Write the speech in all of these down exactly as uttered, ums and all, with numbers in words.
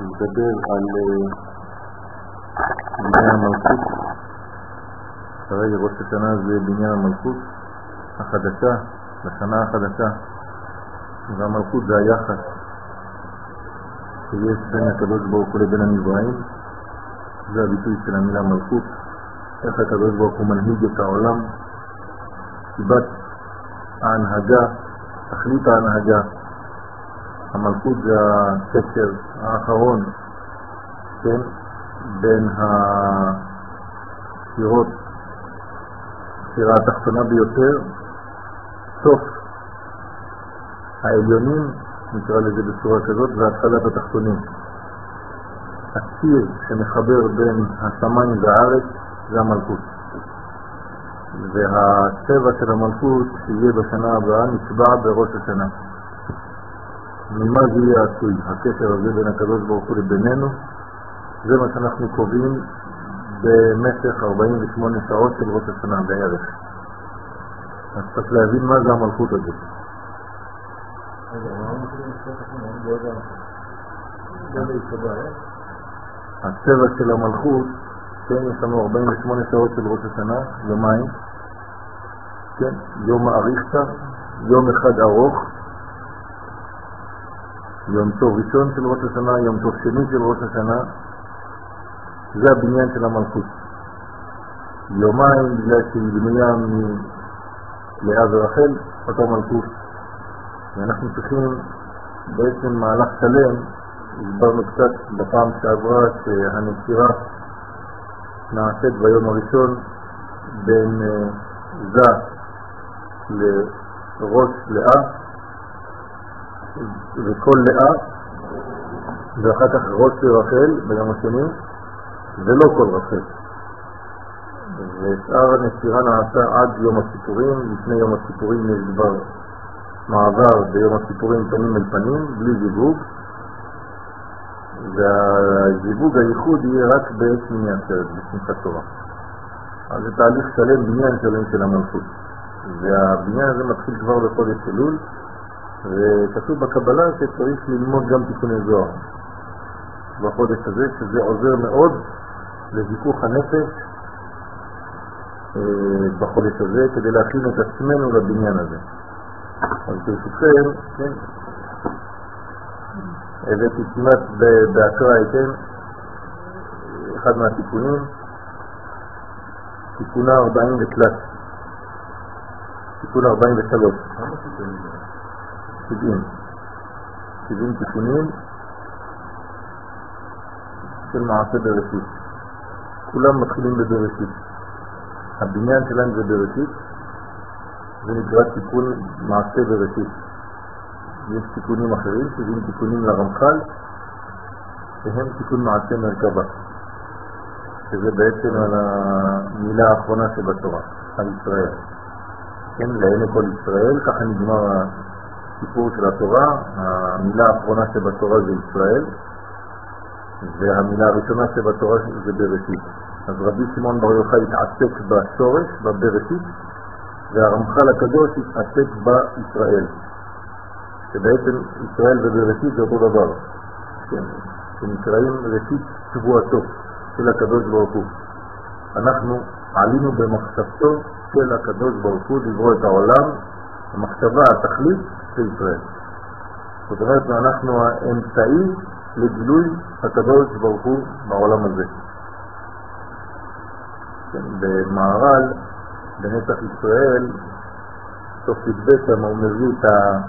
לדבר על בניין המלכות. כרגע ראש השנה זה בניין המלכות החדשה, לשנה החדשה, והמלכות זה היחס שיש בין הקדוש ברוך הוא לבין הנבראים. זה הביטוי של המילה מלכות, איך הקדוש ברוך הוא מנהיג את העולם, סיבת ההנהגה, תכלית ההנהגה. המלכות זה הקשר האחרון, כן, בין השירות, השירה התחתונה ביותר, סוף העליונים, נקרא לזה בצורה כזאת, והתחלת התחתונים. הציר שמחבר בין השמיים והארץ זה המלכות. והצבע של המלכות שיהיה בשנה הבאה נצבע בראש השנה. ממה זה יהיה עשוי? הקשר הזה בין הקדוש ברוך הוא לבינינו, זה מה שאנחנו קובעים במשך ארבעים ושמונה שעות של ראש השנה בערך. אז צריך להבין מה זה המלכות הזאת. הצבע של המלכות, כן, יש לנו ארבעים ושמונה שעות של ראש השנה, יומיים, כן, יום האריכתא, יום אחד ארוך, יום טוב ראשון של ראש השנה, יום טוב שני של ראש השנה, זה הבניין של המלכות. יומיים בגלל שהיא בנויה מלאה ורחל, אותה מלכות. ואנחנו צריכים בעצם מהלך שלם, הסברנו קצת בפעם שעברה שהנצירה נעשית ביום הראשון בין זה לראש לאה, וכל לאה, ואחר כך ראש לרחל ביום השני, ולא כל רחל. ושאר הנצירה נעשה עד יום הכיפורים. לפני יום הכיפורים יש כבר מעבר ביום הכיפורים פנים אל פנים, בלי זיווג, והזיווג הייחוד יהיה רק בשמיני עצרת, בשמחת תורה. אז זה תהליך שלם, בניין שלם של המלכות. והבניין הזה מתחיל כבר בחודש אלול, וכתוב בקבלה שצריך ללמוד גם תיקוני זוהר בחודש הזה, שזה עוזר מאוד לזיכוך הנפש בחודש הזה, כדי להכין את עצמנו לבניין הזה. אז ברשותכם, כן, הבאתי כמעט בהקראה, כן, אחד מהתיקונים, תיקונה ארבעים ותלת, תיקון ארבעים ושלוש, שבעים, שבעים תיקונים של מעשה בראשית. כולם מתחילים בבראשית. הבניין שלהם זה בראשית, זה נקרא תיקון מעשה בראשית. יש תיקונים אחרים, שבעים תיקונים לרמח"ל, שהם תיקון מעשה מרכבה, שזה בעצם על המילה האחרונה שבתורה, על ישראל. כן, לעיני כל ישראל, ככה נגמר הסיפור של התורה. המילה האחרונה שבתורה זה ישראל, והמילה הראשונה שבתורה זה בראשית. אז רבי שמעון בר יוחאי התעסק בשורש, בבראשית, והרמח"ל הקדוש התעסק בישראל, שבעצם ישראל ובראשית זה אותו דבר, כן, שנקראים ראשית שבועתו של הקדוש ברוך הוא. אנחנו עלינו במחשבתו של הקדוש ברוך הוא לברוא את העולם, המחשבה, התכלית של ישראל. זאת אומרת, אנחנו האמצעי לגילוי הקדוש ברוך הוא בעולם הזה. כן, במערל, בנצח ישראל, סוף י"ב, שם הוא מביא את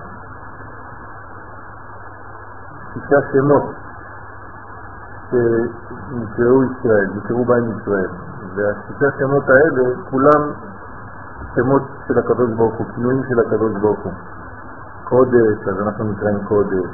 השישה שמות שנקראו ישראל, נקראו בהם ישראל. והשישה שמות האלה, כולם שמות של הקדוש ברוך הוא, כינויים של הקדוש ברוך הוא. קודש, אז אנחנו נקראים קודש.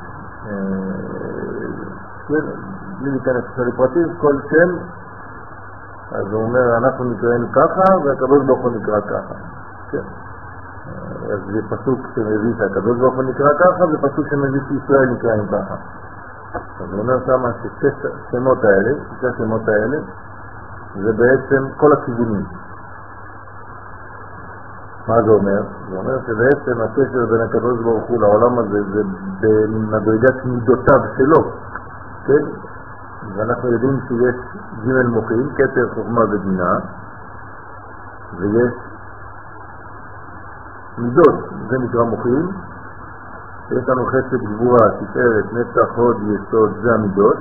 בלי להיכנס לפרטים, כל שם, אז הוא אומר, אנחנו נקראנו ככה, והקדוש ברוך הוא נקרא ככה. כן. אז זה פסוק שמביא שהקדוש ברוך הוא נקרא ככה, זה פסוק שמביא שישראל נקראים ככה. אז הוא אומר שמה ששש שמות האלה, שש שמות האלה, זה בעצם כל הכיוונים. מה זה אומר? זה אומר שבעצם הקשר בין הקדוש ברוך הוא לעולם הזה זה במדרגת מידותיו שלו. כן? ואנחנו יודעים שיש ג' מוחים, כתר, חוכמה ובינה, ויש מידות, זה נקרא מוחים. יש לנו חסד, גבורה, תפארת, נצח, הוד, יסוד, זה המידות.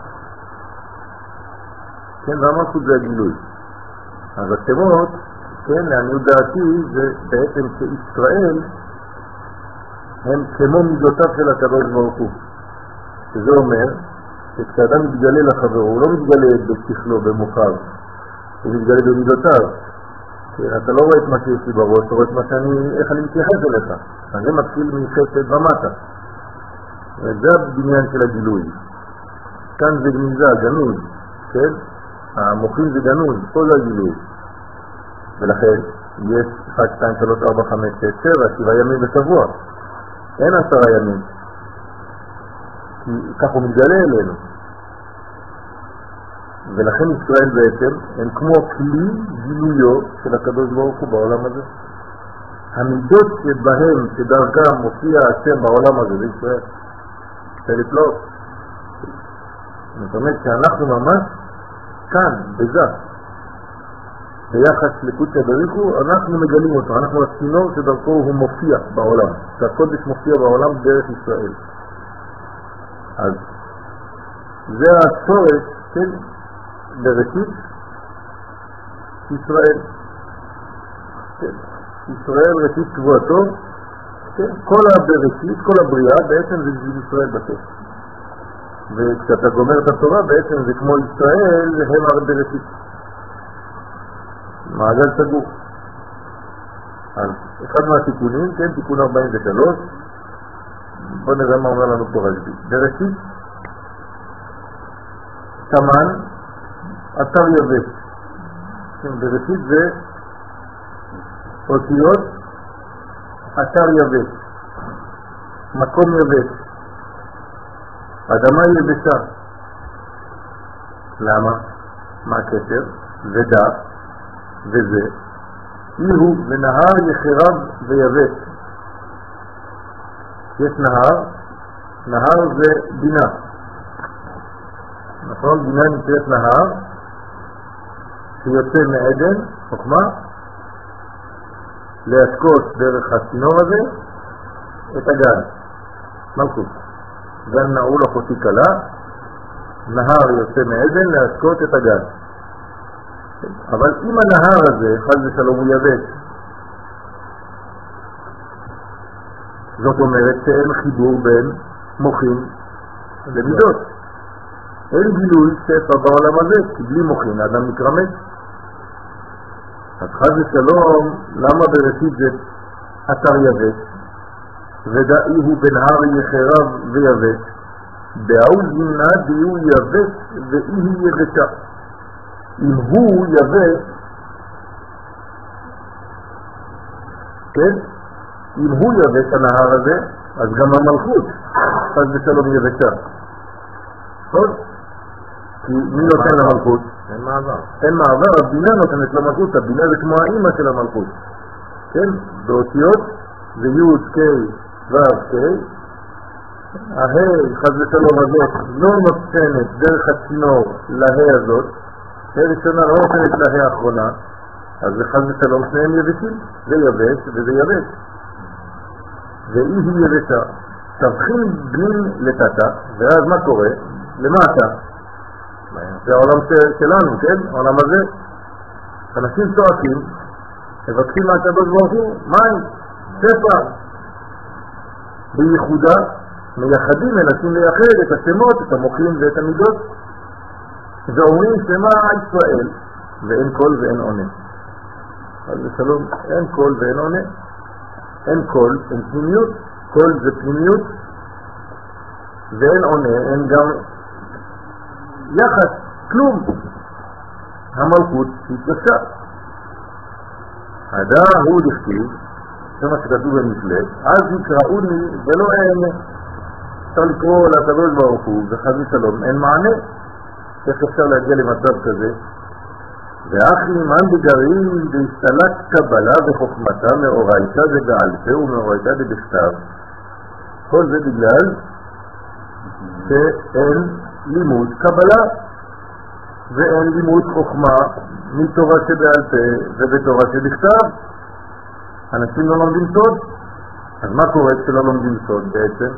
כן, והמלכות זה הגילוי. אז התמות, כן, לעניות דעתי, זה בעצם שישראל הם כמו מידותיו של הקדוש ברוך הוא. שזה אומר שכשאדם מתגלה לחברו, הוא לא מתגלה בשכלו, במוחר, הוא מתגלה במידותיו. אתה לא רואה את מה שיש לי בראש, אתה רואה את מה שאני, איך אני מתייחס אליך. אז זה מתחיל מחסד ומטה. וזה הבניין של הגילוי. כאן זה גניזה, גנוז, כן? המוחים זה גנוז, כל הגילוי. ולכן יש אחת, שתיים, שלוש, ארבע, חמש, שש, שבע, שבעה ימים בשבוע. אין עשרה ימים. כי כך הוא מתגלה אלינו. ולכן ישראל בעצם הם כמו כלי גילויו של הקדוש ברוך הוא בעולם הזה. המידות שבהם, שדרכם מופיע השם בעולם הזה, זה ישראל. זה לפלוט. זאת אומרת שאנחנו ממש כאן, בזה, ביחס לקודשא בריחו, אנחנו מגלים אותו. אנחנו הצינור שדרכו הוא מופיע בעולם. שהקודש מופיע בעולם דרך ישראל. אז זה השורש של בראשית ישראל. כן. ישראל ראשית קבועתו, כן. כל הבראשית, כל הבריאה בעצם זה בשביל ישראל בסוף. וכשאתה גומר את התורה בעצם זה כמו ישראל, זה הם הבראשית. מעגל סגור. אז אחד מהתיקונים, כן, תיקון ארבעים ושלוש, בוא נראה מה אומר לנו פה רשב"י. בראשית תמן אתר יבש. בראשית זה אותיות אתר יבש, מקום יבש, אדמה יבשה. למה? מה הקשר? ודף וזה איהו ונהר יחרב ויבש. יש נהר, נהר זה בינה, נכון? בינה נקראת נהר שיוצא מעדן, חוכמה, להשקות דרך הצינור הזה את הגן, מלכות. גן נעול אחותי קלה, נהר יוצא מעדן להשקות את הגן. אבל אם הנהר הזה, חד ושלום, הוא יבש, זאת אומרת שאין חיבור בין מוחין למידות. אין גילוי שפע בעולם הזה, כי בלי מוחין האדם מתרמק. אז חד ושלום, למה בראשית זה אתר יבש, ודאי הוא בנהר יחרב ויבש, באו זימנה דיהו יבש ואי יבשה. אם הוא יבש, כן? אם הוא יבש הנהר הזה, אז גם המלכות חד ושלום יבשה. נכון? כי מי נותן למלכות? אין מעבר. אין מעבר, הבינה נותנת למלכות, הבינה זה כמו האמא של המלכות. כן? באותיות זה י' ק' ו' ק', ההי חד ושלום הזאת לא נותנת דרך הצינור להי הזאת, ה' ראשונה לא נותנת להי האחרונה, אז זה חד ושלום שניהם יבשים, זה יבש וזה יבש. ואי היא יבשה. תבחין בנים לטאטה, ואז מה קורה? למטה. זה העולם שלנו, כן? העולם הזה. אנשים צועקים, מבקשים מהקדוש ברוך הוא, מים, ספר. בייחודה מייחדים, מנסים לייחד את השמות, את המוחים ואת המידות, ואומרים שמה ישראל, ואין קול ואין עונה. אז בשלום, אין קול ואין עונה. אין קול, אין פנימיות, קול זה פנימיות, ואין עונה, אין גם יחס, כלום. המלכות התגשתה. הדא הוא דכתיב, זה מה שכתוב במפלט, אז יקראוני ולא אענה. אפשר לקרוא לקדוש ברוך הוא וחד ושלום, אין מענה. איך אפשר להגיע למצב כזה? ואחי מן בגרעין והסתלת קבלה וחוכמתה מאורייתא דבעל-פה ומאורייתא דבכתב. כל זה בגלל שאין לימוד קבלה ואין לימוד חוכמה מתורה שבעל פה ובתורה שבכתב. אנשים לא לומדים סוד. אז מה קורה כשלא לומדים סוד בעצם?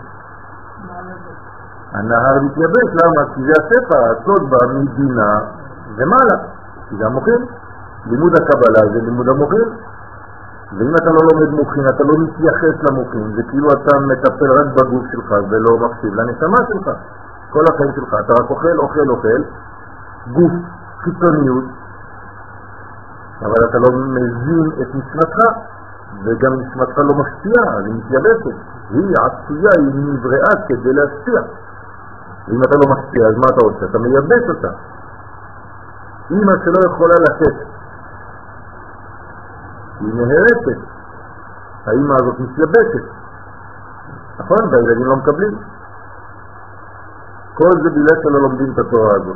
הנהר מתייבש. למה? כי זה הספר, הסוד בא מבינה ומעלה, כי זה המוחין. לימוד הקבלה זה לימוד המוחין, ואם אתה לא לומד מוחין, אתה לא מתייחס למוחין, זה כאילו אתה מטפל רק בגוף שלך ולא מקשיב לנשמה שלך כל החיים שלך. אתה רק אוכל, אוכל, אוכל גוף, חיצוניות, אבל אתה לא מבין את נשמתך, וגם נשמתך לא משפיעה, היא מתייבשת, היא עשויה, היא נבראה כדי להשפיע. ואם אתה לא משפיע, אז מה אתה עושה? אתה מייבש אותה. אמא שלא יכולה לתת, היא נהרסת, האמא הזאת מתייבשת, נכון? והילדים לא מקבלים. כל זה בגלל שלא לומדים את התורה הזאת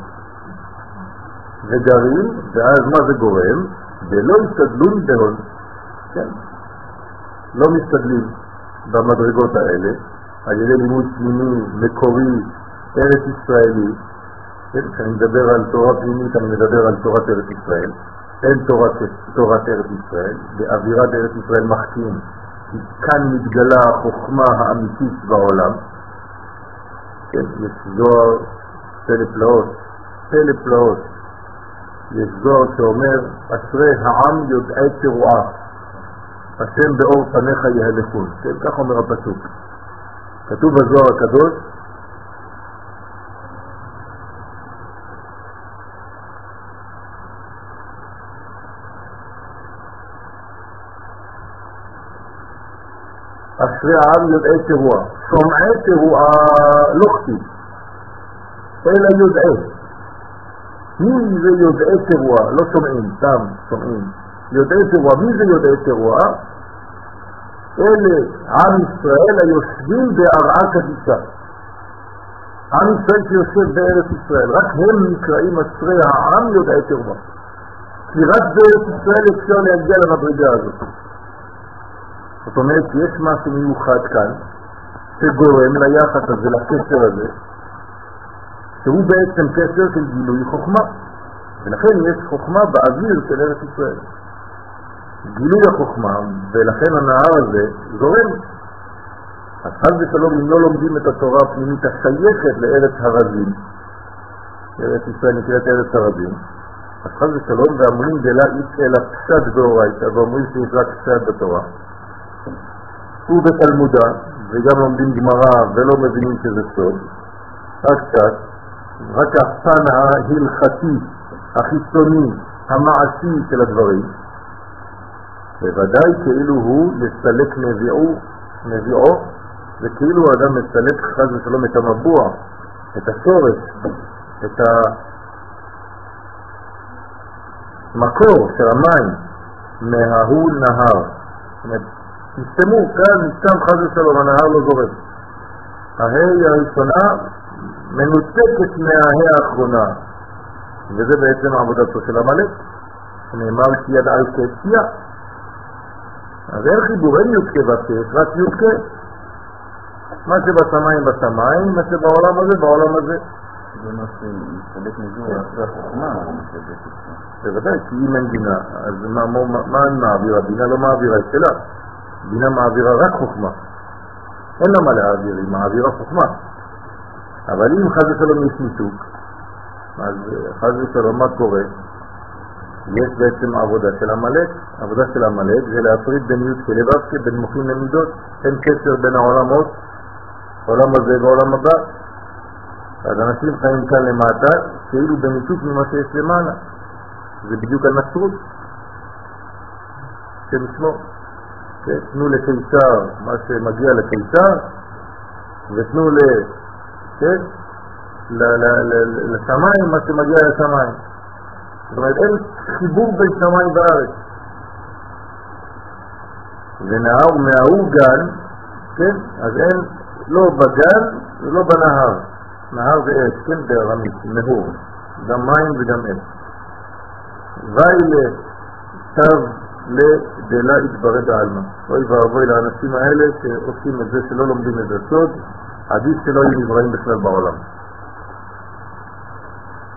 וגרים, ואז מה זה גורם? ולא יסתדלון בהון, כן? לא מסתדלים במדרגות האלה על ידי לימוד פנימי, מקורי, ארץ ישראלי. כשאני מדבר על תורה פנימית, אני מדבר על תורת ארץ ישראל. אין תורת, תורת ארץ ישראל, באווירת ארץ ישראל מחכים, כי כאן מתגלה החוכמה האמיתית בעולם. כן, יש זוהר פלא פלאות, פלא פלאות. יש זוהר שאומר, אשרי העם יודעי תרועה, השם באור פניך יהלכון. כן, כך אומר הפסוק. כתוב בזוהר הקדוש, אשרי העם יודעי תרועה, שומעי תרועה לא כתיב, אלא יודעי. מי זה יודעי תרועה? לא שומעים, סתם שומעים. יודעי תרועה, מי זה יודעי תרועה? אלה עם ישראל היושבים בהרעה קדישה. עם ישראל שיושב בארץ ישראל, רק הם נקראים אשרי העם יודעי תרועה. כי רק בארץ ישראל אפשר להגיע למדרגה הזאת. זאת אומרת שיש משהו מיוחד כאן שגורם ליחס הזה, לקשר הזה, שהוא בעצם קשר של גילוי חוכמה, ולכן יש חוכמה באוויר של ארץ ישראל, גילוי החוכמה, ולכן הנהר הזה זורם. אז חס ושלום אם לא לומדים את התורה הפנימית השייכת לארץ הרזים, ארץ ישראל נקראת ארץ הרזים, אז חס ושלום ואמרים דלה איש אלא פשט באורייתא, ואומרים שיש רק פשט בתורה ובתלמודה, וגם לומדים גמרא ולא מבינים שזה סוד, רק קצת, רק הפן ההלכתי, החיצוני, המעשי של הדברים, בוודאי כאילו הוא לסלק נביאו, נביאו, זה כאילו האדם מסלק חס ושלום את המבוע, את השורש, את המקור של המים, מההוא נהר. זאת אומרת, תסתמו, כאן נסתם חס ושלום, הנהר לא זורם. ההי הראשונה מנותקת מההי האחרונה, וזה בעצם עבודתו של המלך, שנאמר כי יד על כסייה. אז אין חיבור, אין יודקה ותש, רק יודקה. מה שבשמיים בשמיים, מה שבעולם הזה בעולם הזה. זה מה שמסתלק מזו, זה החוכמה. בוודאי, כי אם אין בינה, אז מה מעבירה? בינה לא מעבירה את שלה. בינה מעבירה רק חוכמה. אין לה מה להעביר, היא מעבירה חוכמה. אבל אם חס ושלום יש ניתוק, אז חס ושלום מה קורה? יש בעצם עבודה של המלך. עבודה של המלך זה להפריד בין י' כלבב, בין מוחין למידות. אין קשר בין העולמות, העולם הזה ועולם הבא. אז אנשים חיים כאן למטה, כאילו בניתוק ממה שיש למעלה. זה בדיוק הנצרות. שנשמור. תנו לקיסר מה שמגיע לקיסר, ותנו ל... כן? לשמיים מה שמגיע לשמיים. זאת אומרת, אין חיבור בין שמיים וארץ. ונהר מההוא גן, כן? אז אין לא בגן ולא בנהר. נהר זה אש, כן? בארמית, נהור. גם מים וגם אש. ואי לצו לדלה יתברד העלמה. אוי ואבוי לאנשים האלה שעושים את זה, שלא לומדים את זה סוד, עדיף שלא יהיו נבראים בכלל בעולם.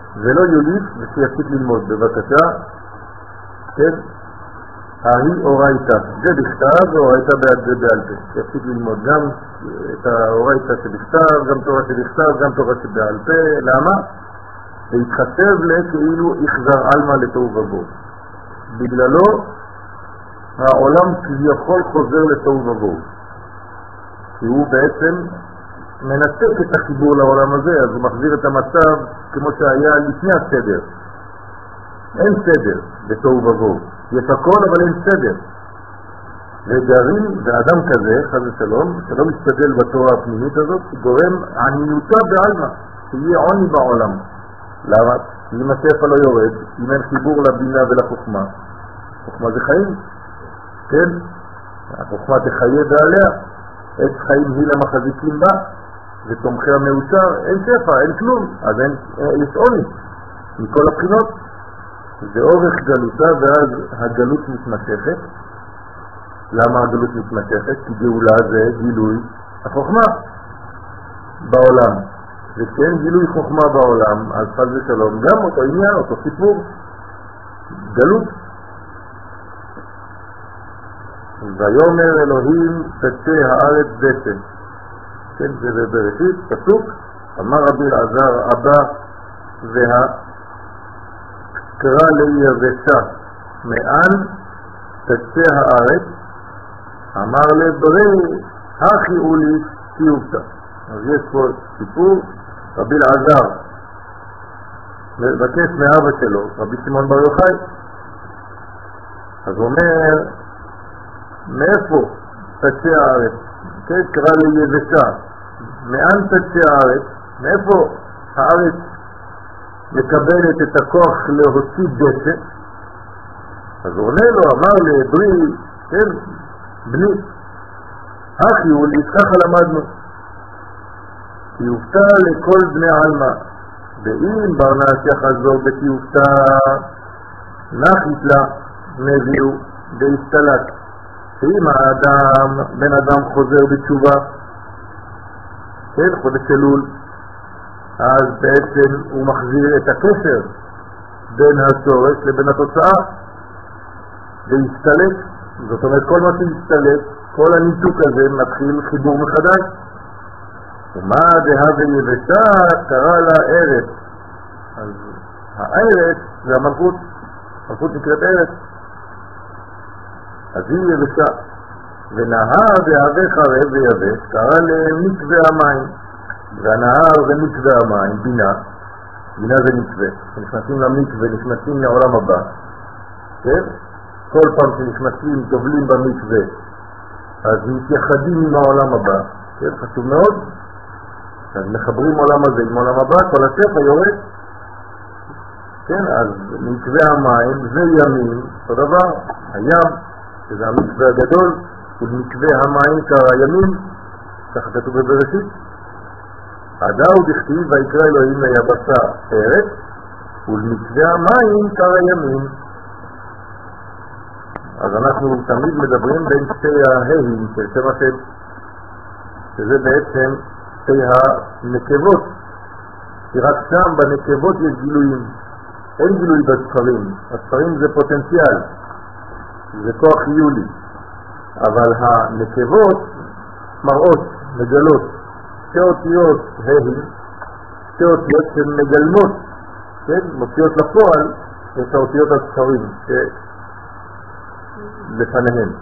ולא יוליף ושיפסיק ללמוד. בבקשה, כן? ההיא אורייתא, זה בכתב ואורייתא בעל זה בעל פה. שיפסיק ללמוד גם את האורייתא שבכתב, גם תורה שבכתב, גם תורה שבעל פה. למה? להתחשב לכאילו יחזר אלמה לתוהו ובוהו. בגללו העולם כביכול חוזר לתוהו ובוהו. כי הוא בעצם מנתק את החיבור לעולם הזה, אז הוא מחזיר את המצב כמו שהיה לפני הסדר. אין סדר בתוהו ובוהו. יש הכל אבל אין סדר. וגרים, ואדם כזה, חס ושלום, שלא משתדל בתורה הפנימית הזאת, גורם עניותא בעלמא, שיהיה עוני בעולם. למה? כי אם השפע לא יורד, אם אין חיבור לבינה ולחוכמה, חוכמה זה חיים, כן? החוכמה תחיה בעליה, עץ חיים היא למחזיקים בה, ותומכי המאושר, אין שפע, אין כלום, אז אין, יש עוני, מכל הבחינות. זה אורך גלותה, ואז הגלות מתמשכת. למה הגלות מתמשכת? כי גאולה זה גילוי החוכמה בעולם. וכשאין גילוי חוכמה בעולם, אז חס ושלום, גם אותו עניין, אותו סיפור, גלות. ויאמר אלוהים תצא הארץ דשא. כן, זה בבראשית, פסוק, אמר רבי אלעזר אבא וה... קרא ליבשה, מאן תצא הארץ, אמר לברי, הכי אולי תיובתה. אז יש פה סיפור, רבי אלעזר מבקש מאבא שלו, רבי שמעון בר יוחאי, אז הוא אומר, מאיפה תצא הארץ? כן, קרא ליבשה, מאן תצא הארץ, מאיפה הארץ מקבלת את הכוח להוציא דשא? אז הוא עונה לו, אמר לברי, כן, בני, אחי הוא ככה למדנו, תיובתה לכל בני עלמא, ואם ברנש יחזור בתיובתה, נחית לה נביאו והסתלק. שאם האדם, בן אדם חוזר בתשובה, כן, חודש אלול, אז בעצם הוא מחזיר את הקשר בין השורש לבין התוצאה והסתלק. זאת אומרת, כל מה שהסתלק, כל הניתוק הזה מתחיל חיבור מחדש. ומה דהה ויבשה קרא לה ארץ. אז הארץ זה המלכות, המלכות נקראת ארץ, אז היא יבשה. ונהר דהווה חרב ויבש קרא למתווה המים, והנהר זה מתווה המים, בינה, בינה זה מתווה, כשנכנסים למתווה, נכנסים לעולם הבא, כן? כל פעם שנכנסים, טובלים במתווה, אז מתייחדים עם העולם הבא, כן? חשוב מאוד, אז מחברים עולם הזה עם עולם הבא, כל השפע יורד, כן? אז מתווה המים זה ימים, אותו דבר, הים, שזה המתווה הגדול, ומתווה המים קרא ימים, ככה כתוב בבראשית, עדה הוא דכתיב ויקרא אלוהים ליבשה ארץ, ולמתווה המים קרא ימים. אז אנחנו תמיד מדברים בין שתי ההים של שם השם, שזה בעצם שתי הנקבות, כי רק שם בנקבות יש גילויים, אין גילוי בספרים, הספרים זה פוטנציאל, זה כוח יולי, אבל הנקבות מראות, מגלות, שתי אותיות ה', שתי אותיות שהן מגלמות, כן? מוציאות לפועל את האותיות הספרים שלפניהן.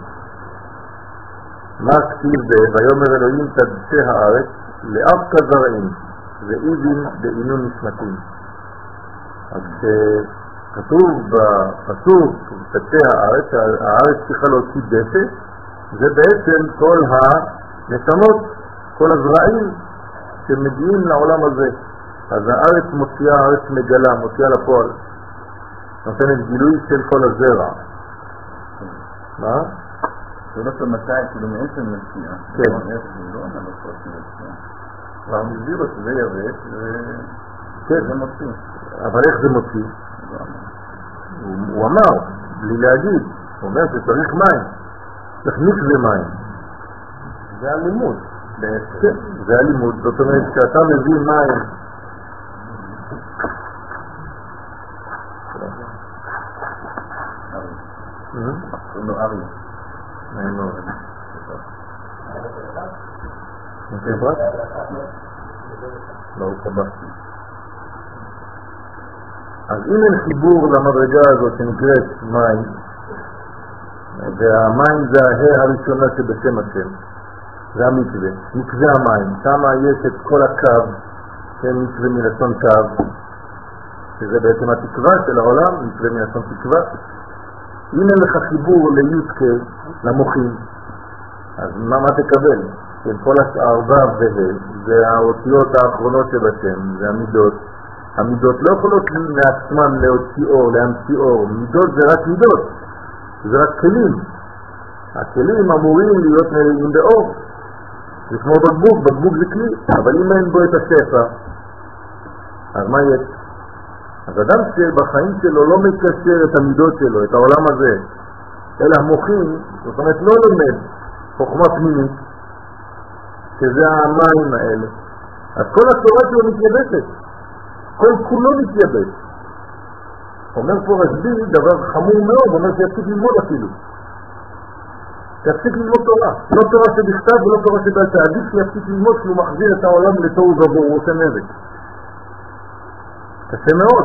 מה כתיב זה? ויאמר אלוהים תדשא הארץ לאבקה זרעים ואיבין בעינון נשמתים. אז כתוב בפסוק תדשא הארץ, הארץ צריכה להוציא דשא, זה בעצם כל הנשמות, כל הזרעים שמגיעים לעולם הזה. אז הארץ מוציאה, הארץ מגלה, מוציאה לפועל, נותנת גילוי של כל הזרע. מה? שאלות המתי, כאילו מאיפה מציאה? כן. איך זה לא נלכות מציאה. כבר מסביר לו שזה יבש וזה מוציא. אבל איך זה מוציא? הוא אמר, בלי להגיד, הוא אומר שצריך מים, צריך מקווה מים. זה הלימוד. זה הלימוד, זאת אומרת שאתה מביא מים קוראים לו אריה. אין לו אריה. נקרא פרט? לא, הוא קבע. אז אם אין חיבור למדרגה הזאת שנקראת מים, והמים זה ההא הראשונה שבשם השם, זה המקווה, מקווה המים, שם יש את כל הקו, כן, מקווה מלשון קו, שזה בעצם התקווה של העולם, מקווה מלשון תקווה. אם אין לך חיבור ליודקה, למוחים, אז מה, מה תקבל? כן, כל השאר ו' וה' זה האותיות האחרונות שבשם, זה המידות. המידות לא יכולות מעצמן להוציא אור, להמציא אור. מידות זה רק מידות, זה רק כלים. הכלים אמורים להיות מלאים באור. זה כמו בקבוק, בקבוק זה כלי, אבל אם אין בו את השפע, אז מה יש? אז אדם שבחיים שלו לא מקשר את המידות שלו, את העולם הזה, אלא המוחים, זאת אומרת לא לומד חוכמה פנימית, שזה המים האלה. אז כל התורה שלו מתייבשת, כל כולו מתייבש. אומר פה רשב"י דבר חמור מאוד, אומר שיפסיק ללמוד אפילו. שיפסיק ללמוד תורה. לא תורה שבכתב ולא תורה שבעל פה. עדיף שיפסיק ללמוד כי הוא מחזיר את העולם לתוהו ובוהו, הוא עושה נזק. קשה מאוד.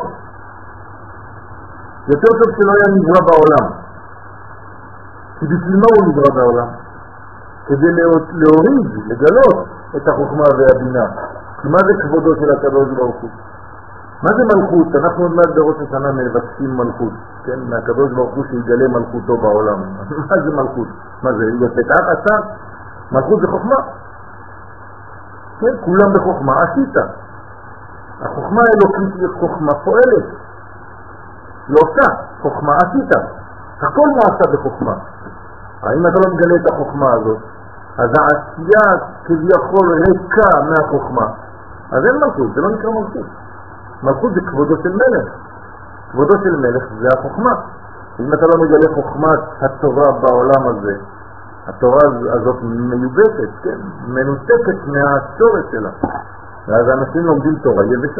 יותר טוב שלא היה נברא בעולם. כי בשביל מה הוא נברא בעולם? כדי להוריד, לגלות את החוכמה והבינה. כי מה זה כבודו של הקדוש ברוך הוא? מה זה מלכות? אנחנו עוד מעט בראש השנה מבקשים מלכות, כן? מהקדוש ברוך הוא שיגלה מלכותו בעולם. מה זה מלכות? מה זה? יוצאת עשה? מלכות זה חוכמה. כן, כולם בחוכמה עשית. החוכמה האלוקית היא חוכמה פועלת. היא עושה, חוכמה עשית. הכל נעשה בחוכמה. האם אתה לא מגלה את החוכמה הזאת, אז העשייה כביכול ריקה מהחוכמה. אז אין מלכות, זה לא נקרא מלכות. מלכות זה כבודו של מלך. כבודו של מלך זה החוכמה. אם אתה לא מגלה חוכמת התורה בעולם הזה, התורה הזאת מיובשת, כן? מנותקת מהשורש שלה. ואז האנשים לומדים תורה יבשה.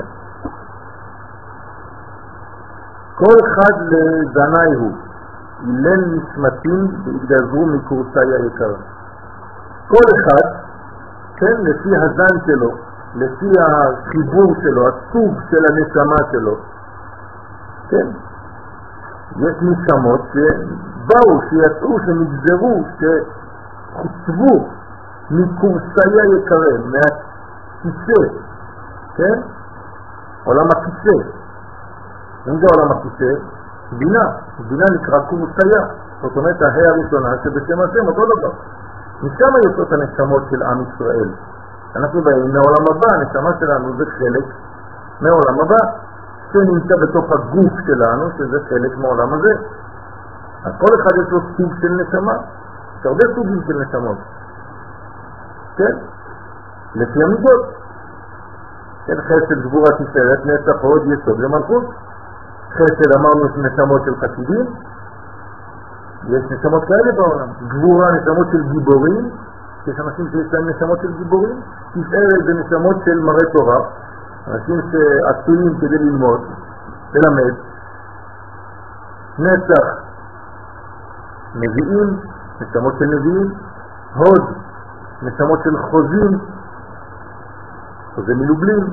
כל אחד לזנאי הוא, אילן נשמתים והתגזרו מקורסי היקרה. כל אחד, כן, לפי הזן שלו, לפי החיבור שלו, הסוג של הנשמה שלו, כן? יש נשמות שבאו, שיצאו, שנגזרו, שחוצבו מקורסי היקרה, מהכיסא, כן? עולם הכיסא. אם זה עולם הכיסא, בינה, בינה נקרא קורסיה, זאת אומרת ההא הראשונה שבשם השם, אותו דבר. משם יוצאות הנשמות של עם ישראל. אנחנו באים מהעולם הבא, הנשמה שלנו זה חלק מהעולם הבא, שנמצא בתוך הגוף שלנו, שזה חלק מהעולם הזה. אז כל אחד יש לו סוג של נשמה, יש הרבה סוגים של נשמות. כן? לפי המידות. כן, חסד, גבורה, תפארת, נצח, הוד, יסוד ומלכות. חסד אמרנו יש נשמות של חסידים, יש נשמות כאלה בעולם. גבורה, נשמות של גיבורים, יש אנשים שיש להם נשמות של גיבורים. תפארת זה נשמות של מראה תורה, אנשים שעשויים כדי ללמוד, ללמד. נצח, נביאים, נשמות של נביאים. הוד, נשמות של חוזים, חוזי מלובלים.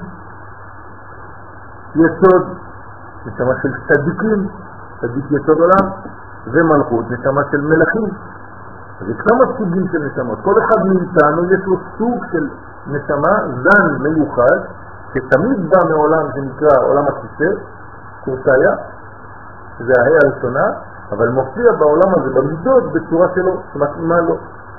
יסוד, נשמה של צדיקים, צדיק יסוד עולם. ומלכות, נשמה של מלכים. זה כמה סוגים של נשמות. כל אחד מאיתנו יש לו סוג של נשמה, זן מיוחד, שתמיד בא מעולם שנקרא עולם הכיסא, קורסיה, זה ההא הראשונה, אבל מופיע בעולם הזה במידות בצורה שלו, שמתאימה לו.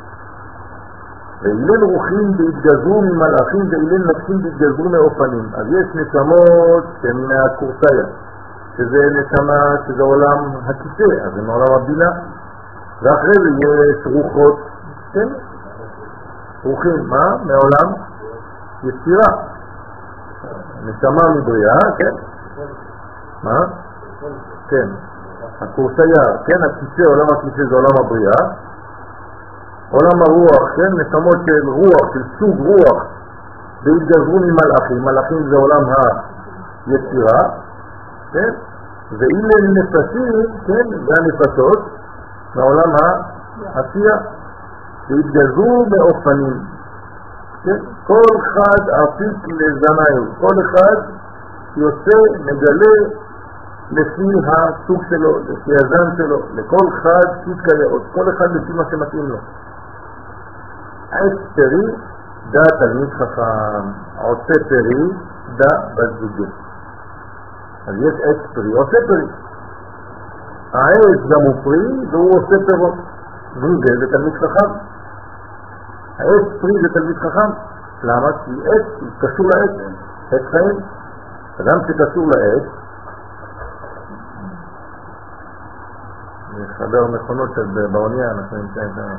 ואילן רוחים והתגזרו ממלאכים, ואילן נפשים והתגזרו מאופנים. אז יש נשמות שהן מהקורסיה, שזה נשמה, שזה עולם הכיסא, אז זה מעולם הבינה. ואחרי זה יש רוחות, כן? רוחים, מה? מעולם יצירה. נשמה מבריאה, כן? מה? כן. הקורסיה, כן? הכיסא, עולם הכיסא זה עולם הבריאה. עולם הרוח, כן? נשמות של רוח, של סוג רוח. והתגזרו ממלאכים. מלאכים זה עולם היצירה, כן? ואלה נפשים, כן? זה הנפשות. מעולם העשייה, והתגזרו באופנים. כן? כל אחד אפיק לזנאיו, כל אחד יוצא, מגלה לפי הסוג שלו, לפי הזן שלו, לכל אחד צדקה יאות, כל אחד לפי מה שמתאים לו. עץ פרי, דע תלמיד חכם, עושה פרי, דע בת זוגו. אז יש עץ פרי, עושה פרי. העץ גם הוא פרי והוא עושה פירות. וזה זה תלמיד חכם. העץ פרי זה תלמיד חכם. למה? כי עץ קשור לעץ, עץ חיים. אדם שקשור לעץ, מחבר מכונות שבאונייה אנחנו נמצאים כאן.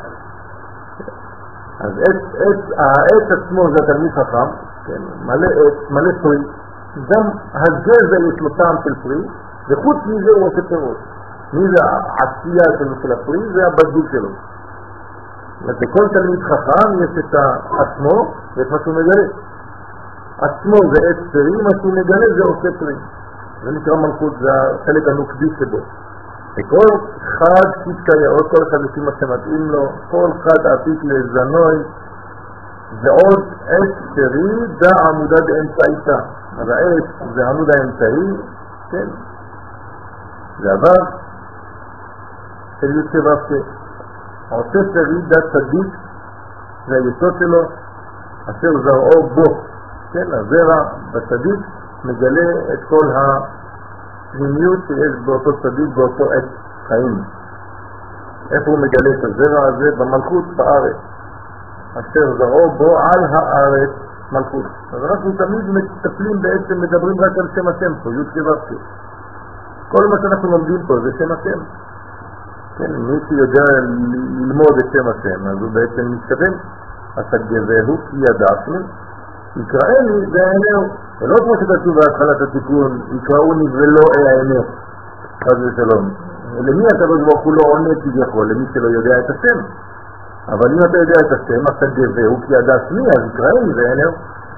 אז עץ, עץ, העץ עצמו זה התלמיד חכם, כן, מלא עץ, מלא פרי. גם הגזע יש לו טעם של פרי, וחוץ מזה הוא עושה פירות. מי זה העשייה שלו של הפרי? זה הבדוק שלו. לכל תלמיד חכם יש את עצמו ואת מה שהוא מגלה. עצמו זה עץ פרי, מה שהוא מגלה זה עושה פרי. זה נקרא מלכות, זה החלק הנוקבי שבו. וכל אחד צדקה יאות, כל אחד לפי מה שמתאים לו, כל אחד עתיק לזנוי, ועוד עץ פרי דע עמודה באמצעיתה. אז העץ זה עמוד האמצעי, כן? זה עבר של יוצא ואפקה. עושה פרי דע צדיק, זה היסוד שלו, אשר זרעו בו. כן, הזרע בצדיק מגלה את כל הפנימיות שיש באותו צדיק, באותו עץ חיים. איפה הוא מגלה את הזרע הזה? במלכות, בארץ. אשר זרעו בו על הארץ מלכות. אז אנחנו תמיד מטפלים בעצם, מדברים רק על שם השם פה, י' כבבתי. כל מה שאנחנו לומדים פה זה שם השם. כן, מי שיודע ללמוד את שם השם, אז הוא בעצם מתקדם. הסגזהו כי ידענו, יקראני ועיניהו. ולא כמו שכתוב בהתחלת התיקון, יקראוני ולא העיניהו. חס ושלום. למי הקדוש ברוך הוא לא עונה כביכול? למי שלא יודע את השם. אבל אם אתה יודע את השם, הסגזהו כי ידענו, אז יקראני ועיניהו.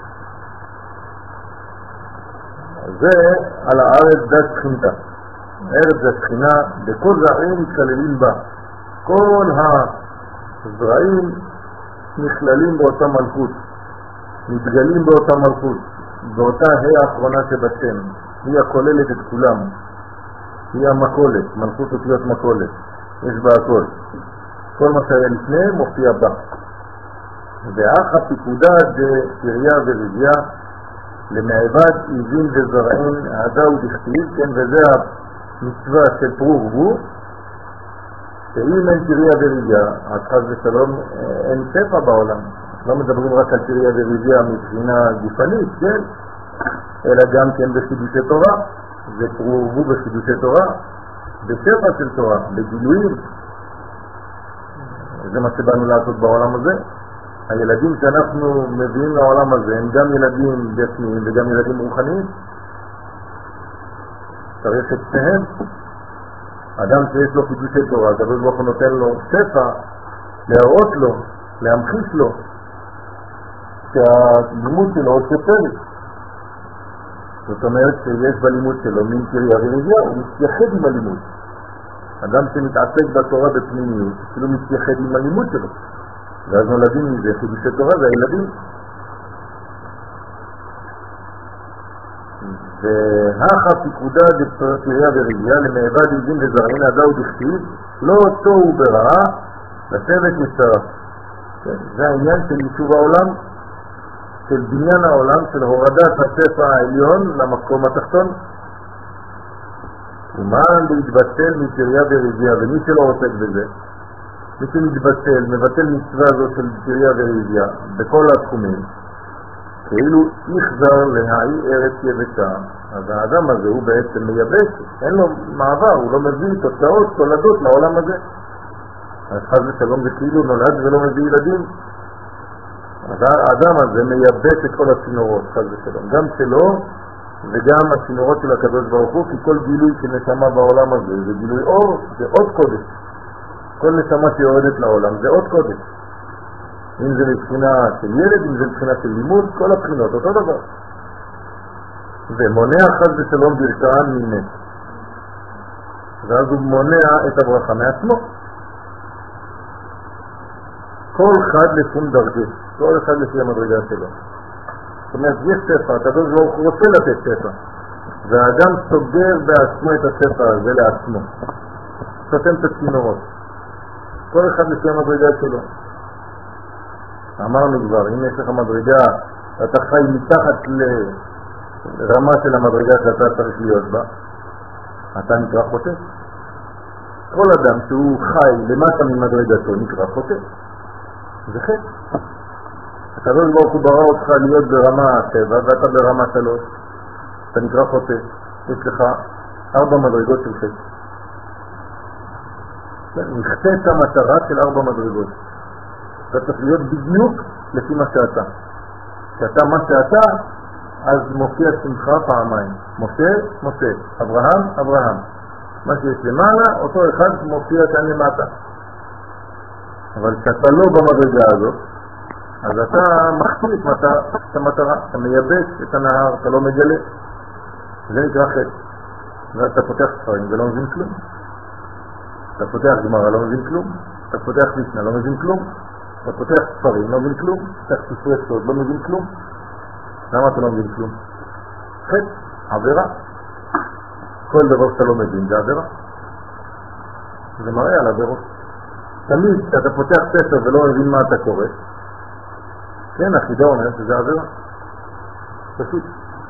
זה על הארץ דת שכינתה. הארץ דת שכינה, בכל זרעים מתכללים בה. כל הזרעים נכללים באותה מלכות, מתגלים באותה מלכות, באותה ה' האחרונה שבשם. היא הכוללת את כולם. היא המקולת, מלכות אותיות מקולת. יש בה הכל. כל מה שהיה לפני מופיע בה. ואח הפיקודה זה פריה ורביה, למעבד איזין וזרעין, עדה ודכתיב, כן, וזה המצווה של פרו ורבו, שאם אין פריה ורביה, אז חס ושלום אין שפע בעולם. לא מדברים רק על פריה ורביה מבחינה גופנית, כן? אלא גם כן בחידושי תורה. זה פרו ורבו בחידושי תורה, בשפע של תורה, בגילויים. זה מה שבאנו לעשות בעולם הזה. הילדים שאנחנו מביאים לעולם הזה הם גם ילדים גשמיים וגם ילדים רוחניים. צריך את שניהם. אדם שיש לו חידושי תורה, הקדוש ברוך הוא נותן לו שפע להראות לו, להמחיש לו שהלימוד שלו עושה פרי. זאת אומרת שיש בלימוד שלו מין קריה ורביה, הוא מתייחד עם הלימוד. אדם שמתעסק בתורה בפנימיות, כאילו מתייחד עם הלימוד שלו. ואז נולדים מזה חידושי תורה, זה הילדים. והכה פיקודה דפריה ורביה למעבד איזין וזרעין עדה ודכתיב לא תוהו ברעה לשבת מסרה. זה העניין של יישוב העולם, של בניין העולם, של הורדת השפע העליון למקום התחתון. ומען להתבטל מפריה ורביה, ומי שלא עוסק בזה, מי שמתבטל, מבטל מצווה זו של פריה ורביה בכל התחומים, כאילו יחזר להעי ארץ יבשה. אז האדם הזה הוא בעצם מייבש, אין לו מעבר, הוא לא מביא תוצאות, תולדות לעולם הזה. אז חס ושלום זה כאילו נולד ולא מביא ילדים. אז האדם הזה מייבש את כל הצינורות, חס ושלום, גם שלו וגם הצינורות של הקדוש ברוך הוא, כי כל גילוי שנשמה בעולם הזה זה גילוי אור, זה עוד קודש. כל נשמה שיורדת לעולם זה עוד קודש. אם זה מבחינה של ילד, אם זה מבחינה של לימוד, כל הבחינות אותו דבר. ומונע חס ושלום ברכאן מנס. ואז הוא מונע את הברכה מעצמו. כל אחד לפי דרכו, כל אחד לפי המדרגה שלו. זאת אומרת, יש ספר, הקדוש ברוך הוא רוצה לתת ספר, והאדם סוגר בעצמו את הספר הזה לעצמו. סותם את הצינורות. כל אחד לפי המדרגה שלו. אמרנו כבר, אם יש לך מדרגה, אתה חי מתחת לרמה של המדרגה שאתה צריך להיות בה, אתה נקרא חוטא. כל אדם שהוא חי למטה ממדרגתו נקרא חוטא. זה חטא. הקדוש ברוך הוא ברא אותך להיות ברמה שבע ואתה ברמה שלוש, אתה נקרא חוטא. יש לך ארבע מדרגות של חטא. נכתה את המטרה של ארבע מדרגות. אתה צריך להיות בדיוק לפי מה שאתה. כשאתה מה שאתה, אז מופיע שמך פעמיים. משה, משה. אברהם, אברהם. מה שיש למעלה, אותו אחד מופיע כאן למטה. אבל כשאתה לא במדרגה הזאת, אז אתה מחטיא את המטרה, אתה מייבש את הנהר, אתה לא מגלה. זה נקרא חטא. ואתה פותח ספרים ולא מבין כלום. אתה פותח גמרא, לא מבין כלום. אתה פותח משנה, לא מבין כלום. אתה פותח ספרים, לא מבין כלום. אתה פותח ספרי סוד, לא מבין כלום. למה אתה לא מבין כלום? חטא, עבירה. כל דבר שאתה לא מבין זה עבירה. זה מראה על עבירות. תמיד כשאתה פותח ספר ולא מבין מה אתה קורא, כן, החידה אומר שזה עבירה. פשוט.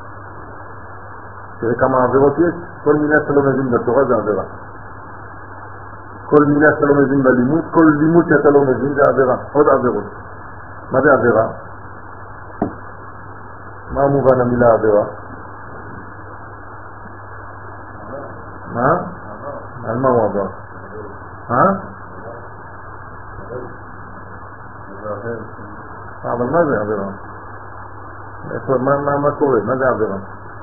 תראה כמה עבירות יש. כל מילה שאתה לא מבין בתורה זה עבירה. כל מילה שאתה לא מבין בלימוד, כל לימוד שאתה לא מבין זה עבירה. עוד עבירות. מה זה עבירה? מה מובן המילה עבירה? מה? על מה הוא עבר? אה? אבל מה זה עבירה? מה קורה? מה זה עבירה?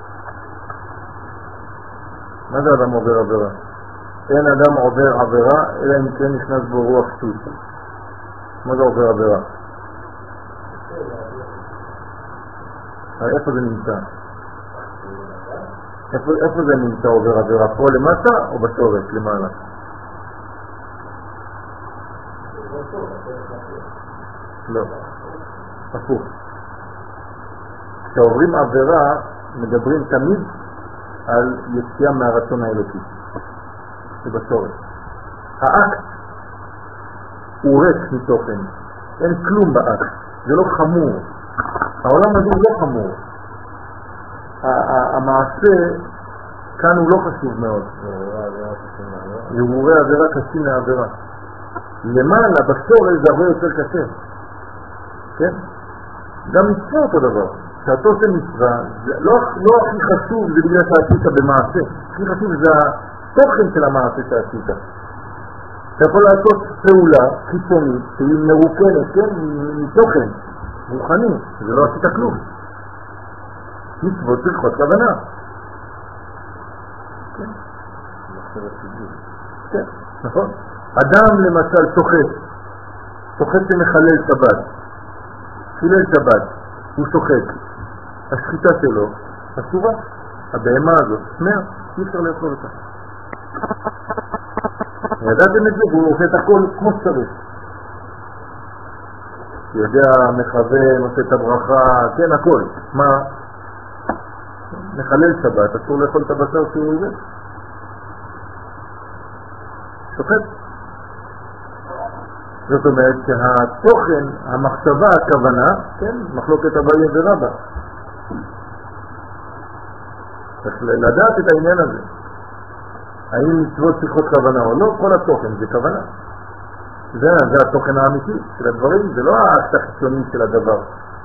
מה זה אדם עובר עבירה? אין אדם עובר עבירה אלא אם כן נכנס בו רוח שטות. מה זה עובר עבירה? איפה זה נמצא? איפה, איפה זה נמצא עובר עבירה? פה למטה או בשורש למעלה? לא, הפוך. כשעוברים עבירה מדברים תמיד על יציאה מהרצון האלוקי. זה בשורש. האקט הוא ריק מתוכן. אין כלום באקט. זה לא חמור. העולם הזה הוא לא חמור. המעשה כאן הוא לא חשוב מאוד. הרהורי עבירה קשים לעבירה. למעלה בשורש זה הרבה יותר קשה. כן? גם מצווה אותו דבר. כשאתה עושה מצווה, לא, לא הכי חשוב זה בגלל שעשית במעשה. הכי חשוב זה התוכן של המעשה שעשית. אתה יכול לעשות פעולה חיצונית שהיא מרוקנת, כן? מתוכן, רוחני. זה לא עשית כלום. מצוות צריכות כוונה. כן. כן, נכון. אדם למשל שוחט. שוחט שמחלל שבת. חילל שבת. הוא שוחט. השחיטה שלו אסורה. הבהמה הזאת, שמר, אי אפשר לאכול אותה. ידעתם את זה והוא עושה את הכל כמו שצריך. יודע, מכוון, עושה את הברכה, כן, הכל. מה? מחלל שבת, אסור לאכול את הבשר שהוא זה. שוחט. זאת אומרת שהתוכן, המחשבה, הכוונה, כן, מחלוקת אביי ורבא. צריך לדעת את העניין הזה. האם מצוות צריכות כוונה או לא, כל התוכן זה כוונה. זה, זה התוכן האמיתי של הדברים, זה לא האקט החיצוני של הדבר.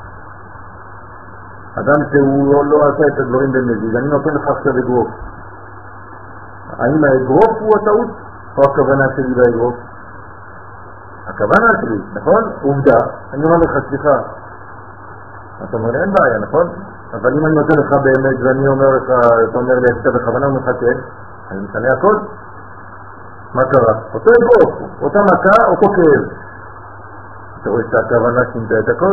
אדם שהוא לא, לא עשה את הדברים במזיד, אני נותן לך עכשיו אגרוף. האם האגרוף הוא הטעות או הכוונה שלי באגרוף? הכוונה שלי, נכון? עובדה, אני אומר לך, סליחה. אתה אומר לי, אין בעיה, נכון? אבל אם אני נותן לך באמת ואני אומר לך, אתה אומר לי, אתה בכוונה אומר לך כן, אני משנה הכל. מה קרה? אותו אגרוף, אותה מכה, אותו כאב. אתה רואה שהכוונה שינתה את הכל?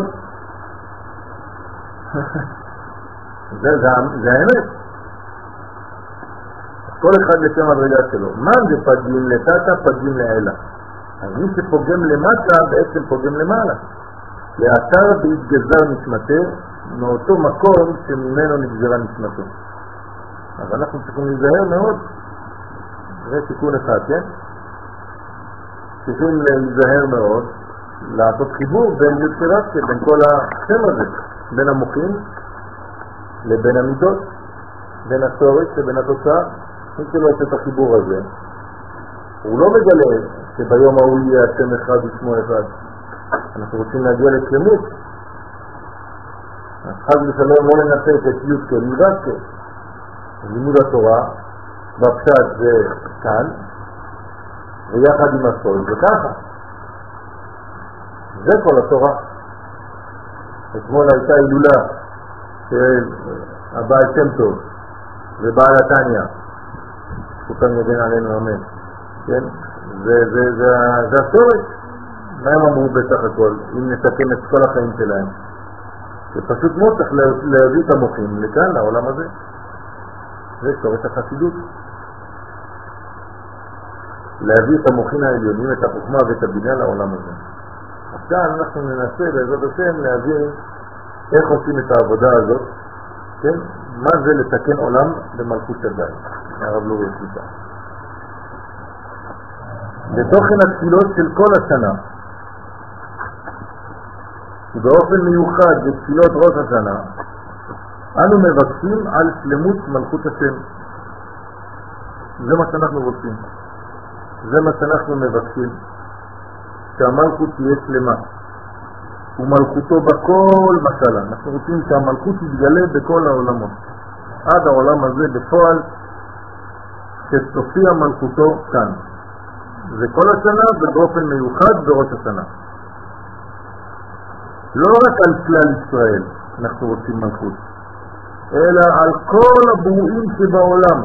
זה, זה, זה האמת. כל אחד לפי המדרגה שלו. מה זה פגים לטאטה, פגים לאלה? אז מי שפוגם למטה בעצם פוגם למעלה. לאתר בהתגזר נשמתו, מאותו מקום שממנו נגזרה נשמתו. אז אנחנו צריכים להיזהר מאוד. זה תיקון אחד, כן? צריכים להיזהר מאוד, לעשות חיבור בין יצירציה, בין כל השם הזה, בין המוחים לבין המידות, בין הצורך לבין התוצאה. מי שלא עושה את החיבור הזה, הוא לא מגלה שביום ההוא יהיה השם אחד ושמו אחד. אנחנו רוצים להגיע לשלמות. אז חד ושלום לא לנתק את י' כליבת לימוד התורה, בפשט זה כאן, ויחד עם הסול זה ככה. זה כל התורה. אתמול הייתה הילולה של הבעל שם טוב ובעל התניא, זכותם יגן עלינו אמן. כן? זה, זה, זה, זה הסורת. מה הם אמרו בסך הכל, אם נסכם את כל החיים שלהם? שפשוט מאוד צריך להביא את המוחים לכאן, לעולם הזה. זה סורת החסידות. להביא את המוחים העליונים, את החוכמה ואת הבינה לעולם הזה. עכשיו אנחנו ננסה בעזרת השם להבין איך עושים את העבודה הזאת, כן? מה זה לתקן עולם במלכות שדי. הרב לורי סליחה. בתוכן התפילות של כל השנה, ובאופן מיוחד בתפילות ראש השנה, אנו מבקשים על שלמות מלכות השם. זה מה שאנחנו רוצים. זה מה שאנחנו מבקשים. שהמלכות תהיה שלמה. ומלכותו בכל משלה. אנחנו רוצים שהמלכות יתגלה בכל העולמות. עד העולם הזה בפועל, שתופיע מלכותו כאן. זה כל השנה ובאופן מיוחד בראש השנה. לא רק על כלל ישראל אנחנו רוצים מלכות, אלא על כל הברואים שבעולם.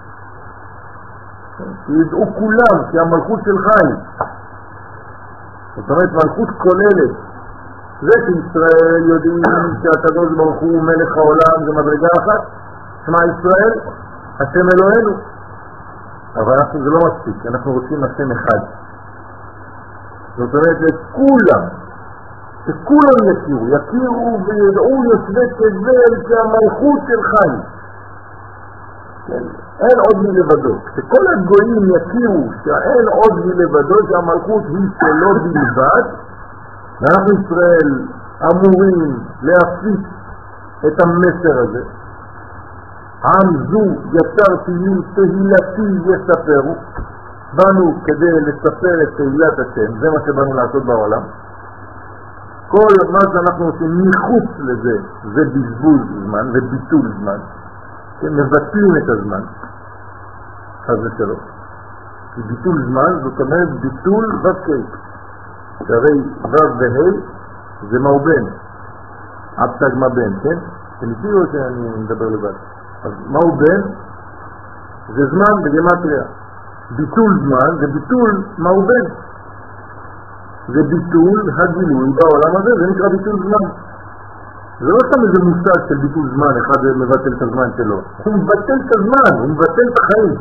שידעו כולם שהמלכות שלך היא. זאת אומרת מלכות כוללת. זה שישראל יודעים שהקדוש ברוך הוא מלך העולם, זה מדרגה אחת. שמע ישראל, השם אלוהינו. אבל אנחנו, זה לא מספיק, אנחנו רוצים השם אחד. זאת אומרת לכולם, שכולם יכירו, יכירו וידעו יושבי תבל שהמלכות שלך היא. כן? אין עוד מלבדו. שכל הגויים יכירו שאין עוד מלבדו, שהמלכות היא שלו בלבד, ואנחנו ישראל אמורים להפיץ את המסר הזה. עם זו יצרתי לי תהילתי יספרו. באנו כדי לספר את תהילת השם, זה מה שבאנו לעשות בעולם. כל מה שאנחנו עושים מחוץ לזה, זה בזבוז זמן, זה ביטול זמן. מבטלים את הזמן. חס ושלום. כי ביטול זמן זאת אומרת ביטול וקי. שהרי ו' וה' זה מאובן. אבטג מבן, כן? אתם מכירו שאני מדבר לבד. אז מהו בן? זה זמן בגמטריה. ביטול זמן זה ביטול מהו בן. זה ביטול הגילוי בעולם הזה, זה נקרא ביטול זמן. זה לא סתם איזה מושג של ביטול זמן, אחד מבטל את הזמן שלו. הוא מבטל את הזמן, הוא מבטל את החיים.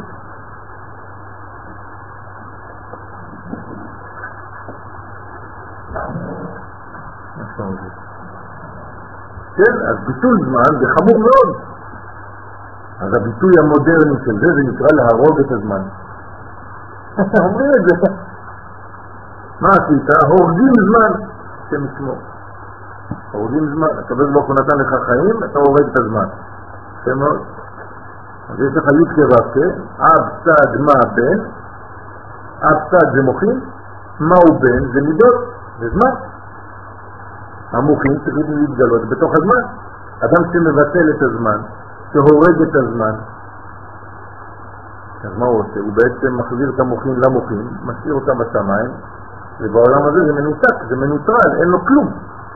כן, אז ביטול זמן זה חמור מאוד. אז הביטוי המודרני של זה, זה נקרא להרוג את הזמן. אומרים את זה. מה עשית? הורגים זמן. שם ישמור. הורגים זמן. הקדוש ברוך הוא נתן לך חיים, אתה הורג את הזמן. שם מאוד. אז יש לך י' כו' אב צד מה בן. אב צד זה מוחים. מהו בן? זה מידות. זה זמן. המוחים צריכים להתגלות בתוך הזמן. אדם שמבטל את הזמן, שהורג את הזמן, אז מה הוא עושה? הוא בעצם מחזיר את המוחים למוחים, משאיר אותם בשמיים, ובעולם הזה זה מנותק, זה מנוטרל, אין לו כלום.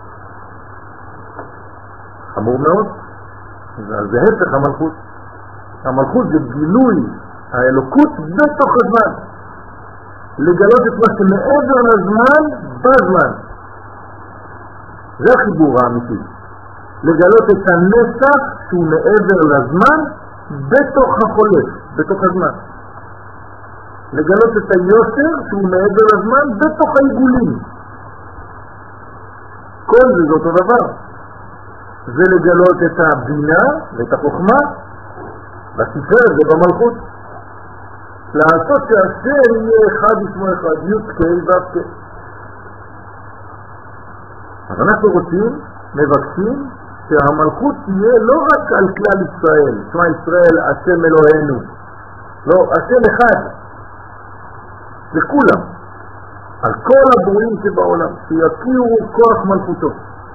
חמור מאוד. אז זה הפך המלכות. המלכות זה גילוי האלוקות בתוך הזמן. לגלות את מה שמעבר לזמן בזמן. זה החיבור האמיתי. לגלות את הנצח שהוא מעבר לזמן בתוך החולף, בתוך הזמן. לגלות את היושר שהוא מעבר לזמן בתוך העיגולים. כל זה זה אותו דבר. זה לגלות את הבינה ואת החוכמה בספר ובמלכות. לעשות שהשם יהיה אחד ושמו אחד, י' כ' ו' כ'. אז אנחנו רוצים, מבקשים, שהמלכות תהיה לא רק על כלל ישראל, שמע ישראל, השם אלוהינו. לא, השם אחד. לכולם. על כל הברואים שבעולם, שיכירו כוח מלכותו.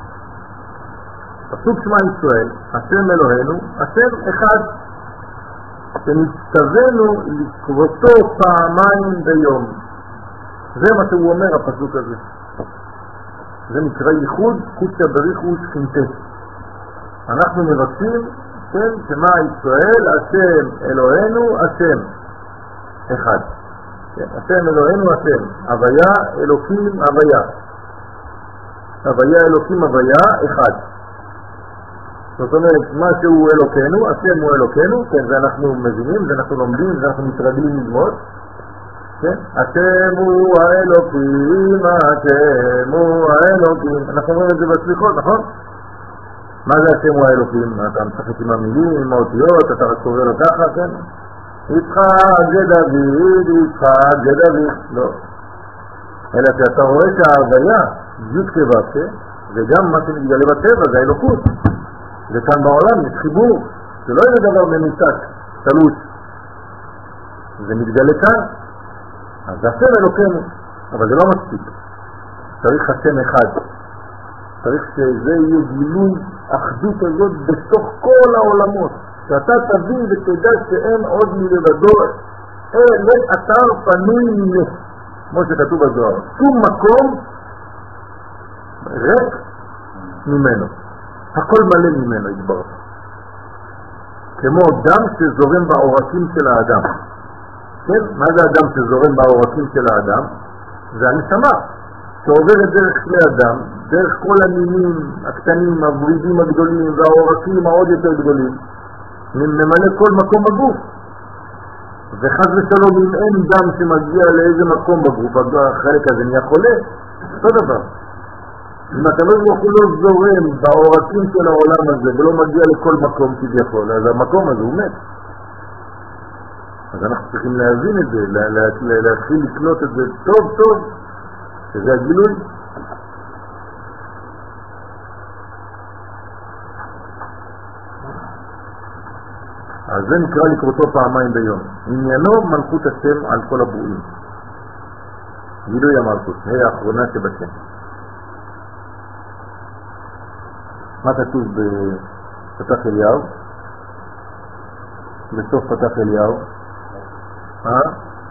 פסוק שמע ישראל, השם אלוהינו, השם אחד. שנצטווינו לקרותו פעמיים ביום. זה מה שהוא אומר הפסוק הזה. זה נקרא ייחוד קודשא בריחו שכינתה. אנחנו מבקשים, כן, שמע ישראל, השם אלוהינו, השם אחד. כן, השם אלוהינו, השם. הוויה, אלוקים, הוויה. הוויה, אלוקים, הוויה, אחד. זאת אומרת, מה שהוא אלוקנו, השם הוא אלוקנו, כן, זה אנחנו מבינים, זה אנחנו לומדים, זה אנחנו מתרגלים ללמוד. כן? השם הוא האלוקים, השם הוא האלוקים. אנחנו אומרים את זה בסליחות, נכון? מה זה השם הוא האלוקים? אתה משחק עם המילים, עם האותיות, אתה רק קורא לו ככה, כן? יצחק זה דוד, יצחק זה דוד. לא. אלא שאתה רואה שההוויה, י' כו' זה גם מה שמתגלה בטבע, זה האלוקות. וכאן בעולם יש חיבור, זה לא יהיה דבר מנותק, תלוש. זה מתגלה כאן. אז זה השם אלוקנו, אבל זה לא מספיק. צריך השם אחד. צריך שזה יהיה גילוי אחדות הזאת בתוך כל העולמות. שאתה תבין ותדע שאין עוד מלבדו, אין אתר פנוי ממנו, כמו שכתוב בזוהר. שום מקום ריק ממנו. הכל מלא ממנו יתברך. כמו דם שזורם בעורקים של האדם. כן? מה זה אדם שזורם בעורקים של האדם? זה הנשמה שעוברת דרך כלי אדם, דרך כל המינים הקטנים, הוורידים הגדולים והעורקים העוד יותר גדולים, ממלא כל מקום בגוף. וחס ושלום אם אין דם שמגיע לאיזה מקום בגוף, החלק הזה נהיה חולה, אותו דבר. אם אתה לא לא זורם בעורקים של העולם הזה ולא מגיע לכל מקום כביכול, אז המקום הזה הוא מת. אז אנחנו צריכים להבין את זה, להתחיל לקלוט את זה טוב טוב, שזה הגילוי. אז זה נקרא לקרותו פעמיים ביום. עניינו מלכות השם על כל הברואים. גילוי המלכות, היא האחרונה שבשם. מה כתוב בפתח אליהו? בסוף פתח אליהו? אה?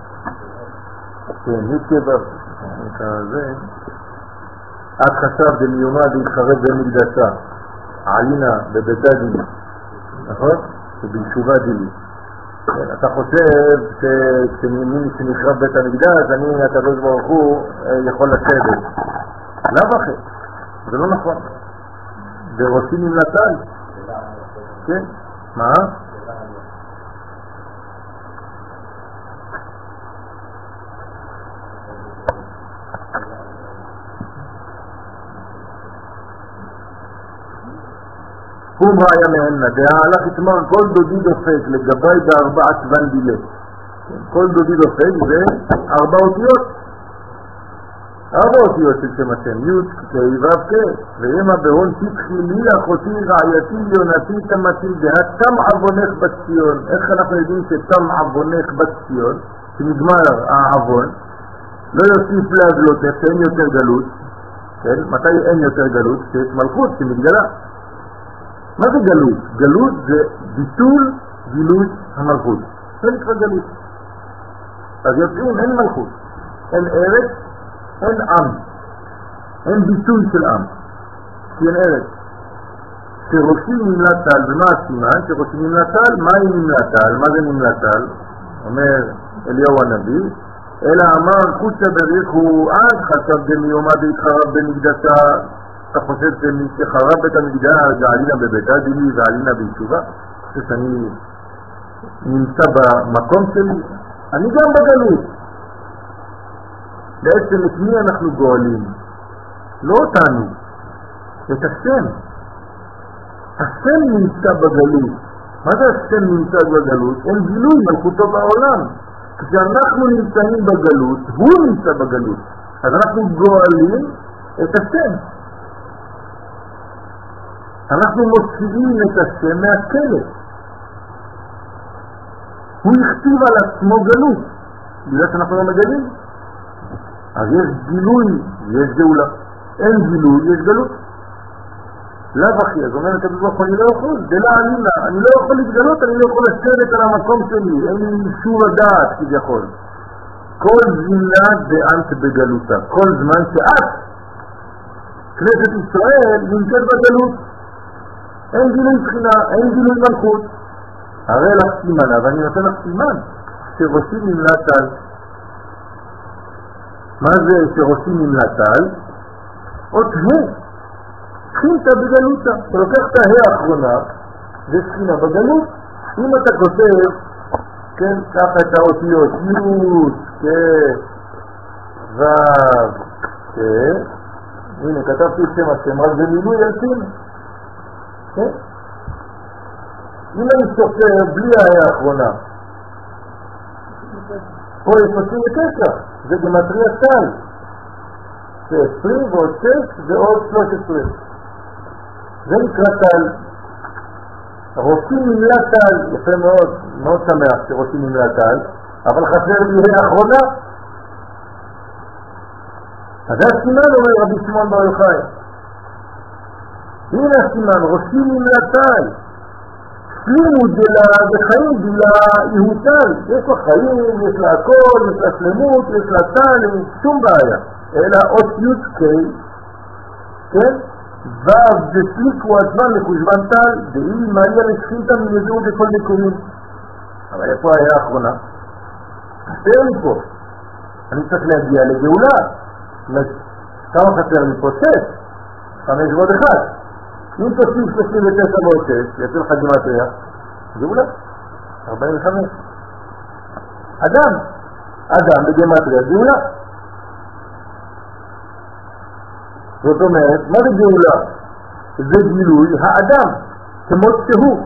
כן, התקבר. זה. את חשב דמיומד להתחרב במקדשה. עלינה בביתה דילי. נכון? שביישובה דילי. אתה חושב שכשמי שנחרב בית המקדש, אני, הקדוש ברוך הוא, יכול לשבת. למה אחרי? זה לא נכון. וראשי נמלטל. כן? מה? קום ראיה מהנה, דהלך יתמר כל דודי דופק לגבי בארבעת ונדילה. כל דודי דופק זה ארבע אותיות. ארבע אותיות של שם השם, י' כ' ו' כ' ואמא בהון תתחי לי אחותי רעייתי יונתי תמתי דהתם עוונך בציון. איך אנחנו יודעים שתם עוונך בציון? שנגמר העוון, לא יוסיף להגלותך שאין יותר גלות. כן? מתי אין יותר גלות? שיש מלכות שמתגלה. מה זה גלות? גלות זה ביטול גילוי המלכות. זה נקרא גלות. אז יוצאים, אין מלכות, אין ארץ, אין עם, אין ביטוי של עם, כי אין ארץ. שראשי נמלטל, ומה הסימן? שראשי נמלטל, מה היא נמלטל? מה זה נמלטל? אומר אליהו הנביא, אלא אמר קודשא בריחו עד חשב דמיומד להתחרב במקדשה. אתה חושב שמי שחרב בית המקדש זה עלינה בביתה דילי ועלינה ביישובה? חושב שאני נמצא במקום שלי, אני גם בגלות. בעצם את מי אנחנו גואלים? לא אותנו, את השם. השם נמצא בגלות. מה זה השם נמצא בגלות? אין גילוי מלכותו בעולם. כשאנחנו נמצאים בגלות, הוא נמצא בגלות. אז אנחנו גואלים את השם. אנחנו מוציאים את השם מהכלא. הוא הכתיב על עצמו גלות. בגלל שאנחנו לא מגלים. אז יש גילוי, יש גאולה. אין גילוי, יש גלות. לא בכי, אז אומרת הקדוש, אני לא יכול, זה לא עלילה, אני לא יכול להתגלות, אני לא יכול לשבת על המקום שלי, אין לי אישור הדעת כביכול. כל זינה דאנת בגלותה, כל זמן שאת, כנסת ישראל, נמצאת בגלות. אין גילוי שכינה, אין גילוי מלכות. הרי לך סימן, אבל אני נותן לך סימן, שראשי נמלט על. מה זה שראשי נמלט על? עוד ה' שכינתה בגלותה. אתה לוקח את הה' האחרונה, זה שכינה בגלות. אם אתה כותב, כן, קח את האותיות, י' כ' ו' כ', הנה, כתבתי את שם השם, רק זה מילוי על שים. כן? אם אני סופר בלי הה' האחרונה, פה יש עושים ותשע, זה גמטריה טל. זה עשרים ועוד שש ועוד שלוש עשרה. זה נקרא טל. רוצים נמלה טל, יפה מאוד, מאוד שמח שרוצים נמלה טל, אבל חסר לי ה' האחרונה. אז זה הסימן, אומר רבי שמעון בר יוחאי. הנה הסימן, רוצים נמלה טל. שלימו דלה בחיים דלה יהוטל. יש לה חיים, יש לה הכל, יש לה שלמות, יש לה טל, אין שום בעיה. אלא אות י' ק', כן? ו' דסליקו הזמן לחושבן טל, דאי מריה לשכינתה מנזור בכל מקומים. אבל איפה היה האחרונה? חסר לי פה. אני צריך להגיע לגאולה. כמה חסר לי פה? שש. חמש ועוד אחד. אם תוסיף שלושים ותשע ועוד שש, יצא לך גימטריה, גאולה. ארבעים וחמש. אדם. אדם בגימטריה, גאולה. זאת אומרת, מה זה גאולה? זה גילוי האדם, כמו שהוא.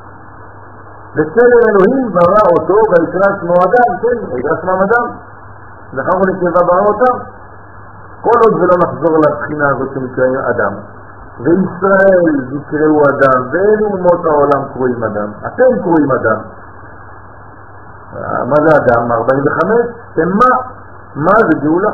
בצלם אלוהים ברא אותו ויקרא שמו אדם, כן, ויקרא שמם אדם. זכר ונקבה ברא אותם. כל עוד ולא נחזור לבחינה הזאת שנקראים אדם. וישראל יקראו אדם, ואין אומות העולם קרואים אדם. אתם קרואים אדם. מה זה אדם? ארבעים וחמש? כן, מה? מה זה גאולה?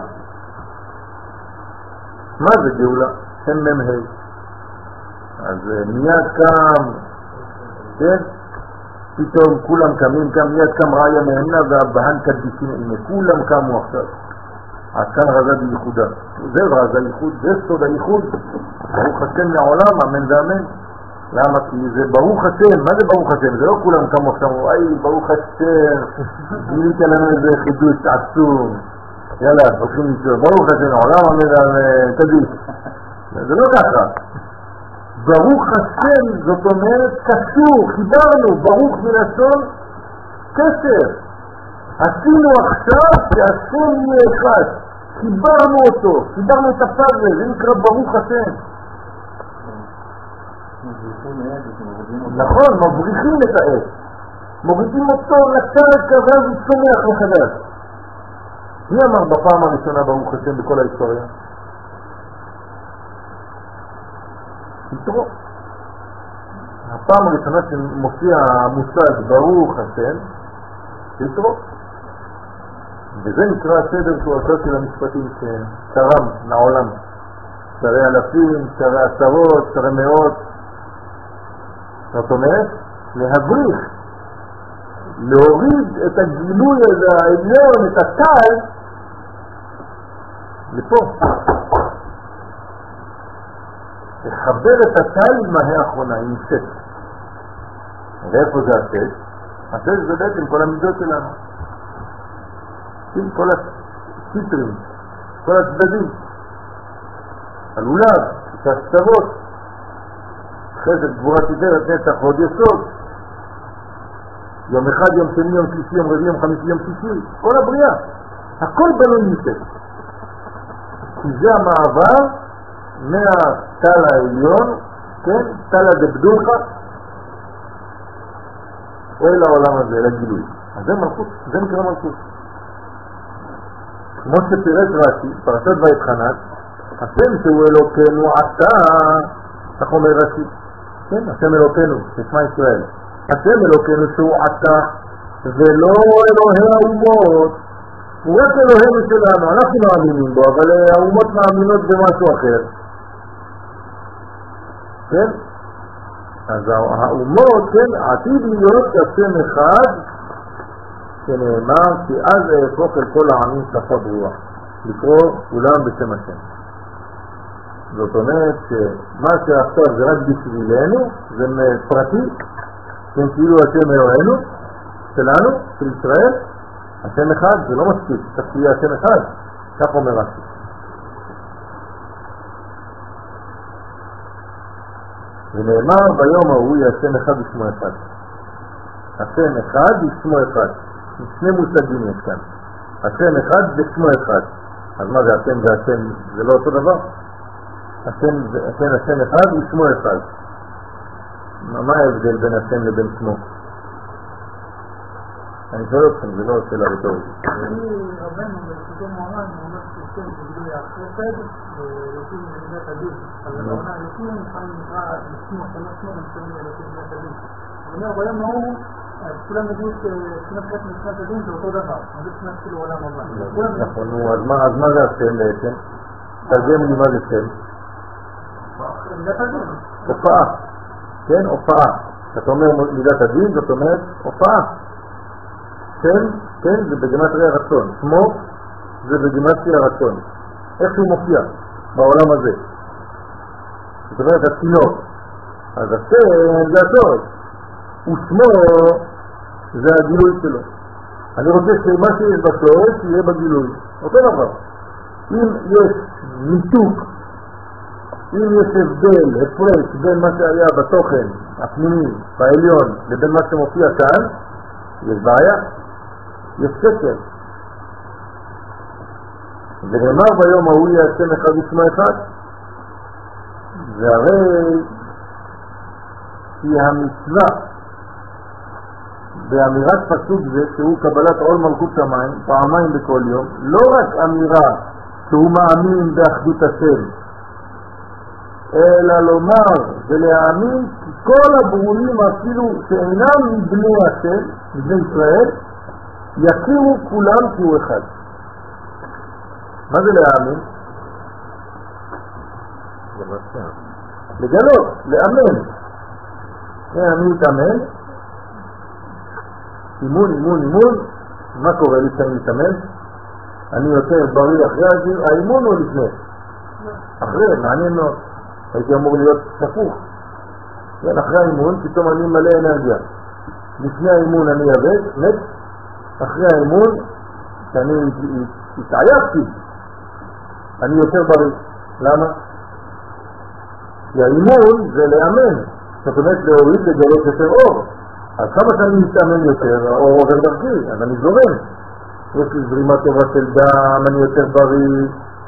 מה זה גאולה? שם ממהי. אז מיד קם, כן? פתאום כולם קמים, קם מיד קם ראיה מהמנה והבהן קדישים, הנה כולם קמו עכשיו. עד כאן רזה בייחודה. זה רזה ייחוד, זה סוד הייחוד. ברוך השם לעולם, אמן ואמן. למה? כי זה ברוך השם. מה זה ברוך השם? זה לא כולם קמו עכשיו, אי ברוך השם, גילית לנו איזה חידוש עצום. יאללה, הולכים למצוא, ברוך השם, העולם אמן, תדיש. זה לא ככה. ברוך השם, זאת אומרת, קשור, חיברנו, ברוך מלשון, קשר. עשינו עכשיו שהשם יהיה אחד. חיברנו אותו, חיברנו את הפאזל, זה נקרא ברוך השם. נכון, מבריחים את האש. מורידים אותו לקרקע ואז הוא צומח מחדש. מי אמר בפעם הראשונה ברוך השם בכל ההיסטוריה? יתרו. הפעם הראשונה שמופיע המושג ברוך השם, יתרו. וזה נקרא הסדר שהוא עשה של המשפטים שתרם לעולם. שרי אלפים, שרי עשרות, שרי מאות. זאת אומרת, להבריך, להוריד את הגילוי הזה העליון, את הטל, לפה. לחבר את הטל עם ההא האחרונה, עם שש. ואיפה זה השש? השש זה בעצם כל המידות שלנו. כל הסיטרים, כל הצדדים. הלולב, את השתרות. חסד, גבורה תפארת, נצח ועוד יסוד. יום אחד, יום שני, יום שלישי, יום רביעי, יום חמישי, יום שישי, כל הבריאה. הכל בנוי מזה. כי זה המעבר מהתל העליון, כן, תל הדבדוחה, אל העולם הזה, לגילוי. אז זה מלכות, זה נקרא מלכות. כמו שפירט רש"י, פרשת ויתחנן, השם שהוא אלוקינו עתה, כך אומר רש"י, כן, השם אלוקינו, נשמע ישראל. השם אלוקינו שהוא עתה, ולא אלוהי האומות, הוא רק אלוהינו שלנו, אנחנו מאמינים בו, אבל האומות מאמינות במשהו אחר. כן? אז האומות, כן, עתיד להיות השם אחד, שנאמר, כי אז אהפוך אל כל העמים שפה ברורה, לקרוא כולם בשם השם. זאת אומרת שמה שעכשיו זה רק בשבילנו, זה פרטי, כן, כאילו השם אלוהינו, שלנו, של ישראל, השם אחד, זה לא מספיק, צריך שיהיה השם אחד, כך אומר רש"י. ונאמר ביום ההוא יהיה השם אחד ושמו אחד. השם אחד ושמו אחד. שני מושגים יש כאן. השם אחד ושמו אחד. אז מה זה השם והשם? זה לא אותו דבר? השם, כן, השם אחד ושמו אחד. מה ההבדל בין השם לבין שמו? אני שואל אתכם, זה לא שאלה רטורית. אני רבנו בפתאום מועמד, הוא אומר ששם זה גילוי החסד, ויוצאים למידת הדין. אז הכוונה לפני, לפעמים נקרא לשמו, שלא שמו, ומשתמעים ליוצאים למידת הדין. הוא אומר, ביום ההוא, כולם ידעו ששמת חסד משמת הדין זה אותו דבר. זה שמת כאילו עולם הבא. נכון, אז מה זה השם בעצם? תרגם לי מה זה שם. מידת הדין. הופעה. כן, הופעה. אתה אומר מידת הדין, זאת אומרת הופעה. כן, כן, זה בגימטריה הרצון. שמו זה בגימטריה הרצון. איך שהוא מופיע בעולם הזה. זאת אומרת, התינוק. אז השם זה השורש. ושמו זה הגילוי שלו. אני רוצה שמה שיש בשורש יהיה בגילוי. אותו דבר. אם יש ניתוק, אם יש הבדל, הפרש בין מה שהיה בתוכן הפנימי, בעליון, לבין מה שמופיע כאן, יש בעיה. יש שקר. ונאמר ביום ההוא יהיה השם אחד ושמו אחד. והרי כי המצווה באמירת פסוק זה, שהוא קבלת עול מלכות שמיים, פעמיים בכל יום, לא רק אמירה שהוא מאמין באחדות השם, אלא לומר ולהאמין כי כל הברואים אפילו שאינם מבני השם, מבני ישראל, יכירו כולם כי הוא אחד. מה זה להאמין? לגלות, לאמן. אני מתאמן, אימון, אימון, אימון. מה קורה לי כשאני מתאמן? אני יותר בריא אחרי האימון או לפני? אחרי, מעניין מאוד. הייתי אמור להיות שפוך. כן, אחרי האימון פתאום אני מלא אנרגיה. לפני האימון אני יבד, מת. אחרי האימון, שאני התעייפתי, אני יותר בריא. למה? כי האימון זה לאמן. זאת אומרת להוריד לגלות יותר אור. אז כמה שאני מתאמן יותר, האור עובר דרכי, אז אני זורם. יש לי זרימה טובה של דם, אני יותר בריא.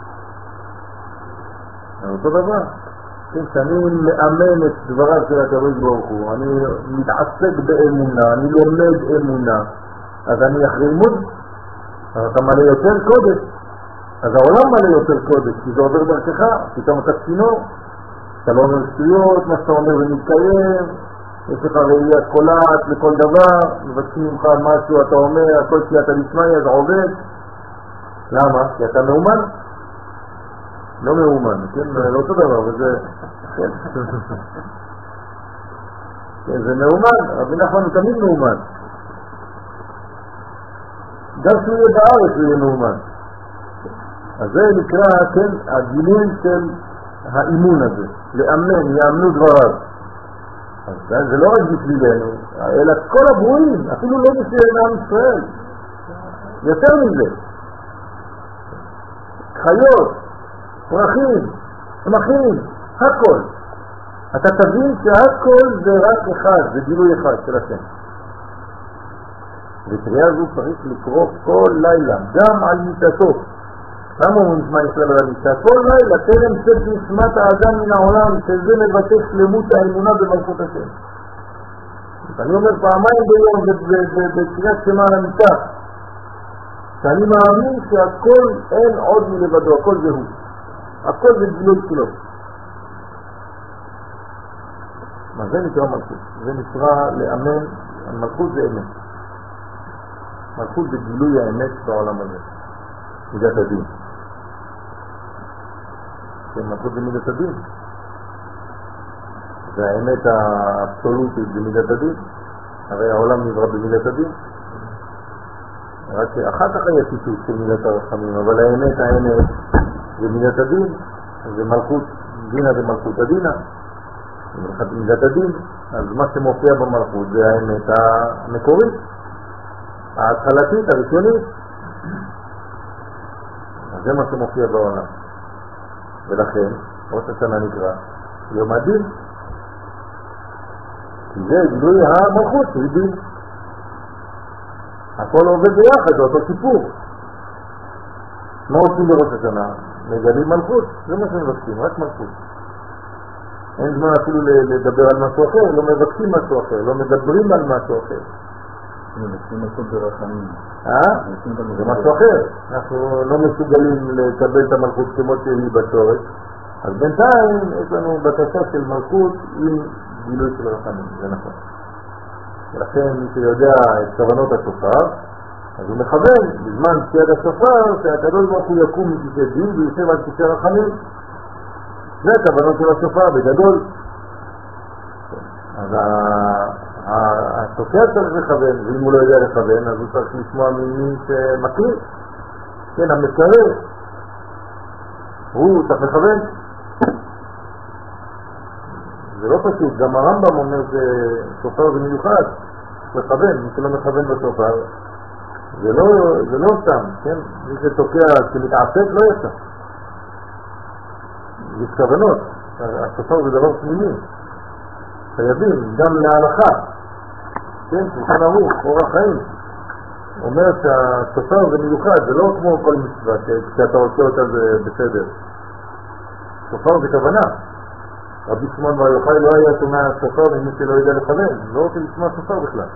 זה אותו דבר. כן, שאני מאמן את דבריו של הקדוש ברוך הוא, אני מתעסק באמונה, אני לומד אמונה, אז אני אחרי אימון, אז אתה מלא יותר קודש, אז העולם מלא יותר קודש, כי זה עובר דרכך, פתאום אתה צינור, אתה לא אומר שטויות, מה שאתה אומר ומתקיים, יש לך ראייה קולעת לכל דבר, מבקשים ממך משהו, אתה אומר, הכל שייתה לשמי, אז עובד. למה? כי אתה מאומן? לא מאומן, כן? לא אותו דבר, וזה... כן, זה מאומן, אבל נכון, הוא תמיד מאומן. גם שהוא יהיה בארץ הוא יהיה מאומן. אז זה נקרא, כן, הגילוי של האימון הזה, לאמן, יאמנו דבריו. אז זה לא רק בשבילנו, אלא כל הברואים, אפילו לא בשביל עם ישראל. יותר מזה. חיות, פרחים, צמחים, הכל. אתה תבין שהכל זה רק אחד, זה גילוי אחד של השם. וקריאה זו צריך לקרוא כל לילה, גם על מיטתו. למה הוא נשמע ישראל על המיטה? כל לילה, תרם צאת נשמת האדם מן העולם, שזה מבטא שלמות האמונה במלכות השם. אני אומר פעמיים ביום בקריאת שמה על המיטה, שאני מאמין שהכל אין עוד מלבדו, הכל זה הוא. הכל זה גילוי שלו. מה זה נקרא מלכות? זה נקרא לאמן, מלכות זה אמת. מלכות זה גילוי האמת בעולם הזה. מידת הדין. כן, מלכות זה מידת הדין. והאמת האבסולוטית זה מידת הדין. הרי העולם נברא במידת הדין. רק אחר כך היה ציטוט של מידת הרחמים, אבל האמת, האמת זה מידת הדין, זה מלכות, דינה זה מלכות הדינה. מלכות מידת הדין, אז מה שמופיע במלכות זה האמת המקורית, ההתחלתית, הראשונית. אז זה מה שמופיע בעולם. ולכן, ראש השנה נקרא יום הדין. כי זה גילוי המלכות, זה דין. הכל עובד ביחד, אותו סיפור. מה עושים בראש השנה? מגלים מלכות, זה מה שמבקשים, רק מלכות. אין זמן אפילו לדבר על משהו אחר, לא מבקשים משהו אחר, לא מדברים על משהו אחר. מבקשים מלכות ברחמים. אה? זה משהו אחר. אנחנו לא מסוגלים לקבל את המלכות כמו שהיא בשורש. אז בינתיים יש לנו בקשה של מלכות עם גילוי של רחמים, זה נכון. ולכן מי שיודע את כוונות השופר, אז הוא מכוון בזמן תקיעת השופר שהקדוש ברוך הוא יקום מכיסא דין ויושב על כיסא רחמים. זה הכוונות של השופר בגדול. אז התוקע צריך לכוון, ואם הוא לא יודע לכוון אז הוא צריך לשמוע ממי שמקריא. כן, המקרר הוא צריך לכוון. זה לא פשוט, גם הרמב"ם אומר ששופר זה מיוחד, לכוון, מי שלא מכוון בשופר זה לא, זה לא סתם, כן? מי שתוקע, שמתעסק לא יצא. יש כוונות, השופר זה דבר פנימי, חייבים, גם להלכה, כן? שולחן ערוך, אורח חיים, אומר שהשופר זה מיוחד, זה לא כמו כל מצווה, כשאתה רוצה אותה זה בסדר. שופר זה כוונה. רבי שמעון בר יוחאי לא היה שומע שופר ממי שלא יודע לכוון, לא רוצה לשמוע שופר בכלל.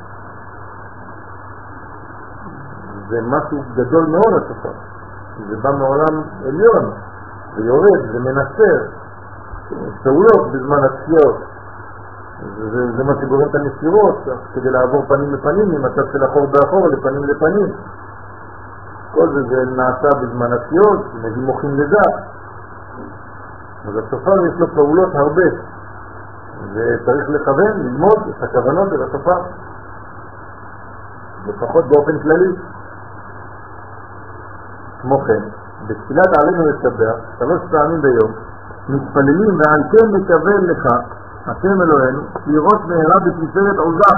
זה משהו גדול מאוד השופר. זה בא מעולם עליון, זה יורד, זה מנסר, פעולות בזמן התפילות. זה, זה מה שגורם את הנסירות, כדי לעבור פנים לפנים, ממצב של אחור באחור לפנים לפנים. כל זה, זה נעשה בזמן התפילות, מביא מוחים לדעת. אז השופר יש לו פעולות הרבה, וצריך לכוון, ללמוד את הכוונות של השופר, לפחות באופן כללי. כמו כן, בתפילת עלינו לשבח, שלוש פעמים ביום, מתפללים ועל כן מקבל לך, השם אלוהינו, לראות מהרה בתפארת עוזה.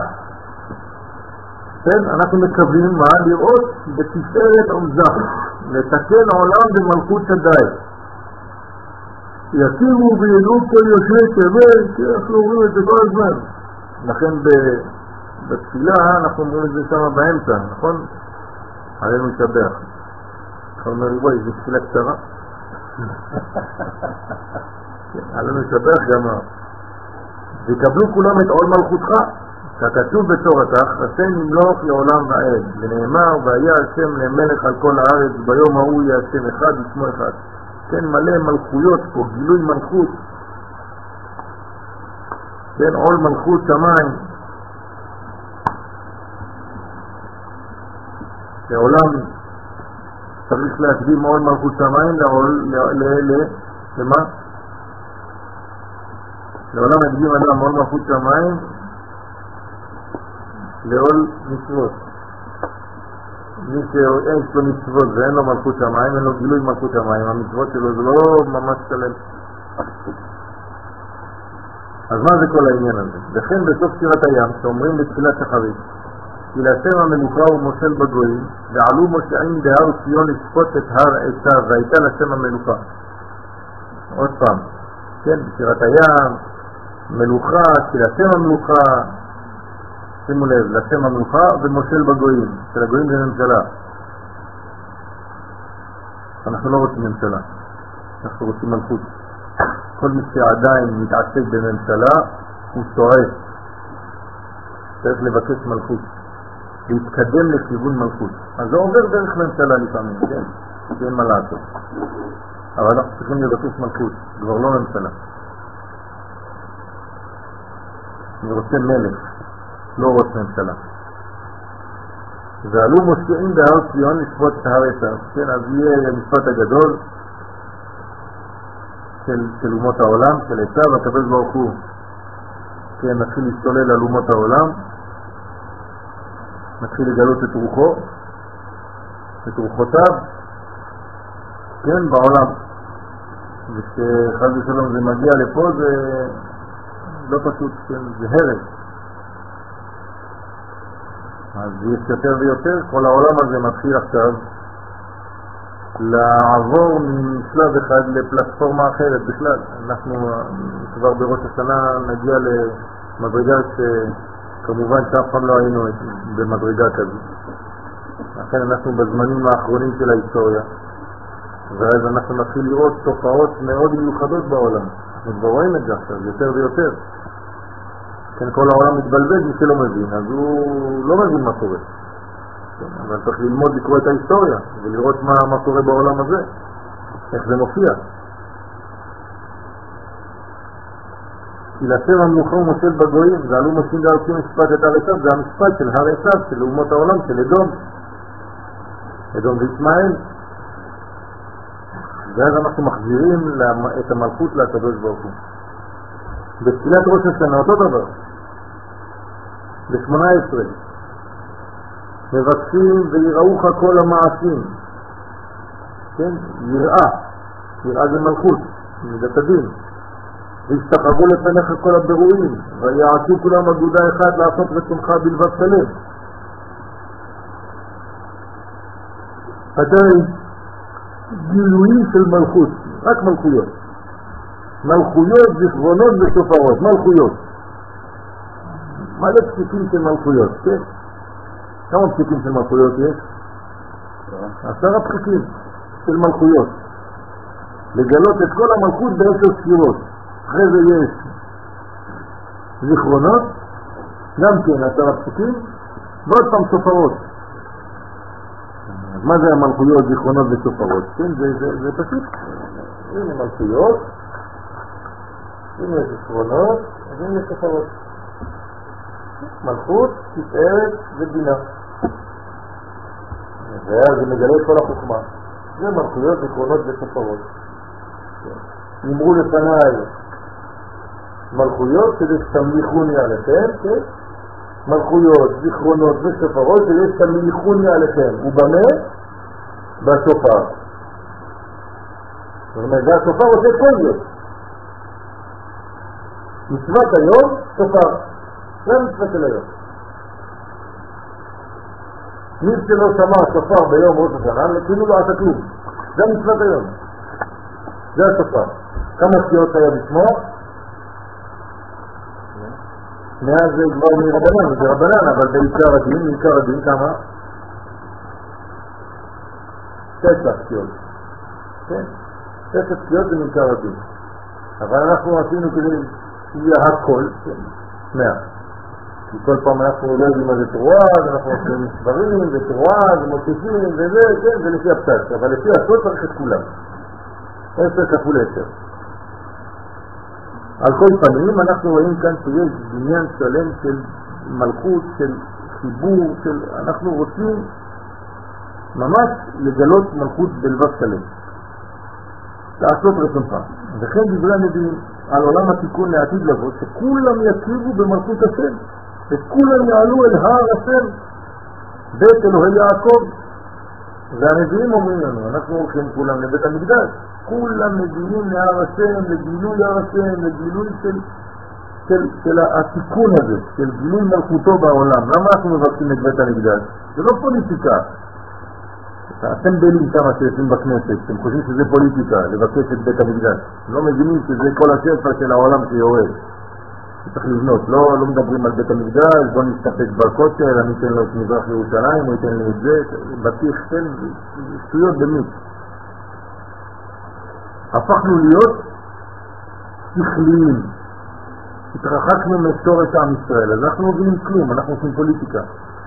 כן, אנחנו מקווים מה? לראות בתפארת עוזה, לתקן עולם במלכות שדי. יקימו וידעו כל יושבי תבל, כי אנחנו אומרים את זה כל הזמן. לכן בתפילה אנחנו אומרים את זה שם באמצע, נכון? עלינו לשבח. אתה אומר לי, בואי, זו תפילה קצרה. עלינו לשבח גם. ויקבלו כולם את עול מלכותך, ככתוב בתורתך, השם ימלוך לעולם ועד, ונאמר, והיה השם למלך על כל הארץ, ביום ההוא יהיה השם אחד ושמו אחד. כן, מלא מלכויות פה, גילוי מלכות. כן, עול מלכות שמיים. לעולם צריך להקדים עול מלכות שמיים לעול, ל... ל... ל... למה? לעולם הקדים אדם עול מלכות שמיים לעול מצוות. מי שיש לו מצוות ואין לו מלכות שמיים, אין לו גילוי מלכות שמיים, המצוות שלו זה לא ממש שלם. אז מה זה כל העניין הזה? וכן בסוף שירת הים, שאומרים בתפילת שחרית, כי להשם המלוכה הוא מושל בגויים, ועלו מושעים בהר ציון לשפוט את הר עשיו, והייתה להשם המלוכה. עוד פעם, כן, בשירת הים, מלוכה, כי להשם המלוכה, שימו לב, לשם המלוכה ומושל בגויים, של הגויים זה ממשלה. אנחנו לא רוצים ממשלה, אנחנו רוצים מלכות. כל מי שעדיין מתעסק בממשלה הוא טועה. צריך לבקש מלכות, להתקדם לכיוון מלכות. אז זה עובר דרך ממשלה לפעמים, כן? שאין מה לעשות. אבל אנחנו צריכים לבקש מלכות, כבר לא ממשלה. אני רוצה מלך, לא ראש ממשלה. ועלו מושעים בהר ציון לשפוט את הר עשיו. כן, אז יהיה המשפט הגדול של, של אומות העולם, של עשיו, הקדוש ברוך הוא, כן, נתחיל להשתולל על אומות העולם, נתחיל לגלות את רוחו, את רוחותיו, כן, בעולם. ושחד ושלום זה מגיע לפה, זה לא פשוט, כן, זה הרג. אז יש יותר ויותר, כל העולם הזה מתחיל עכשיו לעבור משלב אחד לפלטפורמה אחרת בכלל. אנחנו כבר בראש השנה נגיע למדרגה שכמובן שאף פעם לא היינו במדרגה כזו. לכן אנחנו בזמנים האחרונים של ההיסטוריה, ואז אנחנו נתחיל לראות תופעות מאוד מיוחדות בעולם. אנחנו כבר רואים את זה עכשיו, יותר ויותר. כן, כל העולם מתבלבל, מי שלא מבין, אז הוא לא מבין מה קורה. כן, אבל צריך ללמוד לקרוא את ההיסטוריה ולראות מה, מה קורה בעולם הזה, איך זה מופיע. כי לשם המלוכה הוא מושל בגויים, ועלו מושלים להרצים משפט את הר עשיו, זה המשפט של הר עשיו, של אומות העולם, של אדום, אדום וישמעאל. ואז אנחנו מחזירים את המלכות לקדוש ברוך הוא. בתפילת ראש השנה אותו דבר, ב-שמונה עשרה מבקשים ויראוך כל המעשים, כן? יראה, יראה זה מלכות, מידת הדין, והשתחוו לפניך כל הבירואים, ויעשו כולם אגודה אחד לעשות רצונך בלבד שלם. עדיין גילויים של מלכות, רק מלכויות. מלכויות, זיכרונות ושופרות, מלכויות. מלא פסוקים של מלכויות, כן? כמה פסוקים של מלכויות יש? עשרה פסוקים של מלכויות. לגלות את כל המלכות בעשר ספירות. אחרי זה יש זיכרונות, גם כן עשרה פסוקים, ועוד פעם שופרות. אז מה זה המלכויות, זיכרונות ושופרות? כן, זה, זה, זה פשוט. הנה מלכויות, הנה זיכרונות, אז הנה שופרות. מלכות, תפארת ובינה. ואז זה מגלה את כל החוכמה. זה מלכויות, זיכרונות ושופרות. נאמרו לפניי מלכויות כדי שתמליכוני עליכם, כן? מלכויות, זיכרונות ושופרות כדי שתמליכוני עליכם. ובמה? בשופר. זאת אומרת, זה השופר עושה כל זה. מצוות היום, שופר. זה המצווה של היום. מי שלא שמע שופר ביום ראש השנה, כאילו לא עשה כלום. זה המצוות היום. זה השופר. כמה שקיעות היה לשמוע? מאז זה כבר מרבנן, זה רבנן, אבל בעיקר הדין, בעיקר הדין כמה? תשע שקיעות. כן? תשע שקיעות זה בעיקר הדין. אבל אנחנו עשינו כדי שיהיה הכל, כן? מאה. כי כל פעם אנחנו לא יודעים מה זה תרועה, אנחנו עושים מסברים, ותרועה, ומוסיפים, וזה, כן, זה לפי הפשט. אבל לפי הסוד צריך את כולם. עשר כפול עשר. על כל פנים אנחנו רואים כאן שיש בניין שלם של מלכות, של חיבור, של... אנחנו רוצים ממש לגלות מלכות בלבד שלם. לעשות רצונך. וכן דברי הנביאים על עולם התיקון לעתיד לבוא, שכולם יקיבו במלכות השם, וכולם יעלו אל הר השם, בית אלוהי יעקב. והנביאים אומרים לנו, אנחנו הולכים כולם לבית המקדש, כולם מגיעים להר השם, לגילוי הר השם, לגילוי של, של, של התיקון הזה, של גילוי מלכותו בעולם. למה אנחנו מבקשים את בית המקדש? זה לא פוליטיקה. אתם בלים כמה שיוצאים בכנסת, אתם חושבים שזה פוליטיקה, לבקש את בית המקדש. לא מבינים שזה כל השפע של העולם שיורד. צריך לבנות, לא, לא מדברים על בית המקדש, בוא נסתפק בכותל, אני אתן לו את מזרח ירושלים, הוא ייתן לי את זה, בטיח, כן, שטויות במית. הפכנו להיות שכליים, התרחקנו מסורת עם ישראל, אז אנחנו לא מבינים כלום, אנחנו עושים פוליטיקה.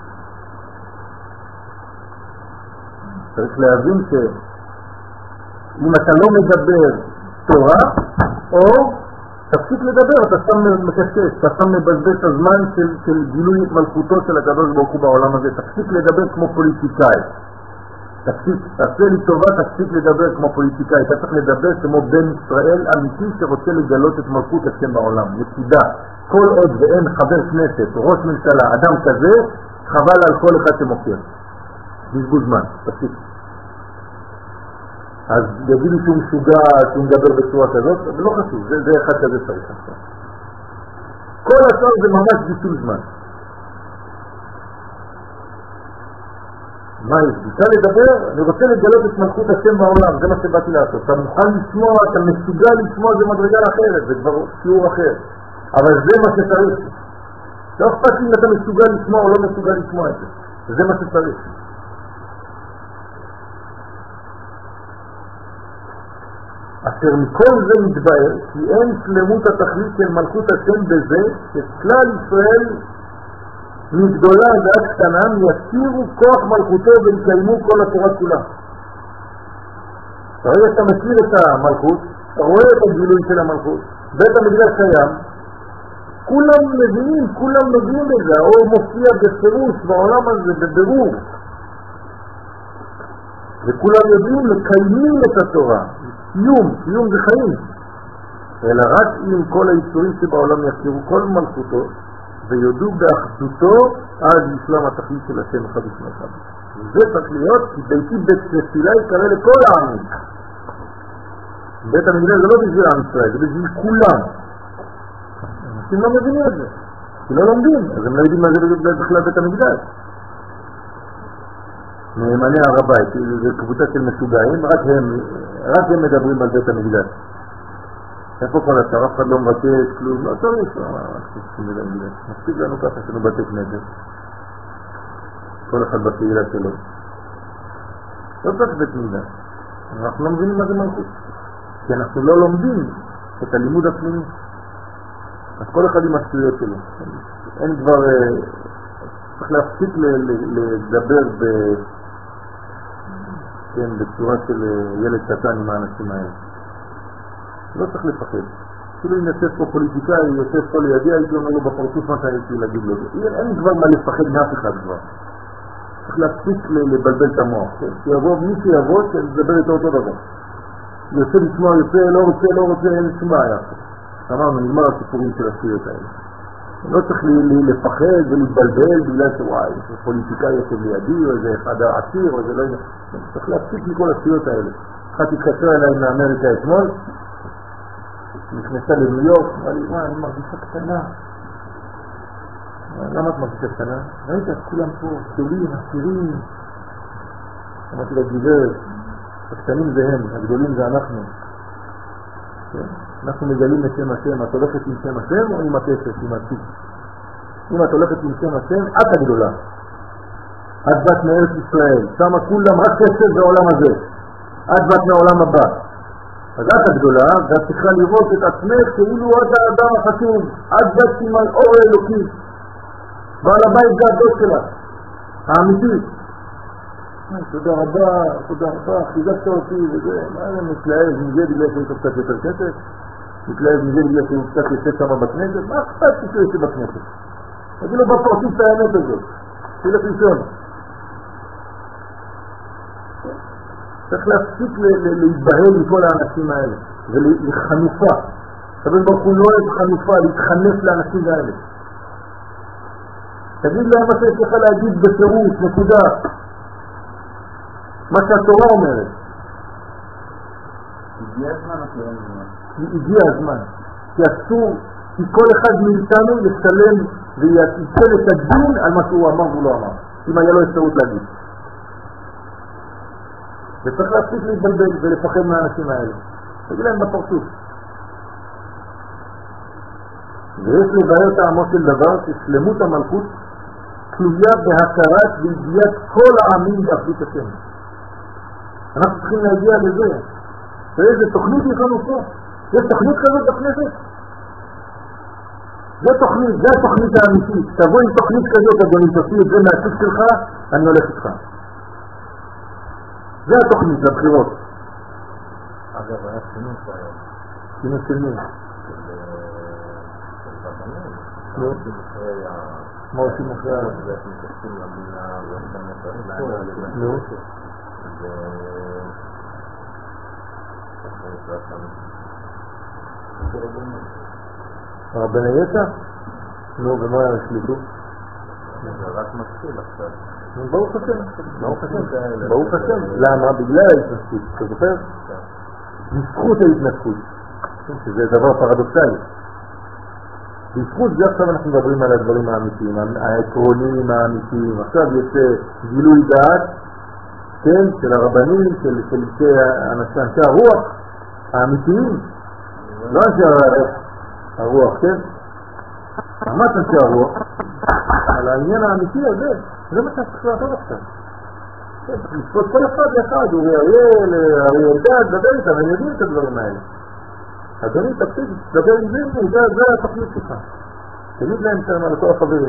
צריך להבין שאם אתה לא מדבר תורה, או תפסיק לדבר, אתה סתם מקשקש, אתה סתם מבזבז את הזמן של, של גילוי מלכותו של הקדוש ברוך הוא בעולם הזה, תפסיק לדבר כמו פוליטיקאי. תפסיק, תעשה לי טובה, תפסיק לדבר כמו פוליטיקאי, אתה צריך לדבר כמו בן ישראל אמיתי שרוצה לגלות את מלכות השם בעולם. נקודה. כל עוד ואין חבר כנסת, ראש ממשלה, אדם כזה, חבל על כל אחד שמופיע. בזבוז זמן, תפסיק. אז יגידו שהוא משוגע, שהוא מדבר בצורה כזאת, אבל לא חשוב, זה, זה אחד כזה צריך. כל השאר זה ממש ביטול זמן. מה יש? רוצה לדבר? אני רוצה לגלות את מלכות השם בעולם, זה מה שבאתי לעשות. אתה מוכן לשמוע, אתה מסוגל לשמוע, זה מדרגה אחרת, זה כבר שיעור אחר. אבל זה מה שצריך. לא אכפת אם אתה מסוגל לשמוע או לא מסוגל לשמוע את זה. זה מה שצריך. אשר מכל זה מתבאר כי אין שלמות התכלית של מלכות השם בזה שכלל ישראל מגדולה ועד קטנה יסירו כוח מלכותו ויקיימו כל התורה כולה. הרי אתה מכיר את המלכות, אתה רואה את הגילוי של המלכות, בית המקדש קיים, כולם מבינים, כולם מבינים את זה, האור מופיע בפירוש בעולם הזה, בבירור. וכולם יודעים לקיימים את התורה. קיום, קיום זה חיים. אלא רק אם כל היצורים שבעולם יכירו כל מלכותו ויודעו באחדותו עד ישלם התכלית של השם אחד ושני אחד. זה צריך להיות כי ביתי בית תפילה יקרא לכל העמים. בית המקדש זה לא בשביל עם ישראל, זה בשביל כולם. אנשים לא מבינים את זה, כי לא לומדים, אז הם לא יודעים מה זה בכלל בית המקדש. נאמני הר הבית, זה קבוצה של משוגעים, רק הם, רק הם מדברים על בית המקדש. איפה כל השאר, אף אחד לא מבקש כלום, לא צריך, מספיק לנו ככה שלנו בתי כנסת, כל אחד בקהילה שלו. לא צריך בית מקדש, אנחנו לא מבינים מה זה מלכות, כי אנחנו לא לומדים את הלימוד הפנימי. אז כל אחד עם השטויות שלו. אין כבר, צריך להפסיק לדבר ב... כן, בצורה של ילד קטן עם האנשים האלה. לא צריך לפחד. אפילו אם יוצא פה פוליטיקאי, יוצא פה לידי, הייתי אומר לו בפרצוף מה שהייתי להגיד לו. אין כבר מה לפחד מאף אחד כבר. צריך להפסיק לבלבל את המוח. שיבוא, מי שיבוא, שידבר איתו אותו דבר. יוצא לשמוע, יוצא, לא רוצה, לא רוצה, אין שום בעיה. אמרנו, נגמר הסיפורים של השטויות האלה. לא צריך לפחד ולהתבלבל בגלל שוואי, פוליטיקאי יושב לידי, או איזה אחד העציר, או איזה לא יודע. צריך להפסיק מכל השטויות האלה. אחת התקשרה אליי מאמריקה אתמול, נכנסה לניו יורק, אמרה לי, וואי, אני מרגישה קטנה. למה את מרגישה קטנה? ראית, כולם פה, גדולים, עשירים. אמרתי לה, גברת, הקטנים זה הם, הגדולים זה אנחנו. אנחנו מגלים את שם השם. את הולכת עם שם השם או עם הכסף, עם הציק? אם את הולכת עם שם השם, את הגדולה. את בת מארץ ישראל. שמה כולם רק כסף בעולם הזה. את בת מהעולם הבא. אז את הגדולה, ואת צריכה לראות את עצמך כאילו את האדם החשוב. את בת עם האור האלוקי. ועל הבית זה הדוד שלה. האמיתי. תודה רבה, תודה רבה, חיזקת אותי וזה, מה זה מתלהב מזה בגלל שיש לו קצת יותר כסף? מתלהב מזה בגלל שהוא קצת יושב שם בכנסת? מה אכפת שהוא יושב בכנסת? תגיד לו בפרצוף את האמת הזאת, תלך לישון. צריך להפסיק להתבהל מכל האנשים האלה, ולחנופה. אבל ברוך הוא לא אוהב חנופה, להתחנף לאנשים האלה. תגיד להם מה שיש לך להגיד בפירוש, נקודה. מה שהתורה אומרת. הגיע הזמן או שאין זמן? הגיע הזמן. כי אסור, כי כל אחד מאיתנו ישלם וייתן את הדין על מה שהוא אמר והוא לא אמר. אם היה לו אפשרות להגיד. וצריך להפסיק להתבלבל ולפחד מהאנשים האלה. תגיד להם בפרצוף. ויש לבאר טעמו של דבר ששלמות המלכות תלויה בהכרת וידיעת כל העמים באחדות השם. אנחנו צריכים להגיע לזה. ואיזה תוכנית יש לנו פה? יש תוכנית כזאת בכנסת? זה תוכנית, זה התוכנית האמיתית. תבוא עם תוכנית כזאת, אדוני, תוציא את זה מהתיק שלך, אני הולך איתך. זה התוכנית לבחירות. אגב, היה שינוי היום. שינוי של מי? לא. מה עושים אחרי ה... ואנחנו מתייחסים למדינה ואנחנו מתייחסים לא. הרבני יצא? נו, ומה היה השליטות? זה רק מתחיל עכשיו. ברוך השם, ברוך השם, ברוך השם. למה? בגלל ההתנתקות, אתה זוכר? בזכות ההתנתקות, שזה דבר פרדוקסלי. בזכות זה עכשיו אנחנו מדברים על הדברים האמיתיים, העקרוניים האמיתיים. עכשיו יוצא גילוי דעת, כן, של הרבנים, של אנשי הרוח האמיתיים, לא אנשי הרוח, כן? ממש אנשי הרוח, על העניין האמיתי הזה, זה מה שצריך לעשות עכשיו. צריך לצפות כל אחד לאחד, אורי אריאל, אריאל אלדד, דבר איתם, הם יודעים את הדברים האלה. אדוני, תפסיק, תדבר עם זה, זה התוכנית שלך. תגיד להם שם על כל החברים.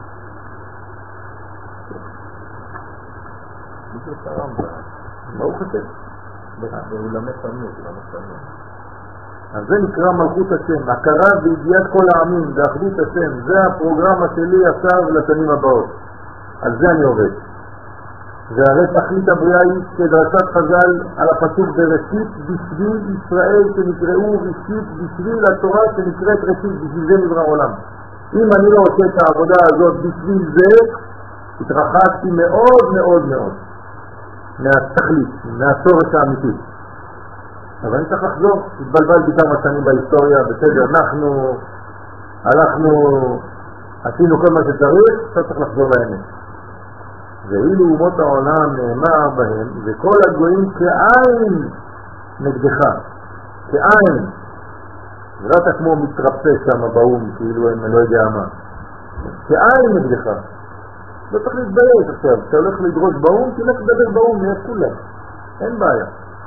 מישהו שרם בה. מה הוא חושב? באולמי תנות, אולמי תנות. אז זה נקרא מלכות השם, הכרה וידיעת כל העמים, ואחדות השם. זה הפרוגרמה שלי עכשיו לשנים הבאות. על זה אני עובד. והרי תכלית הבריאה היא כדרשת חז"ל על הפסוק בראשית בשביל ישראל שנקראו ראשית, בשביל התורה שנקראת ראשית, בשביל זה נברא עולם. אם אני לא עושה את העבודה הזאת בשביל זה, התרחקתי מאוד מאוד מאוד מהתכלית, מהצורך האמיתי. אבל אני צריך לחזור, התבלבלתי כמה שנים בהיסטוריה, בסדר, אנחנו הלכנו, עשינו כל מה שצריך, עכשיו צריך לחזור לאמת. ואילו אומות העולם נאמר בהם, וכל הגויים כעין נגדך, כעין. וראית כמו מתרפא שם באום, כאילו הם לא יודע מה. כעין נגדך. לא צריך להתבייש עכשיו, אתה הולך לדרוש באום, תלך לדבר באום, נהיה כולם. אין בעיה.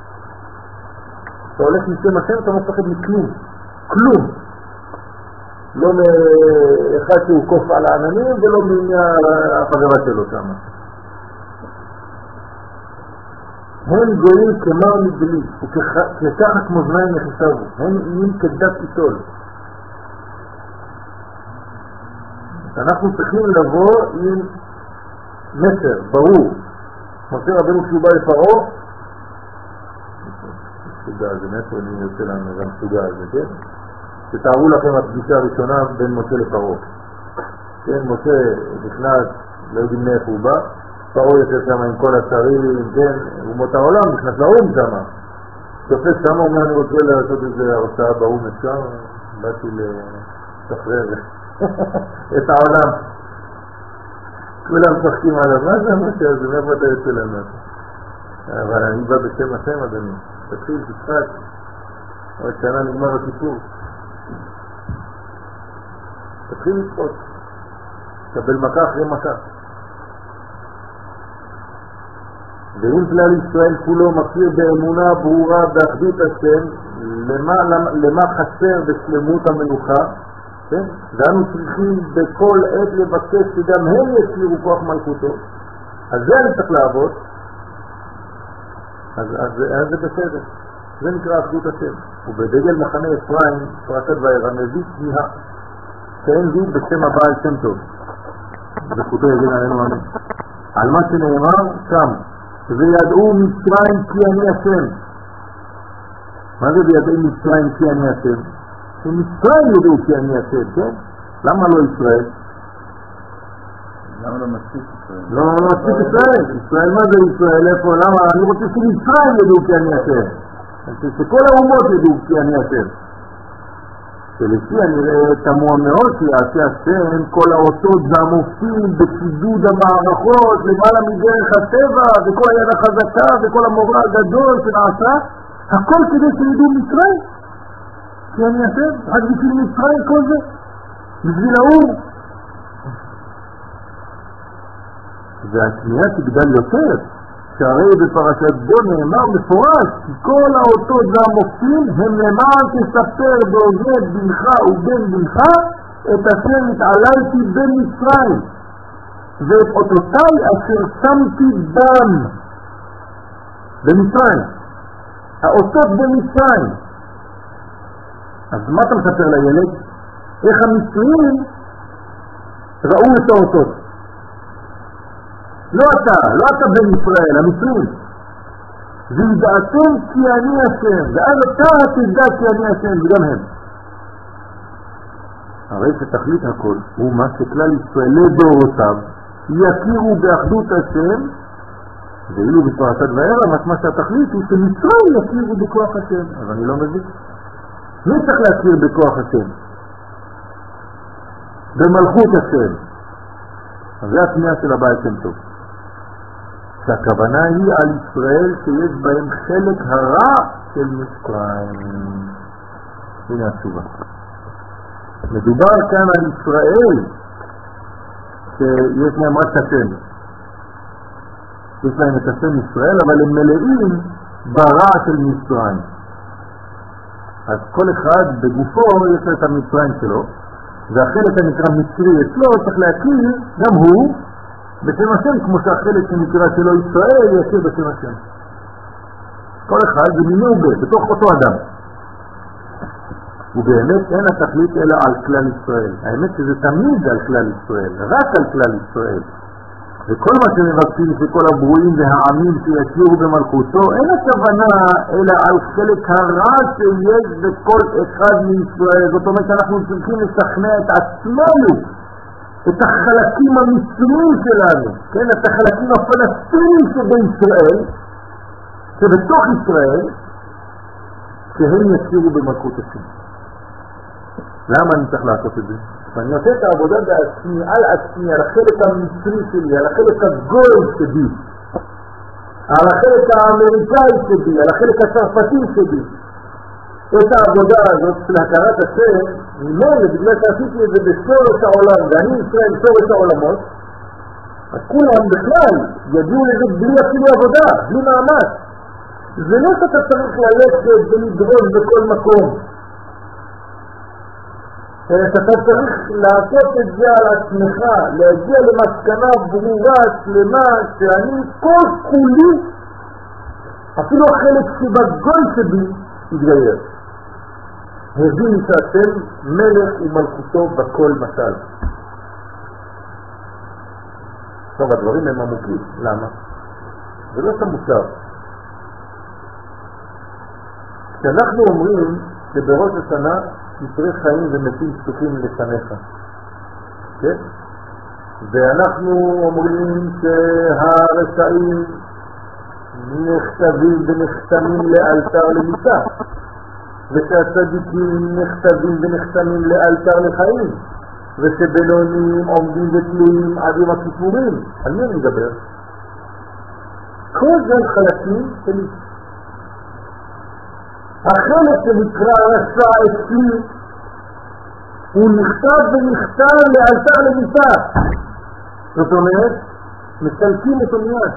אתה הולך משם השם, אתה לא מפחד מכלום. כלום. לא מאחד שהוא קוף על העננים, ולא מהחברה שלו שם. הם גויים כמר מגלי, וככה כמו זניים יחסבו, הם נהיים כדת איתול. אנחנו צריכים לבוא עם מסר, ברור. משה רבנו כשהוא בא לפרעה, סוגה, זה מאיפה אני יוצא לנו גם סוגה הזה, כן? שתארו לכם הפגישה הראשונה בין משה לפרעה. כן, משה נכנס, לא יודעים מאיפה הוא בא, פרעה יושב שם עם כל השרים, כן, אומות העולם, נכנס לאום שם. תופס שם, אומר, אני רוצה לעשות איזה הרצאה באום אפשר, באתי לשחרר את העולם. כולם צחקים עליו, מה זה המשה הזה, מאיפה אתה יוצא לנו? אבל אני בא בשם השם, אדוני. תתחיל, תצחק. עוד שנה נגמר הסיפור. תתחיל לצחוק. תקבל מכה אחרי מכה. ואם כלל ישראל כולו מכיר באמונה ברורה באחדות השם, למה, למה, למה חסר בשלמות המנוחה, כן? ואנו צריכים בכל עת לבקש שגם הם ישירו כוח מלכותו. אז זה אני צריך לעבוד. אז, אז, אז זה בסדר. זה נקרא אחדות השם. ובדגל מחנה אפרים, פרשת וארא, מביא תמיהה, שאין זו בשם הבעל שם טוב. זכותו יגן עלינו אמן. על מה שנאמר שם, וידעו מצרים כי אני השם. מה זה וידעו מצרים כי אני השם? שמצרים ידעו כי אני השם, כן? למה לא ישראל? למה לא מספיק ישראל? לא, לא מספיק ישראל. ישראל, מה זה ישראל? איפה? למה? אני רוצה שמצרים ידעו כי אני השם. שכל האומות ידעו כי אני השם. שלפי הנראה תמוה מאוד שיעשה השם כל האותות והמופתים בשידוד המערכות למעלה מדרך הטבע וכל היד החזקה וכל המורא הגדול שנעשה, הכל כדי שידעו מצרים כי אני השם, רק בשביל מצרים כל זה. בשביל האור. והקנייה תגדל יותר, שהרי בפרשת בו נאמר מפורש, כי כל האותות והמופתים הם למען תספר באוזני בנך ובן בנך את אשר התעללתי במצרים, ואת אותותיי אשר שמתי בם במצרים. האותות במצרים. אז מה אתה מספר לילד? איך המצרים ראו את האותות? לא אתה, לא אתה בן ישראל, המצרים. וידעתם כי אני השם, ואז אתה תדע כי אני השם, וגם הם. הרי שתכלית הכל הוא מה שכלל ישראל לדורותיו יכירו באחדות השם, ואילו בפרשת וארא מה שהתכלית הוא שמצרים יכירו בכוח השם. אז אני לא מבין. מי צריך להכיר בכוח השם? במלכות השם. אז זה הפנייה של הבית שם טוב. שהכוונה היא על ישראל שיש בהם חלק הרע של מצרים. הנה התשובה. מדובר כאן על ישראל שיש להם רק השם. יש להם את השם ישראל, אבל הם מלאים ברע של מצרים. אז כל אחד בגופו יש לו את המצרים שלו, והחלק הנקרא מצרי אצלו צריך להכיר גם הוא בשם השם, כמו שהחלק שנקרא שלו ישראל יכיר בשם השם. כל אחד זה מינובה בתוך אותו אדם. ובאמת אין התכלית אלא על כלל ישראל. האמת שזה תמיד על כלל ישראל, רק על כלל ישראל. וכל מה שמבקשים שכל הברואים והעמים שיכירו במלכותו, אין הכוונה אלא על חלק הרע שיש בכל אחד מישראל. זאת אומרת שאנחנו צריכים לשכנע את עצמנו, את החלקים המצריים שלנו, כן? את החלקים הפלסטיניים שבישראל, שבתוך ישראל, שהם יכירו במלכות השם. למה אני צריך לעשות את זה? ואני עושה את העבודה בעצמי, על עצמי, על החלק המצרי שלי, על החלק הגוי שלי, על החלק האמריקאי שלי, על החלק הצרפתי שלי. את העבודה הזאת של הכרת השם, ממילא, בגלל שעשיתי את זה בשורש העולם, ואני ישראל שורש העולמות, אז כולם בכלל יגיעו לזה בלי אפילו עבודה, בלי מאמץ. זה לא שאתה צריך ללכת ולדרוש בכל מקום, אלא שאתה צריך לעשות את זה על עצמך, להגיע למסקנה ברורה, שלמה, שאני כל כולי, אפילו החלק שבגוי שבי, יתגייר. הבין שאתם מלך ומלכותו בכל משל. טוב, הדברים הם עמוקים. למה? זה לא סמוסר. כשאנחנו אומרים שבראש השנה יצרי חיים ומתים פתוחים לפניך, כן? ואנחנו אומרים שהרשעים נכתבים ונחתמים לאלתר למיתה, ושהצדיקים נכתבים ונחתמים לאלתר לחיים, ושבינונים עומדים ותלויים עד יום הכיפורים. על מי אני מדבר? כל זה חלקים שלי. החלק שנקרא רשע אצלי הוא נכתב ונכתב לאלתר למיתה. זאת אומרת, מסלקים את עניין.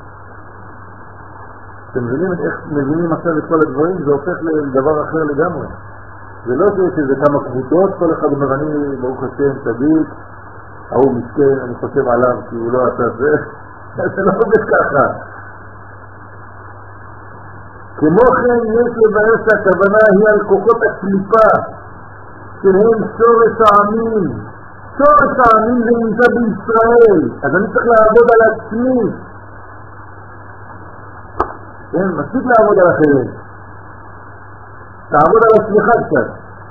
אתם מבינים איך מבינים עכשיו את כל הדברים? זה הופך לדבר אחר לגמרי. זה לא שיש איזה כמה קבוצות, כל אחד אומר אני ברוך השם צדיק, ההוא מסכן, אני חושב עליו כי הוא לא עשה זה. זה לא עובד ככה. כמו כן יש לבאר שהכוונה היא על כוחות הקליפה שהם שורש העמים. שורש העמים זה נמצא בישראל, אז אני צריך לעבוד על עצמי. כן, מספיק לעבוד על אחרים. תעבוד על עצמך קצת.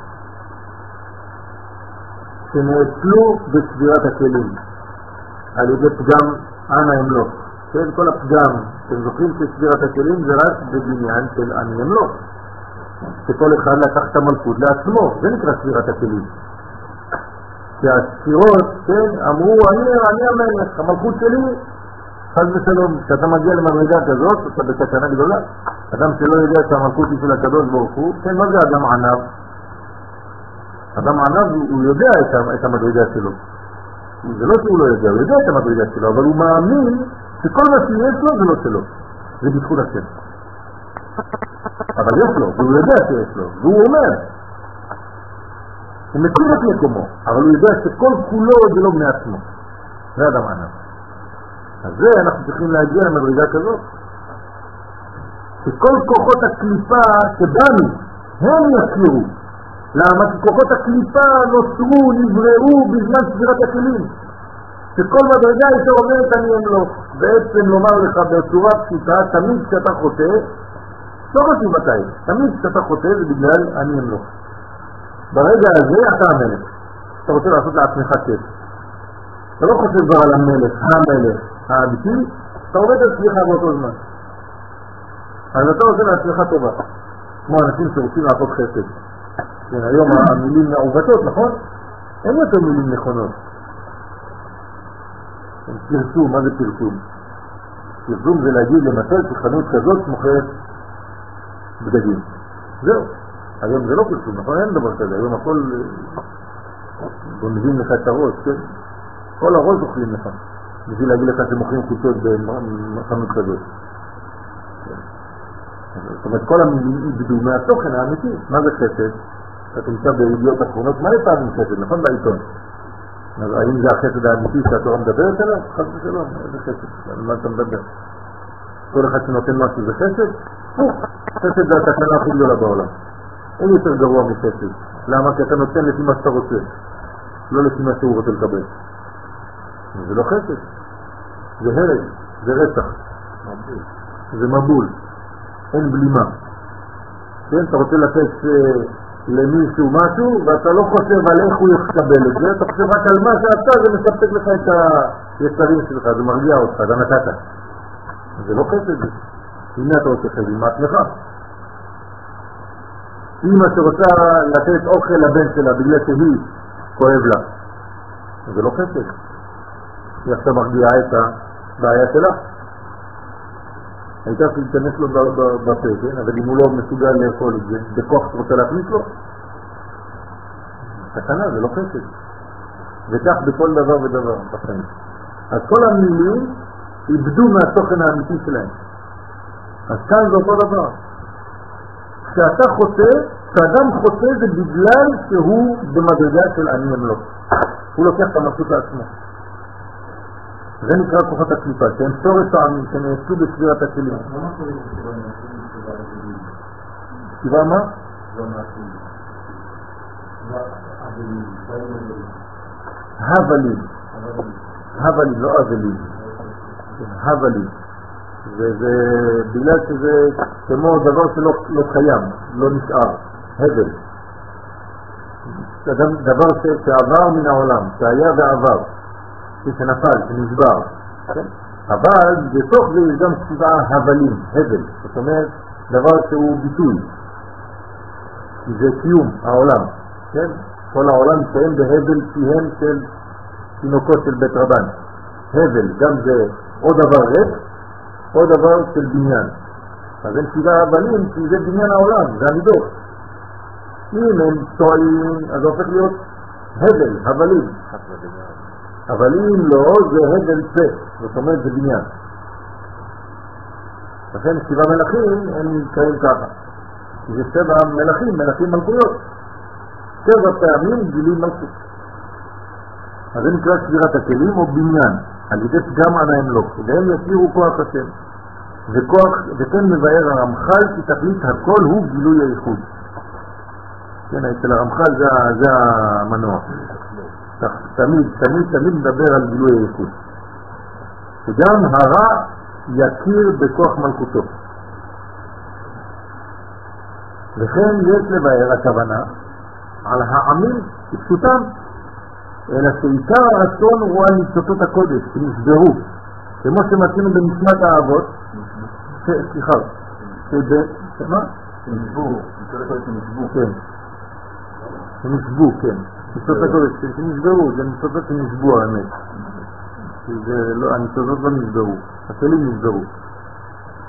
שנאצלו בסבירת הכלים על ידי פגם אנא אמלוך. כן, כל הפגם, אתם זוכרים שסבירת הכלים זה רק בבניין של אני אמלוך. שכל אחד לקח את המלכות לעצמו, זה נקרא סבירת הכלים. שהספירות, כן, אמרו אני, אני המלך, המלכות שלי, חד ושלום. כשאתה מגיע למדרגה כזאת, אתה בסכנה גדולה. אדם שלא יודע שהמלכות היא של הקדוש ברוך הוא, כן, מה זה אדם ענב? אדם ענב הוא יודע את המדרגה שלו. זה לא שהוא לא יודע, הוא יודע את המדרגה שלו, אבל הוא מאמין שכל מה שיש לו זה לא שלו. זה בזכות השם. אבל יש לו, והוא יודע שיש לו, והוא אומר. הוא מכיר את מקומו, אבל הוא יודע שכל כולו זה לא בני עצמו. זה אדם ענב. אז זה אנחנו צריכים להגיע למדרגה כזאת. שכל כוחות הקליפה שבנו, הם יכירו. למה? כי כוחות הקליפה נוצרו, נבראו בזמן ספירת הכלים. שכל מדרגה יותר אומרת אני אמלוך. בעצם לומר לך בצורה פשוטה, תמיד כשאתה חוטא, לא חושב מתי, תמיד כשאתה חוטא זה בגלל אני אמלוך. ברגע הזה אתה המלך. אתה רוצה לעשות לעצמך כיף. אתה לא חושב כבר על המלך, המלך, האמיתי, אתה עובד על עצמך באותו זמן. אז אתה עושה לעצמך טובה. כמו אנשים שרוצים לעשות חסד. כן, היום המילים מעוותות, נכון? אין יותר מילים נכונות. פרסום, מה זה פרסום? פרסום זה להגיד למשל שחנות כזאת מוכרת בגדים. זהו. היום זה לא פרסום, נכון? אין דבר כזה. היום הכל גונבים לך את הראש, כן? כל הראש אוכלים לך. בשביל להגיד לך שמוכרים חוצות בחנות כזאת. זאת אומרת, כל המילים איבדו מהתוכן האמיתי. מה זה חסד? אתה תמצא בידיעות אחרונות, מה לפעמים חסד, נכון? בעיתון. אז האם זה החסד האמיתי שהתורה מדברת עליו? חס ושלום, איזה חסד? על מה אתה מדבר? כל אחד שנותן משהו זה חסד? חסד זה התקנה הכי גדולה בעולם. אין יותר גרוע מחסד. למה? כי אתה נותן לפי מה שאתה רוצה, לא לפי מה שהוא רוצה לקבל. זה לא חסד. זה הרג, זה רצח. זה מבול. אין בלימה. כן, אתה רוצה לתת למישהו משהו, ואתה לא חושב על איך הוא יקבל את זה, אתה חושב רק על מה שאתה, זה מספק לך את היצרים שלך, זה מרגיע אותך, זה נתת. זה לא חסד זה. הנה אתה רוצה חסד, מה עצמך? אמא שרוצה לתת אוכל לבן שלה בגלל שהיא כואב לה, זה לא חסד. היא עכשיו מרגיעה את הבעיה שלה. הייתה שתיכנס לו בפה, כן? אבל אם הוא לא מסוגל לאכול את זה, בכוח רוצה להכניס לו? תקנה, זה לא חסד. וכך בכל דבר ודבר בחיים. אז כל המילים איבדו מהתוכן האמיתי שלהם. אז כאן זה אותו דבר. כשאתה חוטא, כשאדם חוטא זה בגלל שהוא במדרגה של אני אמלוך. הוא לוקח את המסות לעצמו. זה נקרא כוחות הקליפה, שהם שורש העמים, שנעשו בספירת הכלים. ספירה מה? הבלים. הבלים, לא אבלים. הבלים. וזה בגלל שזה כמו דבר שלא קיים, לא נשאר. הבל. דבר שעבר מן העולם, שהיה ועבר. שנפל, שנשבר. אבל בתוך זה יש גם שבעה הבלים, הבל. זאת אומרת, דבר שהוא ביטוי. כי זה קיום העולם. כן? כל העולם מתקיים בהבל פיהם של תינוקות של בית רבן. הבל, גם זה עוד דבר ריק, עוד דבר של בניין. אז הם שבעה הבלים, כי זה בניין העולם, זה המידות. אם הם טועים, אז זה הופך להיות הבל, הבלים. אבל אם לא, זה הבל פה, זאת אומרת זה בניין. לכן שבעה מלאכים הם נקראים ככה. כי זה שבע מלאכים, מלאכים מלכויות. שבע פעמים גילים מלכות. אז זה נקרא ספירת הכלים או בניין, על ידי פגם ענה אמלוך, והם יסירו כוח השם. וכוח, וכן מבאר הרמח"ל כי תכלית הכל הוא גילוי הייחוד. כן, אצל הרמח"ל זה, זה המנוע. תמיד, תמיד, תמיד מדבר על גילוי הייחוד. וגם הרע יכיר בכוח מלכותו. וכן יש לבאר הכוונה על העמים כפשוטם, אלא שעיקר הרצון הוא על ניצוצות הקודש, שנשברו, כמו שמצינו במשמת האבות, סליחה, שמה? שנשבו, שנשבו, כן, שנשבו, כן. ניצוצות הקודש, שנשברו, זה ניצוצות שנשבו האמת. הניצוצות לא נשברו, הכלים נשברו.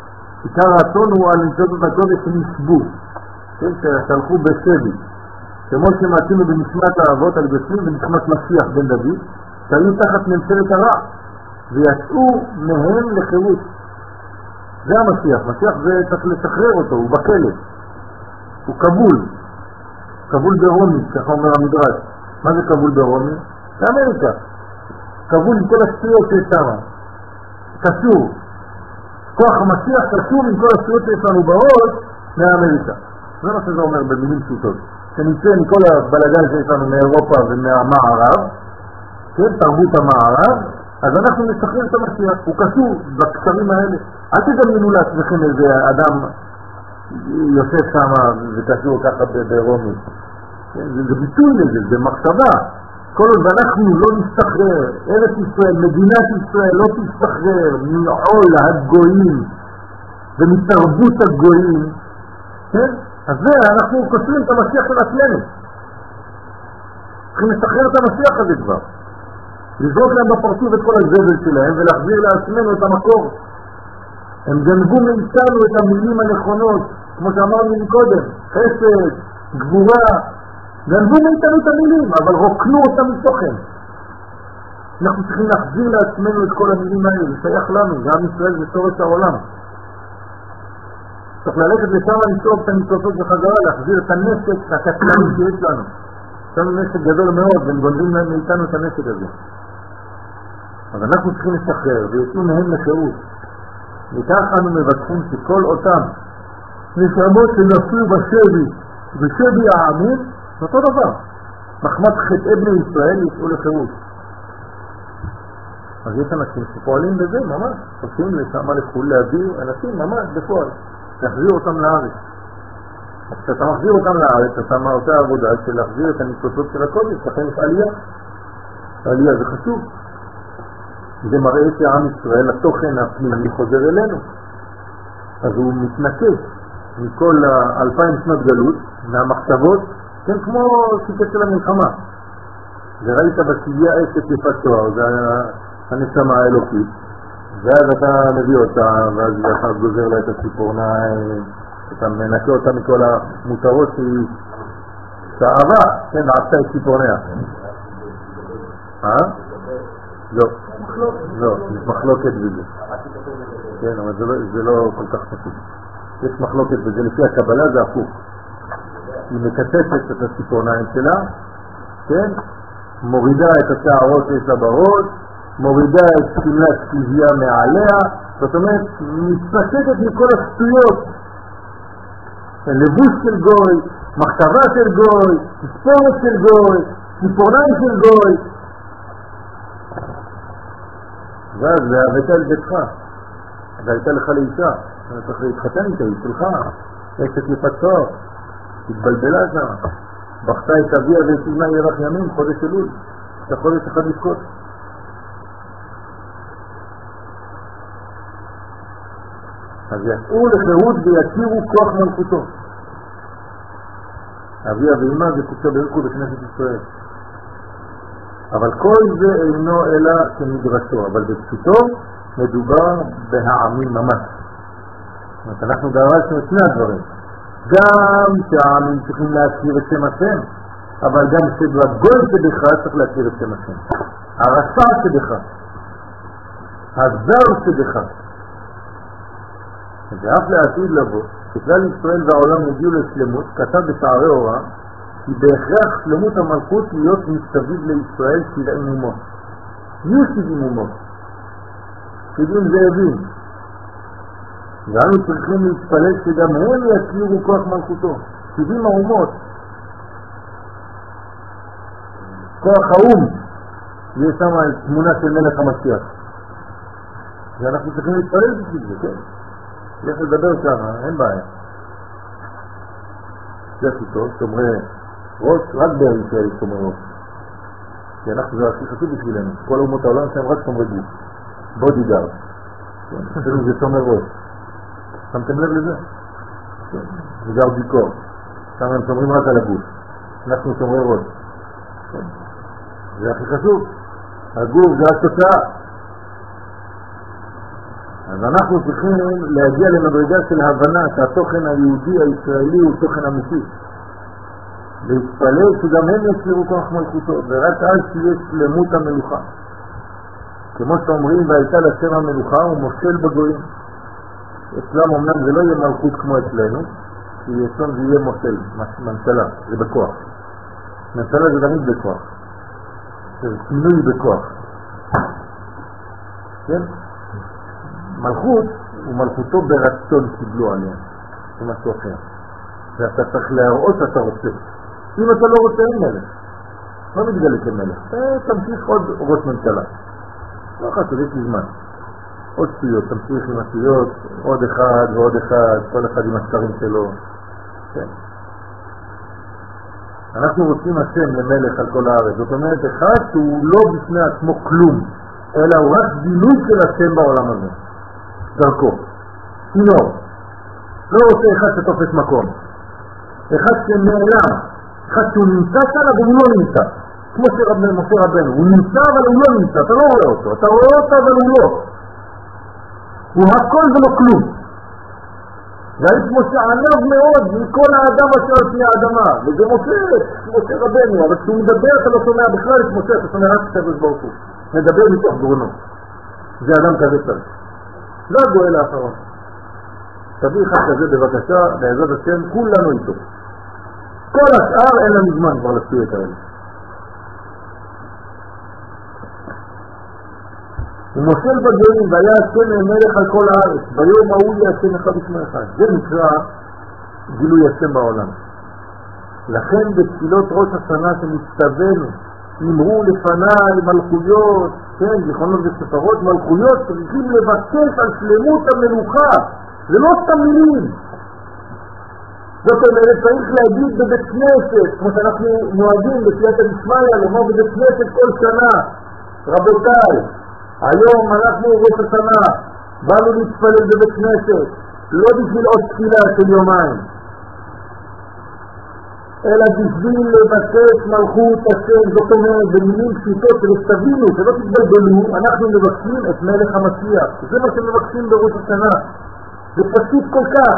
עיקר הרצון הוא על ניצוצות הקודש שנשבו, שהלכו בשבי, כמו שמעשינו בנשמת האבות על גסים ונשמת משיח בן דוד, שהיו תחת ממשלת הרע, ויצאו מהם לחירות. זה המשיח. משיח זה צריך לשחרר אותו, הוא בכלא. הוא כבול. כבול ברומי, ככה אומר המדרש. מה זה כבול ברומי? זה אמריקה. כבול עם כל השטויות שיש שם. קשור. כוח המשיח קשור עם כל השטויות שיש לנו בראש מאמריקה. זה מה שזה אומר במילים פשוטות. שנמצא מכל הבלגן שיש לנו מאירופה ומהמערב, כן, תרבות המערב, אז אנחנו נשחרר את המשיח. הוא קשור בקשרים האלה. אל תדמיינו לעצמכם איזה אדם יושב שם וקשור ככה ברומי. זה, זה ביטוי לזה, זה מחשבה. כל עוד אנחנו לא נשתחרר, ארץ ישראל, מדינת ישראל לא תשתחרר מעול הגויים ומתרבות הגויים, כן? אז זה, אנחנו קושרים את המשיח של עצמנו. צריכים לשחרר את המשיח הזה כבר. לזרוק להם בפרצוף את כל הזבל שלהם ולהחזיר לעצמנו את המקור. הם גנבו מאיתנו את המילים הנכונות, כמו שאמרנו מקודם, חסד, גבורה, גנבו מאיתנו את המילים, אבל רוקנו אותם מתוכן. אנחנו צריכים להחזיר לעצמנו את כל המילים האלה, זה שייך לנו, זה עם ישראל, זה שורש העולם. צריך ללכת לשם לשאוב את הניצוצות בחזרה, להחזיר את הנשק הקטלני שיש לנו. יש לנו נשק גדול מאוד, והם גונבים מאיתנו את הנשק הזה. אז אנחנו צריכים לשחרר, ויצאו מהם לחירות. וכך אנו מבטחים שכל אותם נשמות שנפלו בשבי, בשבי העמים, זה אותו דבר. מחמת חטאי בני ישראל יצאו לחירות. אז יש אנשים שפועלים בזה ממש, עושים לשם לחול להביא אנשים ממש בפועל, להחזיר אותם לארץ. אז כשאתה מחזיר אותם לארץ, אתה עושה עבודה של להחזיר את הניצוצות של הקודש, לכן יש עלייה. העלייה זה חשוב. זה מראה שעם ישראל, התוכן הפנימי חוזר אלינו. אז הוא מתנקש מכל אלפיים שנות גלות, מהמחשבות, כן, כמו שיטה של המלחמה. וראית בשביעה אשת יפת תואר, זה הנשמה האלוקית, ואז אתה מביא אותה, ואז אתה גוזר לה את הציפורניים, אתה מנקה אותה מכל המותרות שהיא שאהבה, כן, ועשתה את ציפורניה. אה? לא. לא, יש מחלוקת בזה. כן, אבל זה לא, זה לא כל כך פשוט. יש מחלוקת בזה, לפי הקבלה זה הפוך. היא מקצצת את הציפורניים שלה, כן? מורידה את השערות שיש לה בראש, מורידה את שמלת כלביה מעליה, זאת אומרת, מתפשטת מכל השטויות. לבוש של גוי, מחשבה של גוי, תספורת של גוי, ציפורניים של גוי. ואז והבאת אל ביתך, והייתה לך לאישה, אתה צריך להתחתן איתה, היא שלך, אשת יפתור, התבלבלה שם, בכתה את אביה ואת אמא ירח ימים, חודש אלול, אתה חודש אחד לבכות. אז יצאו לחירות ויכירו כוח מלכותו. אביה ואמא זה קודשא בריך הוא בכנסת ישראל. אבל כל זה אינו אלא כמדרשו, אבל בפשוטו מדובר בהעמים ממש. זאת אומרת, אנחנו דרשנו את שני הדברים. גם שהעמים צריכים להכיר את שם השם, אבל גם שבגוי שבך צריך להכיר את שם השם. הרשע שבך, הזר שבך. ואף לעתיד לבוא, שכלל ישראל והעולם יגיעו לשלמות, כתב בשערי אורה, כי בהכרח שלמות המלכות להיות מסביב לישראל שבעים אומות. יהיו שבעים אומות. שבעים זאבים. ואנו צריכים להתפלל שגם הם יכירו כוח מלכותו. שבעים האומות. כוח האום. יש שם תמונה של מלך המשיח. ואנחנו צריכים להתפלל בשביל זה, כן? יש לדבר שם, אין בעיה. זה שיטות, שומרי ראש, רק בארץ ישראל שומרי ראש. כי אנחנו זה הכי חשוב בשבילנו. כל אומות העולם שהם רק שומרי גוף. בודיגארד. זה שומר ראש. שמתם לב לזה? זה גר ביקור. שם הם שומרים רק על הגוף. אנחנו שומרי ראש. זה הכי חשוב. הגוף זה התוצאה. אז אנחנו צריכים להגיע למדרגה של ההבנה שהתוכן היהודי הישראלי הוא תוכן אמיתי. להתפלל שגם הם יכירו כוח מלכותו, ורק אז תהיה שלמות המלוכה. כמו שאומרים, והייתה לשם המלוכה, הוא מושל בגויים. אצלם אמנם זה לא יהיה מלכות כמו אצלנו, כי אצלם זה יהיה מושל, ממשלה, זה בכוח. ממשלה זה תמיד בכוח. זה שינוי בכוח. כן? מלכות הוא מלכותו ברצון קיבלו עליהם. זה משהו אחר. ואתה צריך להראות שאתה רוצה. אם אתה לא רוצה, אין מלך. לא מתגלה כמלך. תמשיך עוד ראש ממשלה. לא חשוב, יש לי זמן. עוד שטויות, תמשיך עם השטויות, עוד אחד ועוד אחד, כל אחד עם השקרים שלו. כן. אנחנו רוצים השם למלך על כל הארץ. זאת אומרת, אחד שהוא לא בפני עצמו כלום, אלא הוא רק גילוי של השם בעולם הזה. דרכו. צינור. לא רוצה אחד שתופס מקום. אחד שנעלם. אחד שהוא נמצא כאן אבל הוא לא נמצא. כמו שמשה רבנו. הוא נמצא אבל הוא לא נמצא. אתה לא רואה אותו. אתה רואה אותו אבל הוא לא. הוא הכל ולא כלום. והאיש משה ענב מאוד מכל האדם אשר על פני האדמה. וזה משה, משה רבנו. אבל כשהוא מדבר אתה לא שומע בכלל את משה, אתה שומע רק את הקדוש ברוך הוא. מדבר מתוך גרונו. זה אדם כזה צריך. זה הגואל האחרון. תביא אחד כזה בבקשה, בעזרת השם, כולנו איתו. כל השאר אין לנו זמן כבר לשטויות האלה. ומושל בגויים והיה השם מלך על כל הארץ. ביום ההוא יהיה השם אחד ושמו אחד. זה נקרא גילוי השם בעולם. לכן בתפילות ראש השנה שנצטווינו, אמרו לפניי מלכויות, כן, זיכרונות וספרות, מלכויות צריכים לבקש על שלמות המלוכה. זה לא סתם מילים. זאת אומרת, צריך להגיד בבית כנסת, כמו שאנחנו נוהגים בסייעתא דשמיא, לומר בבית כנסת כל שנה. רבותיי, היום אנחנו ראש השנה, באנו להתפלל בבית כנסת, לא בשביל עוד תפילה של יומיים, אלא בשביל לבקש מלכות השם. זאת אומרת, במילים פשוטות שתבינו, שלא תתבלבלו, אנחנו מבקשים את מלך המשיח. זה מה שמבקשים בראש השנה. זה פשוט כל כך.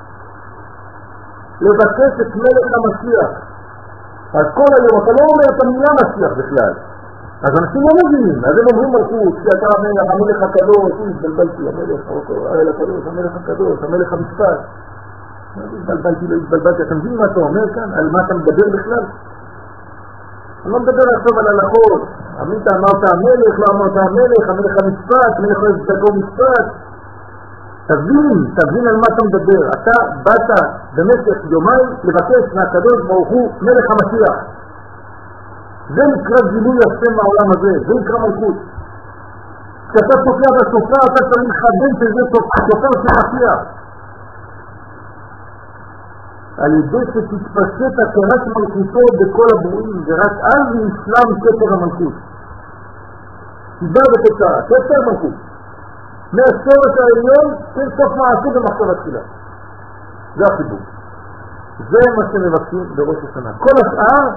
לבקש את מלך המשיח. אז כל היום אתה לא אומר את המילה משיח בכלל. אז אנשים לא מבינים. אז הם אומרים מלכות, שאתה המלך, המלך הקדוש, הוא התבלבלתי, המלך הקדוש, המלך הקדוש, המלך המשפט. התבלבלתי, לא התבלבלתי. אתה מבין מה אתה אומר כאן? על מה אתה מדבר בכלל? אני לא מדבר עכשיו על הלכות. אמרת אמרת המלך, לא אמרת המלך, המלך המשפט, המלך דקו משפט. תבין, תבין על מה אתה מדבר. אתה באת במשך יומיים לבקש מהקדוש ברוך הוא מלך המשיח. זה נקרא גילוי השם מהעולם הזה, זה נקרא מלכות. כשאתה תוקע בסופה, אתה צריך לחדש שזה סופה של משיח. על ידי שתתפשט הכרת מלכותו בכל הברואים, ורק אז ישלם כתר המלכות. סיבה ותוצאה, כתר מלכות. מהשורש העליון של סוף מעשי במחשב התחילה. זה החיבור. זה מה שמבקשים בראש השנה. כל השאר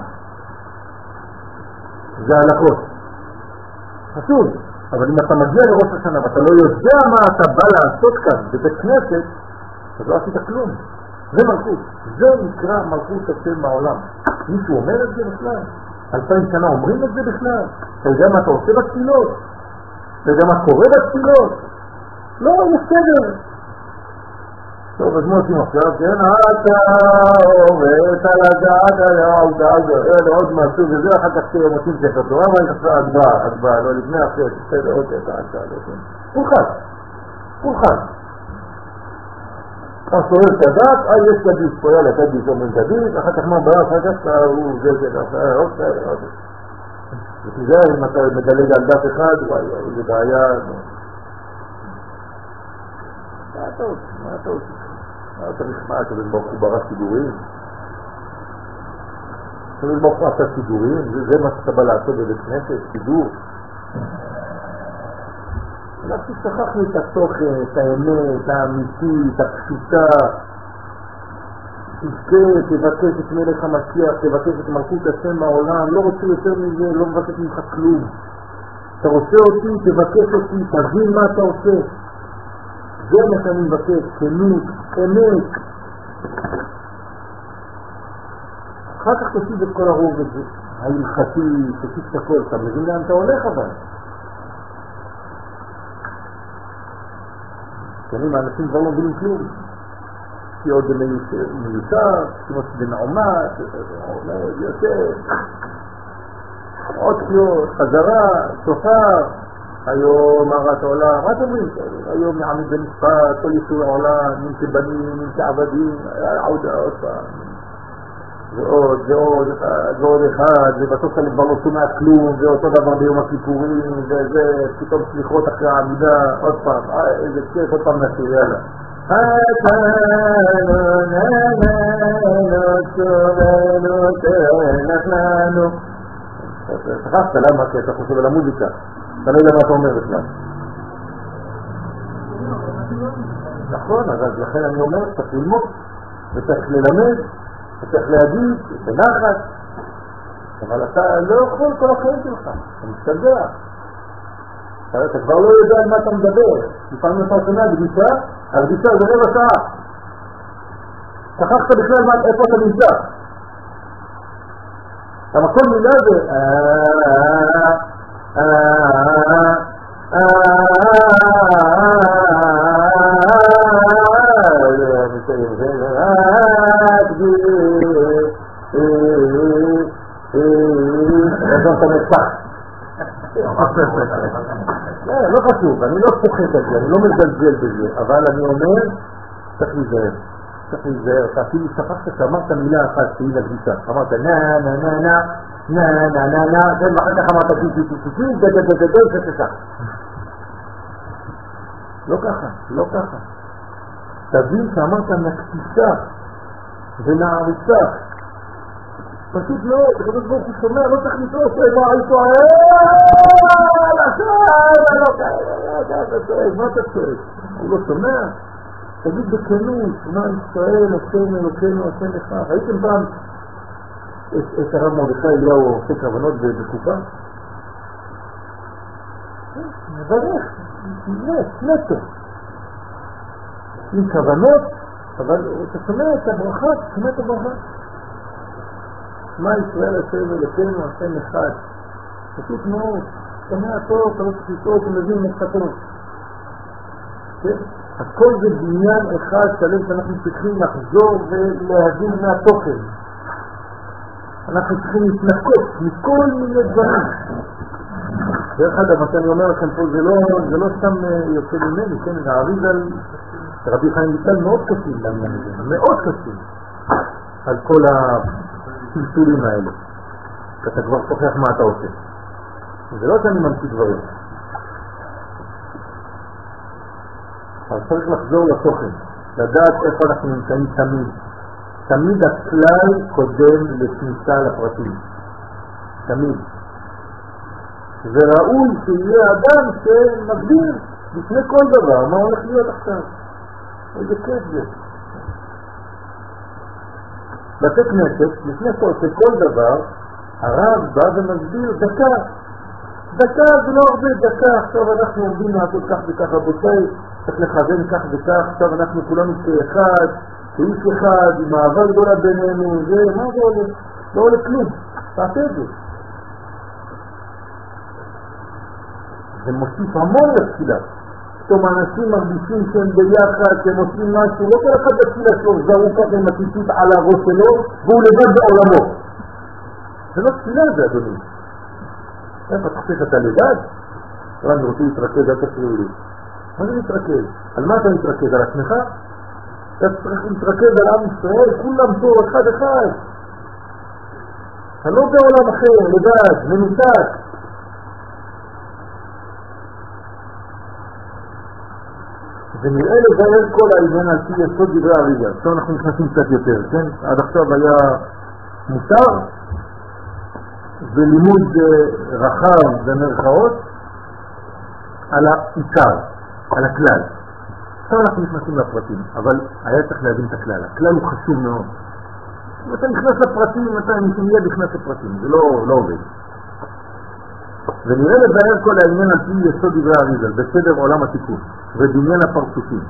זה הלכות. חשוב. אבל אם אתה מגיע לראש השנה ואתה לא יודע מה אתה בא לעשות כאן בבית כנסת, אז לא עשית כלום. זה מלכות. זה נקרא מלכות השם בעולם. מישהו אומר את זה בכלל? אלפיים שנה אומרים את זה בכלל? אתה יודע מה אתה עושה בתפילות? אתה יודע מה קורה בתפילות? לא, יש סדר. טוב, אז מה עושים עכשיו? כן, אתה עובד על הגעת על העובדה הזאת, עוד משהו, וזה אחר כך מוצאים ספר תורה, ואני חושב הגבעה, הגבעה, לא לפני אחרי, בסדר, עוד את העצה, לא כן. כולכם, כולכם. אז תורר תדעת, אה, יש תדיס פה, יאללה, תדיס, אומר תדיס, אחר כך מה בא, אחר כך הוא, זה, זה, זה, עוד סדר, עוד. ותיזהר, אם אתה מדלג על דף אחד, וואי, זה בעיה, מה אתה עושה? מה אתה עושה? מה אתה נחמד? אתה ברוך הוא ברא סידורים? אתה ברוך הוא עשה סידורים? זה מה שאתה בא לעשות בבית כנסת? סידור? אנחנו שכחנו את התוכן, את האמת, האמיתי, את הפשוטה. תזכה, תבקש את מלך המשיח, תבקש את מלכות השם מהעולם. לא רוצה יותר מזה, לא מבקש ממך כלום. אתה רוצה אותי, תבקש אותי, תבין מה אתה עושה. זה מה שאני מבקש, כנות, אמת. חד אחר כך תוסיף את כל הרוב הזה, ההלכתי, תוסיף את הכל, אתה מבין לאן אתה הולך אבל. כנים האנשים כבר לא מבינים כלום. כי עוד מיותר, כמו שבנעומת, יותר, עוד קיות, חזרה, שופר, היום הרת העולם, מה אתם אומרים? היום נעמיד במשפט, כל ישור העולם, נמצא בנים, נמצא עבדים, עוד עוד פעם. ועוד, ועוד, ועוד אחד, ובסוף אני כבר לא שומע כלום, ואותו דבר ביום הכיפורים, וזה, פתאום סליחות אחרי העמידה, עוד פעם, איזה כיף, עוד פעם נשאיר, יאללה. שכחת למה? כי אתה חושב על המוזיקה, אתה לא יודע מה אתה אומר בכלל. נכון, אז לכן אני אומר, צריך ללמוד וצריך ללמד וצריך להגיד בנחת, אבל אתה לא יכול כל החיים שלך, אתה משתגע, אתה כבר לא יודע על מה אתה מדבר. לפעמים אתה שומע בגישה, הרגישה זה רבע שעה, שכחת בכלל איפה אתה נמצא, אבל כל מילה זה לא חשוב, אני לא צוחק את זה, אני לא מזלזל בזה, אבל אני אומר, צריך להיזהר, צריך להיזהר, אתה אפילו שכחת שאמרת מילה אחת שהיא לגבישה, אמרת נה נה נה נה נה נה נה נה, ואחר כך אמרת טיפי טיפי טיפי, דדדדדד, זה ככה. לא ככה, לא ככה. תבין שאמרת נקטיסה ונעריסה. פשוט לא, תקדוש ברוך הוא שומע, לא צריך לטעוש, מה איתו, מה אתה צועק? הוא לא שומע? תגיד בכנות, מה ישראל, השם אלוקינו, השם לך. ראיתם פעם את הרב מרדכי אליהו עושה כוונות בקופה? מברך, נטו. עם כוונות, אבל אתה שומע את הברכה, אתה שומע את הברכה. מה ישראל השם אלוקינו, השם אחד. פשוט מאוד, שומע טוב, אתה לא צריך לטעות, אתה מבין מחתות. כן? הכל זה בניין אחד שלם שאנחנו צריכים לחזור ולהבין מהתוכן. אנחנו צריכים להתנקות מכל מיני דברים. דרך אגב, מה שאני אומר לכם פה, זה לא, זה לא סתם יוצא ממני, כן? זה העריז על רבי חיים ויטל מאוד קשים לעניין הזה, מאוד קשים על כל הסלסולים האלה. אתה כבר שוכח מה אתה עושה. זה לא שאני ממציא דברים. אבל צריך לחזור לתוכן, לדעת איפה אנחנו נמצאים תמיד. תמיד הכלל קודם לכניסה לפרטים. תמיד. וראוי שיהיה אדם שמגדיר לפני כל דבר מה הולך להיות עכשיו. איזה כיף זה. בתי כנסת, לפני כל, כל דבר, הרב בא ומסביר דקה. דקה זה לא הרבה דקה. עכשיו אנחנו עומדים לעשות כך וכך רבותיי, צריך לכוון כך וכך, עכשיו אנחנו כולנו כאחד, כאיש אחד, עם אהבה גדולה בינינו, זה, מה זה עולה? לא עולה כלום, תעשה את זה. זה מוסיף המון לתפילה. פתאום אנשים מרגישים שהם ביחד, שהם עושים משהו, לא כל אחד בתפילה שלו, זרו ככה עם הציטוט על הראש שלו, והוא לבד בעולמו. זה לא תפילה זה, אדוני. איפה תחשב אתה לבד? לא, אני רוצה להתרכז, אל תפריעו לי. מה זה להתרכז? על מה אתה מתרכז? על עצמך? אתה צריך להתרכז על עם ישראל, כולם פה, אחד אחד. אתה לא בעולם אחר, לבד, מנותק. ונראה לבאר כל העניין על פי יסוד דברי הריגה. עכשיו אנחנו נכנסים קצת יותר, כן? עד עכשיו היה מותר ולימוד רחב במרכאות על העיקר, על הכלל. עכשיו אנחנו נכנסים לפרטים, אבל היה צריך להבין את הכלל. הכלל הוא חשוב מאוד. אם אתה נכנס לפרטים, אתה מיד נכנס לפרטים, זה לא, לא עובד. ונראה לבאר כל העניין על פי יסוד דברי הריגה, בסדר עולם התיקון ובניין הפרצופים.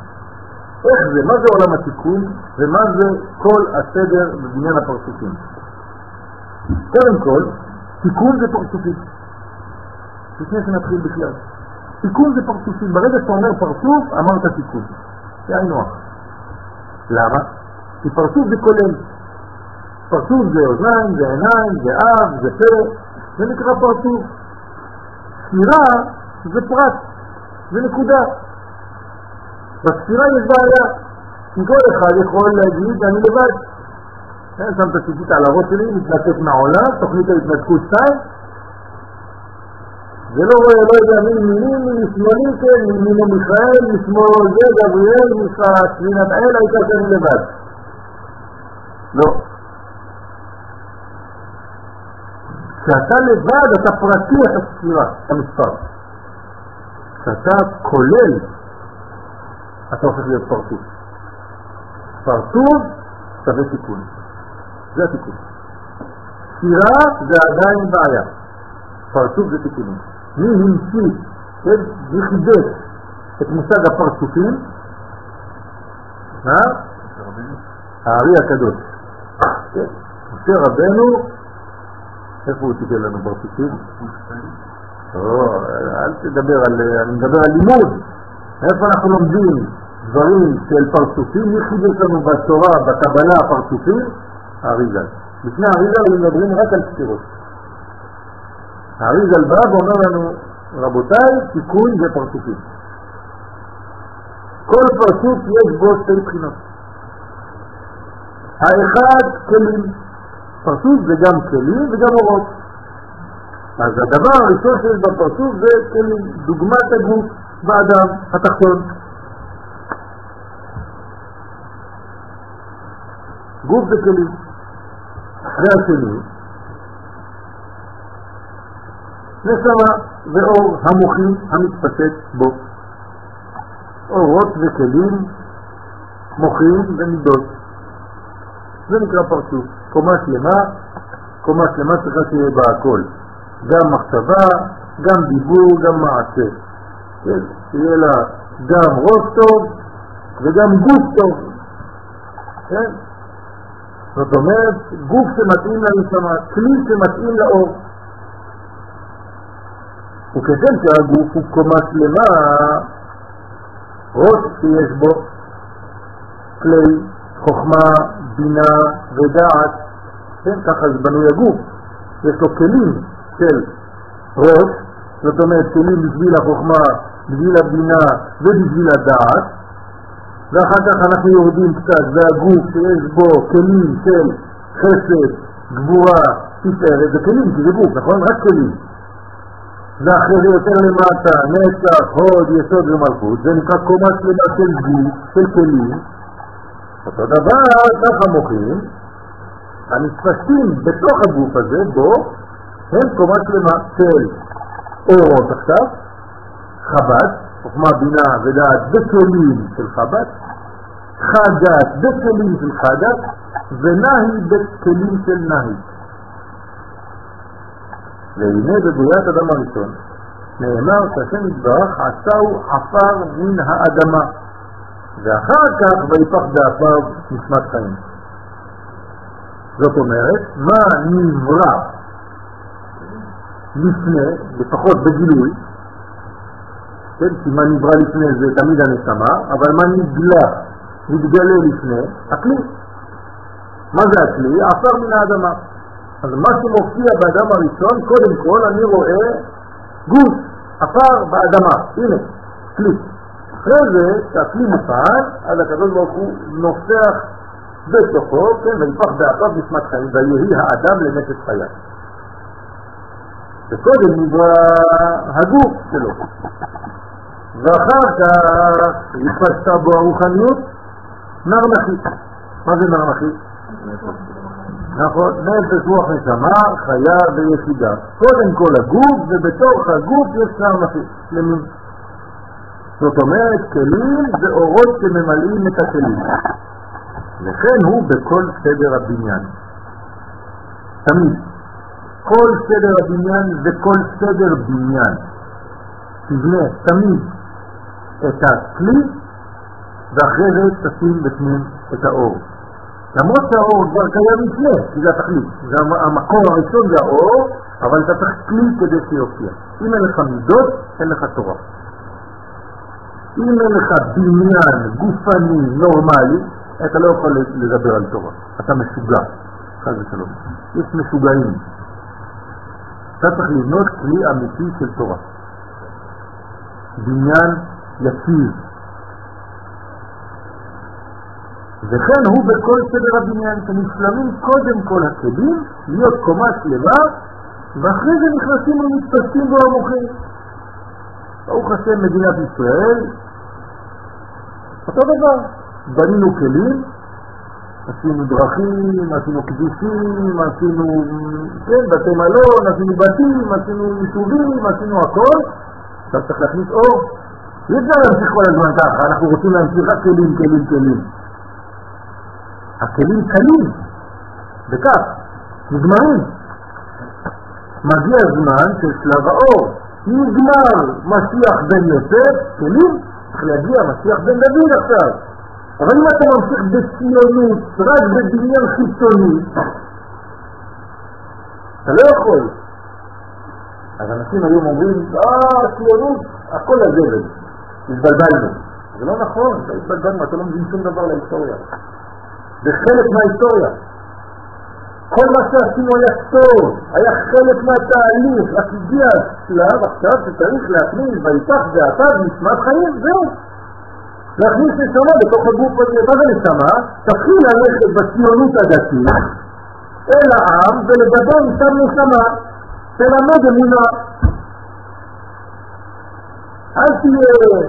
איך זה? מה זה עולם התיקון ומה זה כל הסדר בבניין הפרצופים? קודם כל, תיקון זה פרצופים. לפני שנתחיל בכלל. תיקון זה פרצופים. ברגע שאתה אומר פרצוף, אמרת תיקון. זה היינו אחר. למה? כי פרצוף זה כולל. פרצוף זה אוזניים, זה עיניים, זה אב, זה פה. זה נקרא פרצוף. ספירה זה פרט. זה נקודה. בספירה יש בעיה. כל אחד יכול להגיד, אני לבד. שם את הציטוט על הראש שלי, מתנתק מהעולם, תוכנית ההתנתקות שתיים. זה לא רואה, לא יודע, מי מינים, מי משמאלי, כן, מי מיני מיכאל, משמאל זה, גבריאל, משמאל, ספינת האל, הייתה שאני לבד. לא. כשאתה לבד, אתה פרטי את הספירה, את המספר. כשאתה כולל, אתה הופך להיות פרטות. פרטות שווה תיקון. זה התיקון. ספירה זה עדיין בעיה. פרצוף זה תיקונים. מי המציא, כן, מי חידש את מושג הפרצופים? מה? הארי הקדוש. כן. משה רבנו, איפה הוא תיקן לנו פרצופים? לא, אל תדבר על, אני מדבר על לימוד. איפה אנחנו לומדים דברים של פרצופים? מי חידש לנו בתורה, בקבלה הפרצופים? האריזל. לפני האריזל הם מדברים רק על ספירות. האריזל בא ואומר לנו, רבותיי, תיקון זה פרצופים. כל פרצוף יש בו שתי בחינות. האחד כלים. פרצוף זה גם כלים וגם אורות. אז הדבר הראשון שיש בפרצוף זה כלים. דוגמת הגוף באדם התחתון. גוף זה כלים. והשני, נשמה ואור המוחי המתפשט בו. אורות וכלים, מוחים ומידות. זה נקרא פרצוף. קומה שלמה, קומה שלמה צריכה שיהיה בה הכל. גם מחשבה, גם דיבור, גם מעשה. כן? שיהיה לה גם ראש טוב וגם גוף טוב. כן? זאת אומרת, גוף שמתאים לנשמה, כלי שמתאים לאור. וכשם שהגוף הוא קומה שלמה, ראש שיש בו כלי, חוכמה, בינה ודעת, כן, ככה זה בנוי הגוף. יש לו כלים של ראש, זאת אומרת כלים בשביל החוכמה, בשביל הבינה ובשביל הדעת, ואחר כך אנחנו יורדים קצת, והגוף שיש בו כלים של חסד, גבורה, תפארת, זה כלים, כי זה גוף, נכון? רק כלים. ואחרי זה יותר למטה, נצח, הוד, יסוד ומלכות, זה נקרא קומה שלמה של גוף, של כלים. אותו דבר, ככה מוחים, המתפשטים בתוך הגוף הזה, בו, הם קומה שלמה של אורות עכשיו, חב"ד, חוכמה, בינה ודעת בכלים של חב"ד, חדת בכלים של חדת, ונהי בכלים של נהי. והנה בבריאת אדם הראשון נאמר שהשם יתברך עשהו עפר מן האדמה, ואחר כך ויפח באפיו נשמת חיים. זאת אומרת, מה נברא לפני, לפחות בגילוי, כן, כי מה נברא לפני זה תמיד הנשמה, אבל מה נגלה, נתגלה לפני, הכלי. מה זה הכלי? עפר מן האדמה. אז מה שמופיע באדם הראשון, קודם כל אני רואה גוש, עפר באדמה. הנה, כלי. אחרי זה, כשהכלי מופעל, אז הקדוש ברוך הוא נופח בתוכו, כן, ויפח באפיו נשמת חיים, ויהי האדם לנפש חיה. וקודם נברא הגוף שלו. ואחר כך התפשטה בו הרוחניות, נר נחית. מה זה נר נחית? נכון, נפש רוח נשמה, חיה ויחידה. קודם כל הגוף, ובתוך הגוף יש נר נחית. למין. זאת אומרת, כלים זה אורות שממלאים את הכלים. לכן הוא בכל סדר הבניין. תמיד. כל סדר הבניין זה כל סדר בניין. תבנה תמיד את הכלי, ואחרי זה תשים בפנים את האור. למרות שהאור כבר קיים לפני, כי זה התכלית. זה המקור הראשון זה האור, אבל אתה צריך כלי כדי שיופיע. אם אין לך מידות, אין לך תורה. אם אין לך בניין גופני נורמלי, אתה לא יכול לדבר על תורה. אתה משוגע. חד ושלום. יש משוגעים. אתה צריך לבנות כלי אמיתי של תורה. בניין יציב. וכן הוא בכל סדר הבניין, שנשלמים קודם כל הכלים, להיות קומה שלמה, ואחרי זה נכנסים ומתפסים בו המוחים. ברוך השם מדינת ישראל, אותו דבר, בנינו כלים, עשינו דרכים, עשינו כבישים, עשינו כן, בתי מלון, עשינו בתים, עשינו יישובים, עשינו הכל, עכשיו צריך להכניס אור. אי אפשר להמשיך כל הזמן ככה, אנחנו רוצים להמשיך רק כלים, כלים, כלים. הכלים קלים, וכך, נגמרים. מגיע הזמן של שלב האור. נגמר משיח בן יוסף, כלים, צריך להגיע משיח בן דוד עכשיו. אבל אם אתה ממשיך בציונות, רק בבניין חיצוני, אתה לא יכול. אז אנשים היום אומרים, אה, ציונות, הכל הזבל. התבלבלנו. זה לא נכון, אתה התבלבלנו, אתה לא מבין שום דבר להיסטוריה. זה חלק מההיסטוריה. כל מה שעשינו היה טוב, היה חלק מהתהליך, רק הגיע השלב עכשיו שצריך להכניס ויפתח ועתיו נשמת חיים, זהו. להכניס נשמה בתוך הגוף הזה, מה זה נשמה? תתחיל ללכת בציונות הדתית אל העם ולגדל שם נשמה, תלמד אמונה. אל תהיה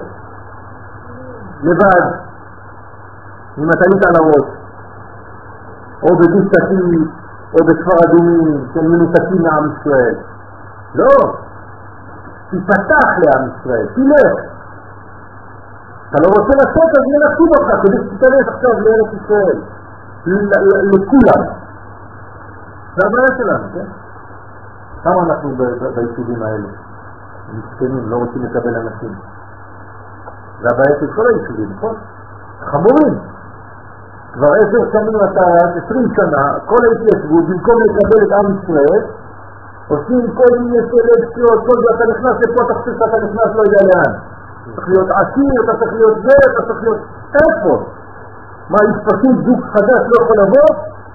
לבד אם אתה היית על הראש, או בגוש קטיף, או בכפר אדומים, של מנותקים לעם ישראל. לא, תפתח לעם ישראל, תלך. אתה לא רוצה לעשות, אז מנסים אותך, כדי שתתלך עכשיו לארץ ישראל, לכולם. זה הבעיה שלנו, כן? כמה אנחנו ביישובים האלה? מסכנים, לא רוצים לקבל אנשים. זה הבעיה של כל היישובים, נכון? חמורים. כבר עשר שנים אתה, עשרים שנה, כל ההתיישבות, במקום לקבל את עם ישראל, עושים כל מיני סלקציות, כל זה אתה נכנס לפה, אתה חושב שאתה נכנס לא יודע לאן. אתה צריך להיות עשיר, אתה צריך להיות זה, אתה צריך להיות... איפה? מה, התפסות זוג חדש לא יכול לבוא?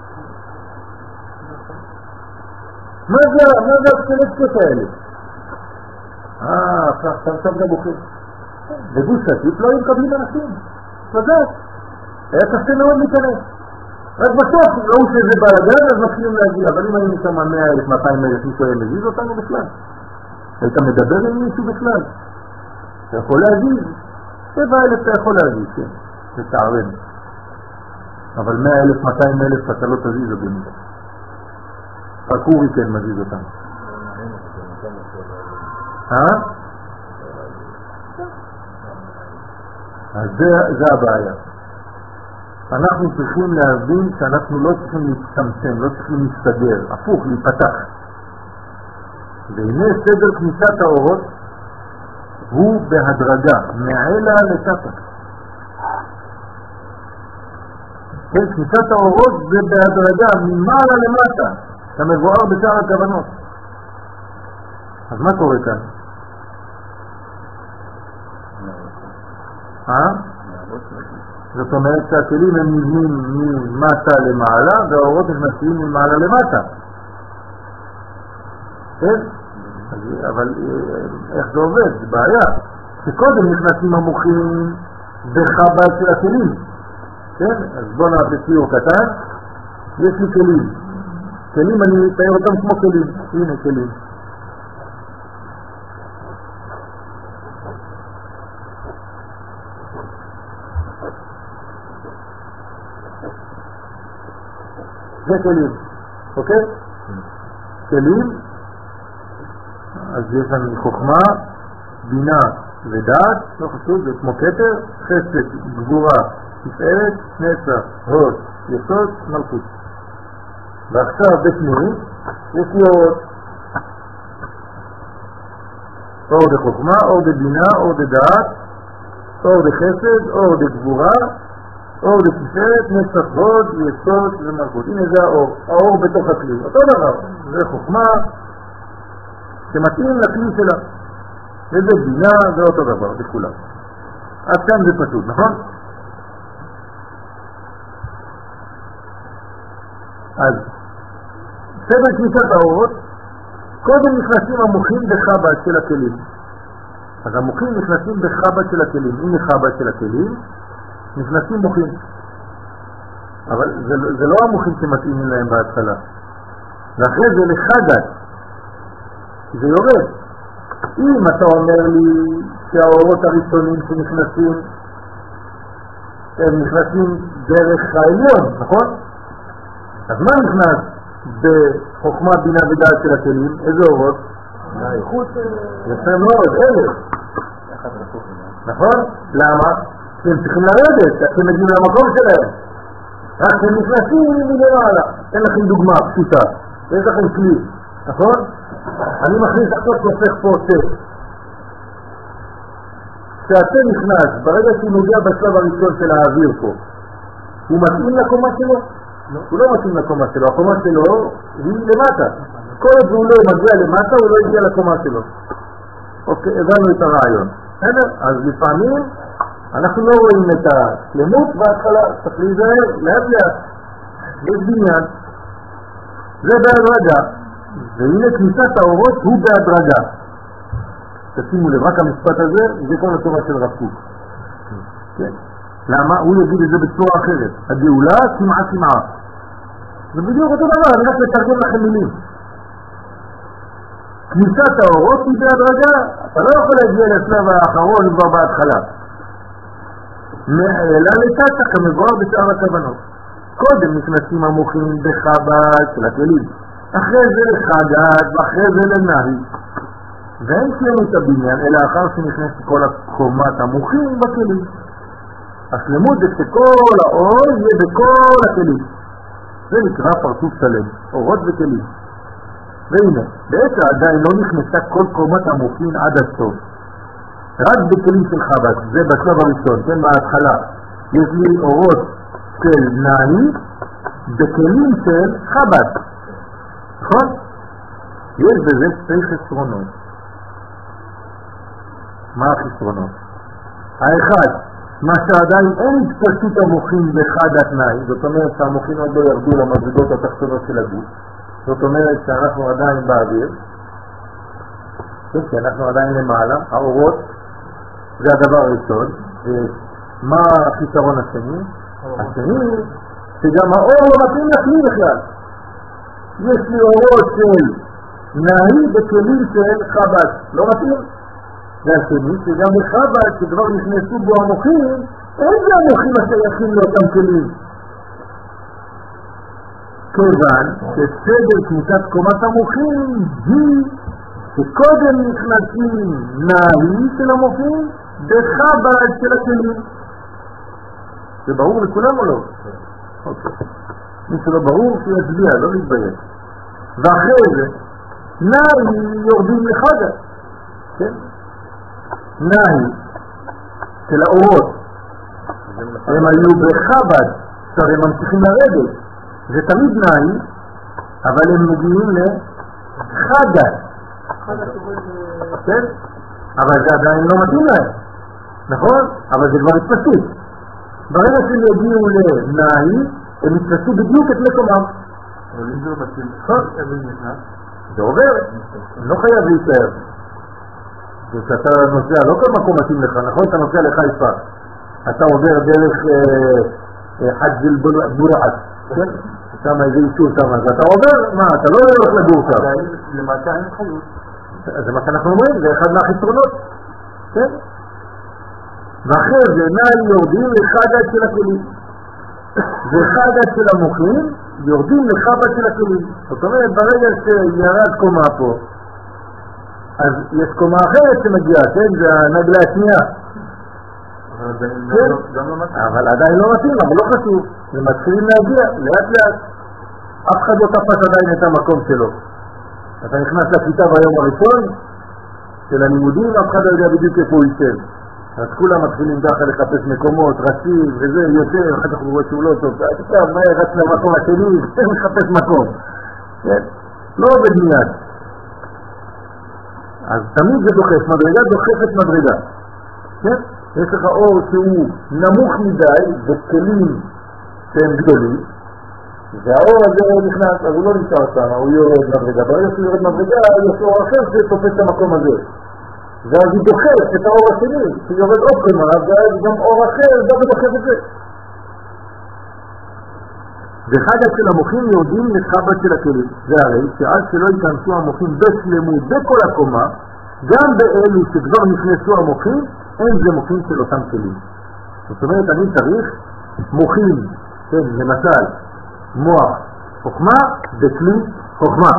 מה זה, מה זה הסלקציות האלה? אה, עכשיו, עכשיו, עכשיו גם בוחר. בגוש קטיף לא היו מקבלים אנשים. תודעת. היה קשה מאוד להיכנס. רק בסוף, ראו שזה בלגן, אז מתחילים להגיע. אבל אם היינו שם מאה אלף, מאתיים אלף, מישהו היה מזיז אותנו בכלל. היית מדבר עם מישהו בכלל. אתה יכול להזיז. שבע אלף אתה יכול להזיז, כן. זה תערן. אבל מאה אלף, מאתיים אלף, אתה לא תזיז אותם. רק אורי כן מזיז אותם. אה? אז זה, זה הבעיה. אנחנו צריכים להבין שאנחנו לא צריכים להצטמצם, לא צריכים להסתדר, הפוך, להיפתח. והנה סדר כניסת האורות הוא בהדרגה, מעלה לתחת. כן, כניסת האורות זה בהדרגה, ממעלה למטה, כמבואר בשאר הכוונות. אז מה קורה כאן? אה? זאת אומרת שהכלים הם נבנים ממטה למעלה והאורות נכנסים ממעלה למטה. כן? אבל איך זה עובד? זה בעיה. שקודם נכנסים המוחים בחב"ד של הכלים. כן? אז בואו נעשה ציור קטן. יש לי כלים. כלים אני אתאר אותם כמו כלים. הנה כלים. זה כלים, אוקיי? כלים, אז יש לנו חוכמה, בינה ודעת, לא חשוב, זה כמו כתר, חסד, גבורה, תפארת, נצח, הוד, יסוד, מלכות. ועכשיו בפנים יש לי אור, אור בחוכמה, אור בבינה, אור בדעת, אור בחסד, אור בגבורה, אור לתפארת, נצח הוד, יסוד ומלכות. הנה זה האור, האור בתוך הכלי. אותו דבר, זה חוכמה שמתאים לכלי שלה. וזה בינה, זה אותו דבר, בכולם. אז כאן זה פשוט, נכון? אז סדר כניסת האורות, קודם נכנסים המוחים בחב"ד של הכלים. אז המוחים נכנסים בחב"ד של הכלים. הנה חב"ד של הכלים, נכנסים מוחים. אבל זה, זה לא המוחים שמתאימים להם בהתחלה. ואחרי זה לחגת. זה יורד. אם אתה אומר לי שהאורות הראשונים שנכנסים, הם נכנסים דרך העליון, נכון? אז מה נכנס בחוכמה, בינה ודעת של הכלים? איזה אורות? יפה מאוד, אלף. נכון? למה? כי הם צריכים לרדת, כי הם מגיעים למקום שלהם. רק הם נכנסים מלמעלה. אין לכם דוגמה פשוטה. יש לכם כלי, נכון? אני מכניס עכשיו שהופך פה תה. כשהתה נכנס, ברגע שהוא נוגע בשלב הראשון של האוויר פה, הוא מתאים לקומה שלו? לא. הוא לא מתאים לקומה שלו, הקומה שלו היא למטה. כל עוד הוא לא מגיע למטה, הוא לא הגיע לקומה שלו. אוקיי, הבנו את הרעיון. אז לפעמים אנחנו לא רואים את השלמות בהתחלה, צריך להיזהר, לאט לאט. יש בניין. זה בהדרגה. והנה כניסת האורות הוא בהדרגה. תשימו לב, רק המשפט הזה, זה כל התורה של רב קוק. כן. למה? הוא יגיד את זה בצורה אחרת. הגאולה כמעה כמעה. זה בדיוק אותו דבר, אני רק לתרגם לכם מילים. כניסת האורות היא בהדרגה, אתה לא יכול להגיע לשלב האחרון כבר בהתחלה. מעלה לטאטה כמבואר בשאר הכוונות. קודם נכנסים המוחים בחב"ד של הכלים. אחרי זה לחגת ואחרי זה לנהי. ואין שלמות הבניין, אלא אחר שנכנס כל הקומת המוחים בכלים. השלמות זה שכל האור יהיה בכל הכלים. זה נקרא פרצוף שלם, אורות וכלים. והנה, בעצם עדיין לא נכנסה כל קומת המוחים עד הסוף. רק בכלים של חב"ד, זה בשלב הראשון, כן, בהתחלה. יש לי אורות של נהי בכלים של חב"ד. נכון? יש בזה שתי חסרונות. מה החסרונות? האחד, מה שעדיין אין התפשטות המוחים בחד התנאי, זאת אומרת שהמוחים עוד לא ירדו למדרגות התחתונות של הגוף. זאת אומרת שאנחנו עדיין באוויר, כי אנחנו עדיין למעלה, האורות זה הדבר הראשון. מה החיסרון השני? השני, שגם האור לא מתאים לכלי בכלל. יש לי אורות של נהי בכלים של חב"ד, לא מתאים. והשני, שגם בחב"ד, שכבר נכנסו בו המוחים, אין זה המוחים השייכים לאותם כלים. כיוון שסדר כניסת קומת המוחים היא שקודם נכנסים נהי של המוחים בחב"ד של הכלים. זה ברור לכולם או לא? אוקיי. מי שלא ברור שיצביע, לא להתבייש. ואחרי זה נהי יורדים לחגת. כן? נהי של האורות הם היו בחב"ד, עכשיו הם ממשיכים לרדת. זה תמיד נהי, אבל הם מגיעים לחגת. כן? אבל זה עדיין לא מתאים להם. נכון? אבל זה כבר התפסות. ברגע שהם יגיעו לנהי, הם התפסו בדיוק את מקומם. אבל אם זה לא מתאים, זה עובר, לא חייב להישאר. כשאתה נוסע, לא כל מקום מתאים לך, נכון? אתה נוסע לחיפה. אתה עובר דרך חג' אל-בורעת, כן? שם איזה אישור שם, אז אתה עובר, מה, אתה לא הולך לגור שם. למעשה אין חיות. זה מה שאנחנו אומרים, זה אחד מהחיסרונות. כן? ואחרי זה נהי יורדים לחגת של הכלים. וחגת של המוחים יורדים לחב"ד של הכלים. זאת אומרת, ברגע שירד קומה פה, אז יש קומה אחרת שמגיעה, כן? זה הנגלה השנייה. אבל עדיין לא מתאים, אבל לא חשוב. זה מתחילים להגיע, לאט לאט. אף אחד לא תפס עדיין את המקום שלו. אתה נכנס לכיתה ביום הראשון של הלימודים, אף אחד לא יודע בדיוק איפה הוא יישב. אז כולם מתחילים ככה לחפש מקומות, רצים וזה, יותר, אחר כך הוא רואה שהוא לא טוב, עכשיו מהר רץ למקום השני, מחפש מקום. כן? לא עובד מיד. אז תמיד זה דוחף, מדרגה דוחפת מדרגה. כן? יש לך אור שהוא נמוך מדי, וכלים שהם גדולים, והאור הזה נכנס, אז הוא לא נשאר שם, הוא יורד מדרגה. ברגע שהוא יורד מדרגה, יש אור אחר שתופס את המקום הזה. ואז הוא דוחף את האור השני, שיורד עוד קומה, ואז גם אור אחר, זה דוחף את זה. ואחד של המוחים יורדים לחב"ד של הכלים. זה הרי שעד שלא ייכנסו המוחים בשלמות בכל הקומה, גם באלו שכבר נכנסו המוחים, אין זה מוחים של אותם כלים. זאת אומרת, אני צריך מוחים, כן, למשל, מוח חוכמה וכלי חוכמה.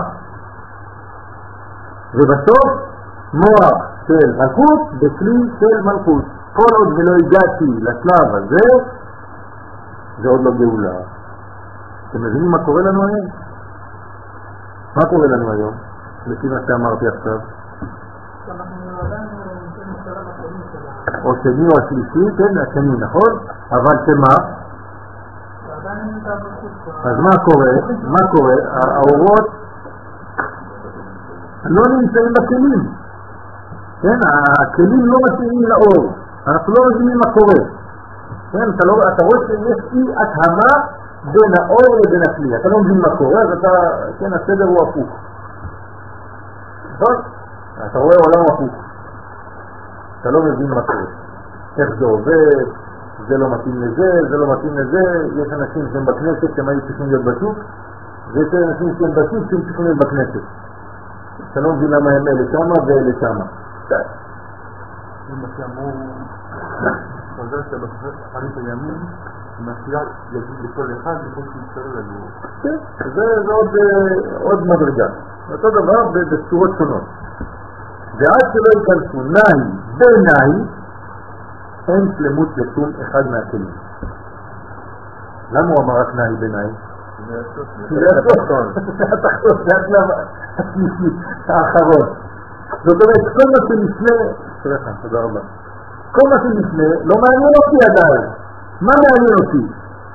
ובסוף, מוח של מלכות וכלי של מלכות. כל עוד ולא הגעתי לשלב הזה, זה עוד לא גאולה. אתם מבינים מה קורה לנו היום? מה קורה לנו היום? לפי מה שאמרתי עכשיו. או שני או השלישי, כן, השני, נכון? אבל שמה? אז מה קורה? מה קורה? האורות לא נמצאים בכלים. כן, הכלים לא מתאימים לאור. אנחנו לא מבינים מה קורה. כן, אתה, לא, אתה רואה שיש אי התאמה בין האור לבין הכלי. אתה לא מבין מה קורה, אז אתה, כן, הסדר הוא הפוך. נכון? אתה רואה עולם הפוך. אתה לא מבין מה קורה. איך זה עובד, זה לא מתאים לזה, זה לא מתאים לזה. יש אנשים שהם בכנסת שהם היו צריכים להיות בשוק, ויש אנשים שהם בשוק שהם צריכים להיות בכנסת. אתה לא מבין למה הם אלה שמה ואלה שמה. מה שאמרו, חוזר שבחרית הימין, משיח יגיד לכל אחד לכל שיצטרר לנו. כן, זה עוד מדרגה. אותו דבר בצורות שונות. ועד שלא ייכנסו נאי בנאי, אין שלמות לשום אחד מהכלים. למה הוא אמר רק נאי בנאי? זה התחתון. זה התחתון, זה השלב השלישי, האחרון. זאת אומרת, כל מה שלפני, סליחה, תודה רבה. כל מה שלפני לא מעניין אותי עדיין. מה מעניין אותי?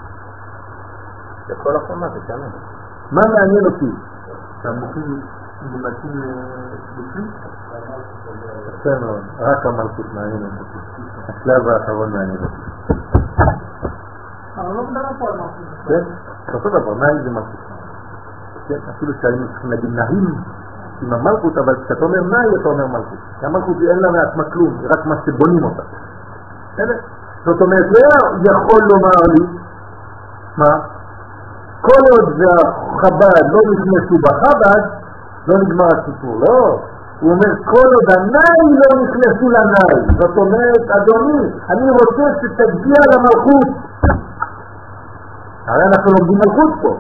זה כל החומה, זה שמה. מה מעניין אותי? שהמוחים נמתים בפנים? כן מאוד, רק המלכות מעניין אותי. השלב האחרון מעניין אותי. אבל לא מדבר פה על מלכות. כן, אותו דבר, נאי זה מלכות. כן, אפילו שהיינו צריכים להגיד נאים עם המלכות, אבל כשאתה אומר נאי אתה אומר מלכות. כי המלכות אין לה מעצמה כלום, היא רק מה שבונים אותה. זאת אומרת, לא יכול לומר לי, מה? כל עוד והחב"ד לא נכנסו בחב"ד, לא נגמר הסיפור, לא. הוא אומר, כל עוד הנאי לא נכנסו לנאי. זאת אומרת, אדוני, אני רוצה שתגיע למלכות. הרי אנחנו לומדים מלכות פה.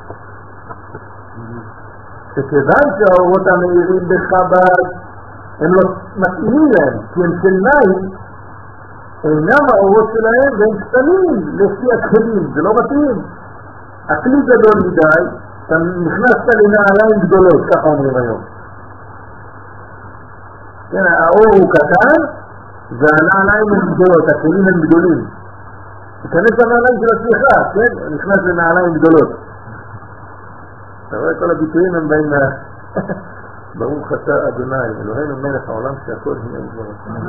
שכיוון שהאורות המאירים בחב"ד, הם לא מתאימים להם, כי הם של נאי, אינם האורות שלהם והם קטנים לפי הכלים, זה לא מתאים. הכלי גדול מדי, אתה נכנסת לנעליים גדולות, ככה אומרים היום. כן, האור הוא קטן והנעליים הן גדולות, הכלים הם גדולים. תיכנס לנעליים של עצמך, כן? נכנס לנעליים גדולות. אתה רואה כל הביטויים הם באים מה... ברוך אתה אדוני, אלוהינו מלך העולם שהכל הנה ודברו.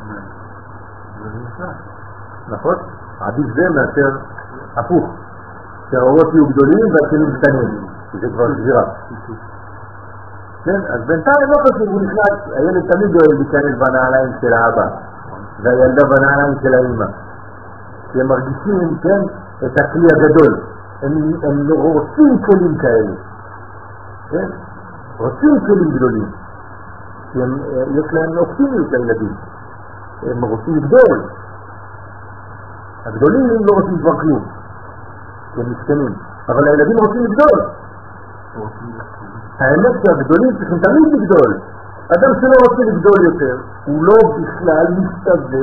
נכון? עדיף זה מאשר הפוך. שהאורות יהיו גדולים והכלים קטנים. זה כבר שבירה. כן? אז בינתיים לא חשוב, הוא נכנס, הילד תמיד אוהב להיכנס בנעליים של האבא, והילדה בנעליים של האמא. כי הם מרגישים, כן, את הכלי הגדול. הם, הם רוצים כלים כאלה. כן? רוצים כלים גדולים. כי הם, יש להם אופטימיות לילדים. הם רוצים לגדול. הגדולים לא רוצים כבר כלום. כי הם מסכנים. אבל הילדים רוצים לגדול. האמת שהגדולים צריכים תמיד לגדול. אדם שלא רוצה לגדול יותר, הוא לא בכלל מסתווה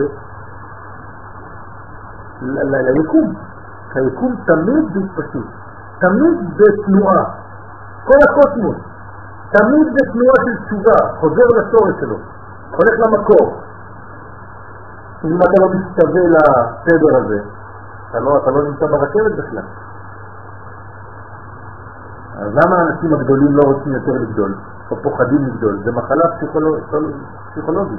ליקום. היקום תמיד בהתפשטות. תמיד בתנועה. כל הקוסמוס. תמיד בתנועה של תשובה. חוזר לשורש שלו. הולך למקור. אם אתה לא מסתווה לסדר הזה, אתה לא, אתה לא נמצא ברכבת בכלל. אז למה האנשים הגדולים לא רוצים יותר לגדול, או פוחדים לגדול? זה מחלה פסיכולוג... פסיכולוגית.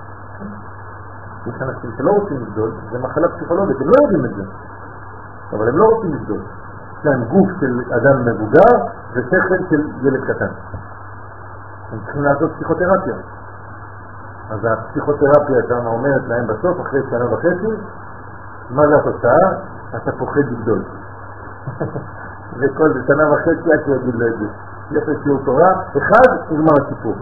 יש אנשים שלא רוצים לגדול, זה מחלה פסיכולוגית, הם לא יודעים את זה. אבל הם לא רוצים לגדול. יש להם גוף של אדם מבוגר ושכל של ילד קטן. הם צריכים לעשות פסיכותרפיה. אז הפסיכותרפיה שם אומרת להם בסוף, אחרי שנה וחצי, מה זה התוצאה? אתה פוחד לגדול. וכל שנה וחצי עד שיגיד לו את זה. יש לשיעור תורה, אחד, נגמר הסיפור.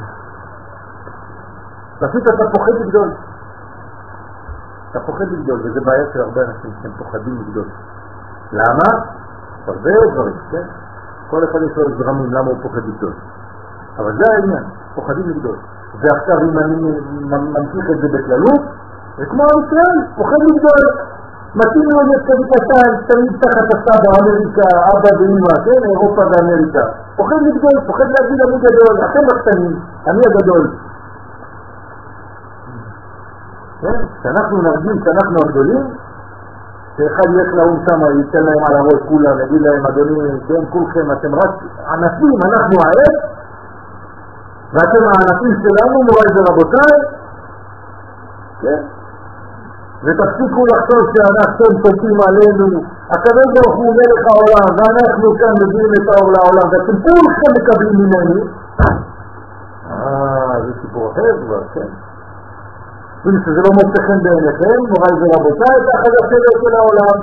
פשוט אתה פוחד לגדול. אתה פוחד לגדול, וזה בעיה של הרבה אנשים שהם פוחדים לגדול. למה? הרבה דברים, כן? כל אחד יש לו זרמים למה הוא פוחד לגדול. אבל זה העניין, פוחדים לגדול. ועכשיו אם אני ממשיך את זה בכללות, זה כמו ישראל, פוחד לגדול. מתאים לו להיות כזה קטן, תמיד תחת הסבא, אמריקה, אבא ואמא, כן? אירופה ואמריקה. פוחד לגדול, פוחד להגיד אני גדול, אתם הקטנים, אני הגדול. כן? כשאנחנו נרגיל, כשאנחנו הגדולים, שאחד ילך לאום שם, ייתן להם על הראש כולם, יגיד להם, אדוני, כן, כולכם, אתם רק ענפים, אנחנו העץ, ואתם הענפים שלנו, מוריי ורבותיי, כן? ותפסיקו לחשוב שאנחנו שולטים עלינו, הקדוש ברוך הוא מלך העולם, ואנחנו כאן מביאים את האור לעולם, ואתם כולכם מקבלים ממני. אה, זה סיפור אחר כבר, כן? אם שזה לא מוצא חן בעיניכם, מוריי ורבותיי, את אחד הסדר של העולם.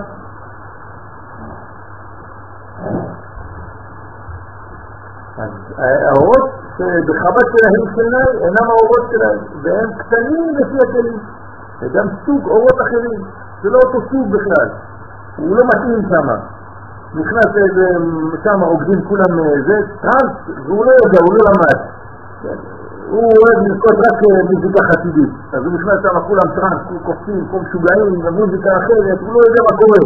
אז האורות שבחב"ד שלהם שלהם אינם האורות שלהם, והם קטנים לפי הכלים. וגם סוג אורות אחרים, זה לא אותו סוג בכלל, הוא לא מתאים שם. נכנס איזה, שם עובדים כולם זה, טרנס, והוא לא יודע, הוא לא למד. הוא אוהב לזכות רק מוזיקה חסידית, אז הוא נכנס שם כולם טרנס, כולם קופצים, כולם משוגעים, ומוזיקה אחרת, הוא לא יודע מה קורה.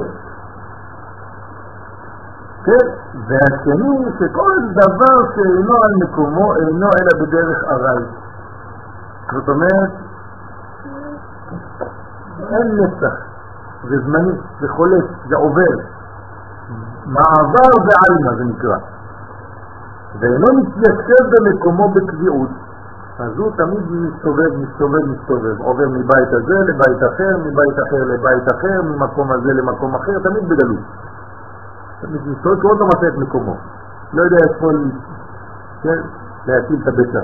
כן? והשני שכל דבר שאינו על מקומו אינו אלא בדרך ארעי. זאת אומרת, אין נצח, זה זמני, זה חולף, זה עובר. מעבר ועלמה זה נקרא. ואינו מתיישב במקומו בקביעות, אז הוא תמיד מסתובב, מסתובב, מסתובב, עובר מבית הזה לבית אחר, מבית אחר לבית אחר, ממקום הזה למקום אחר, תמיד בגלות. תמיד מסתובב, כי עוד לא מצא את מקומו. לא יודע איפה להטיל את הביצה.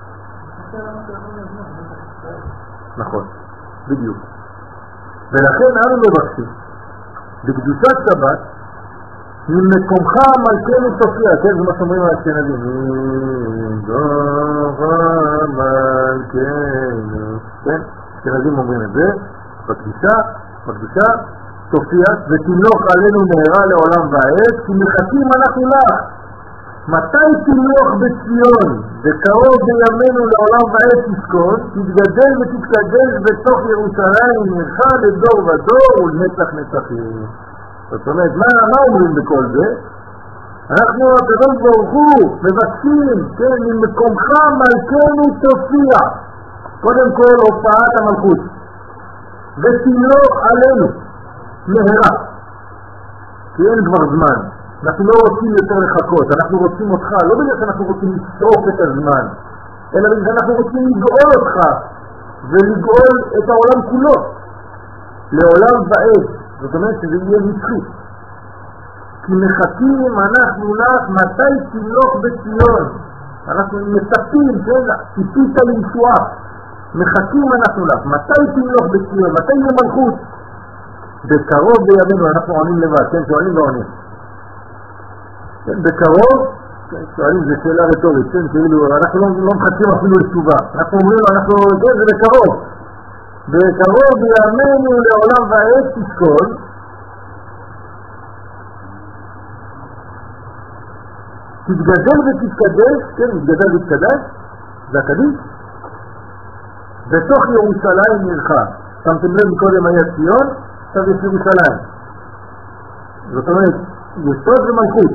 נכון, בדיוק. ולכן אנו מבקשים בקדושת שבת ממקומך מלכנו תופיע, כן, זה מה שאומרים האשכנזים, ממקומך מלכנו, כן, האשכנזים אומרים את זה, בקדושה, בקדושה תופיע ותמלוך עלינו מהרה לעולם ועד, כי מחכים אנחנו לך. מתי תמלוך בציון וקרוב בימינו לעולם ועד תשכון, תתגדל ותתקדש בתוך ירושלים עירך לדור ודור ולנצח נצחים. זאת אומרת, מה, מה אומרים בכל זה? אנחנו הקדוש ברוך הוא מבקשים, כן, ממקומך מלכנו תופיע. קודם כל הופעת המלכות ותמלוך עלינו מהרה, כי אין כבר זמן. אנחנו לא רוצים יותר לחכות, אנחנו רוצים אותך, לא בגלל שאנחנו רוצים לשרוף את הזמן, אלא בגלל שאנחנו רוצים לגאול אותך ולגאול את העולם כולו לעולם ועד. זאת אומרת שזה יהיה נצחי, כי מחכים אנחנו לך מתי תמלוך בציון. אנחנו מצפים, כן, ציפית לישועה, מחכים אנחנו לך מתי תמלוך בציון, מתי יהיה מלכות. בקרוב בימינו, אנחנו עונים לבד, כן, שואלים ועונים. כן, בקרוב, כן, שואלים, זה שאלה רטורית, כן, כאילו, אנחנו לא, לא מחכים אפילו לתשובה. אנחנו אומרים, אנחנו, כן, זה בקרוב. בקרוב בימינו לעולם ועד תשכון, תתגדל ותתקדש, כן, תתגדל ותתקדש, זה הקדיש, בתוך ירושלים עירך. שמתם לב מקודם היה ציון, עכשיו יש ירושלים. זאת אומרת, יסוד ומלכות.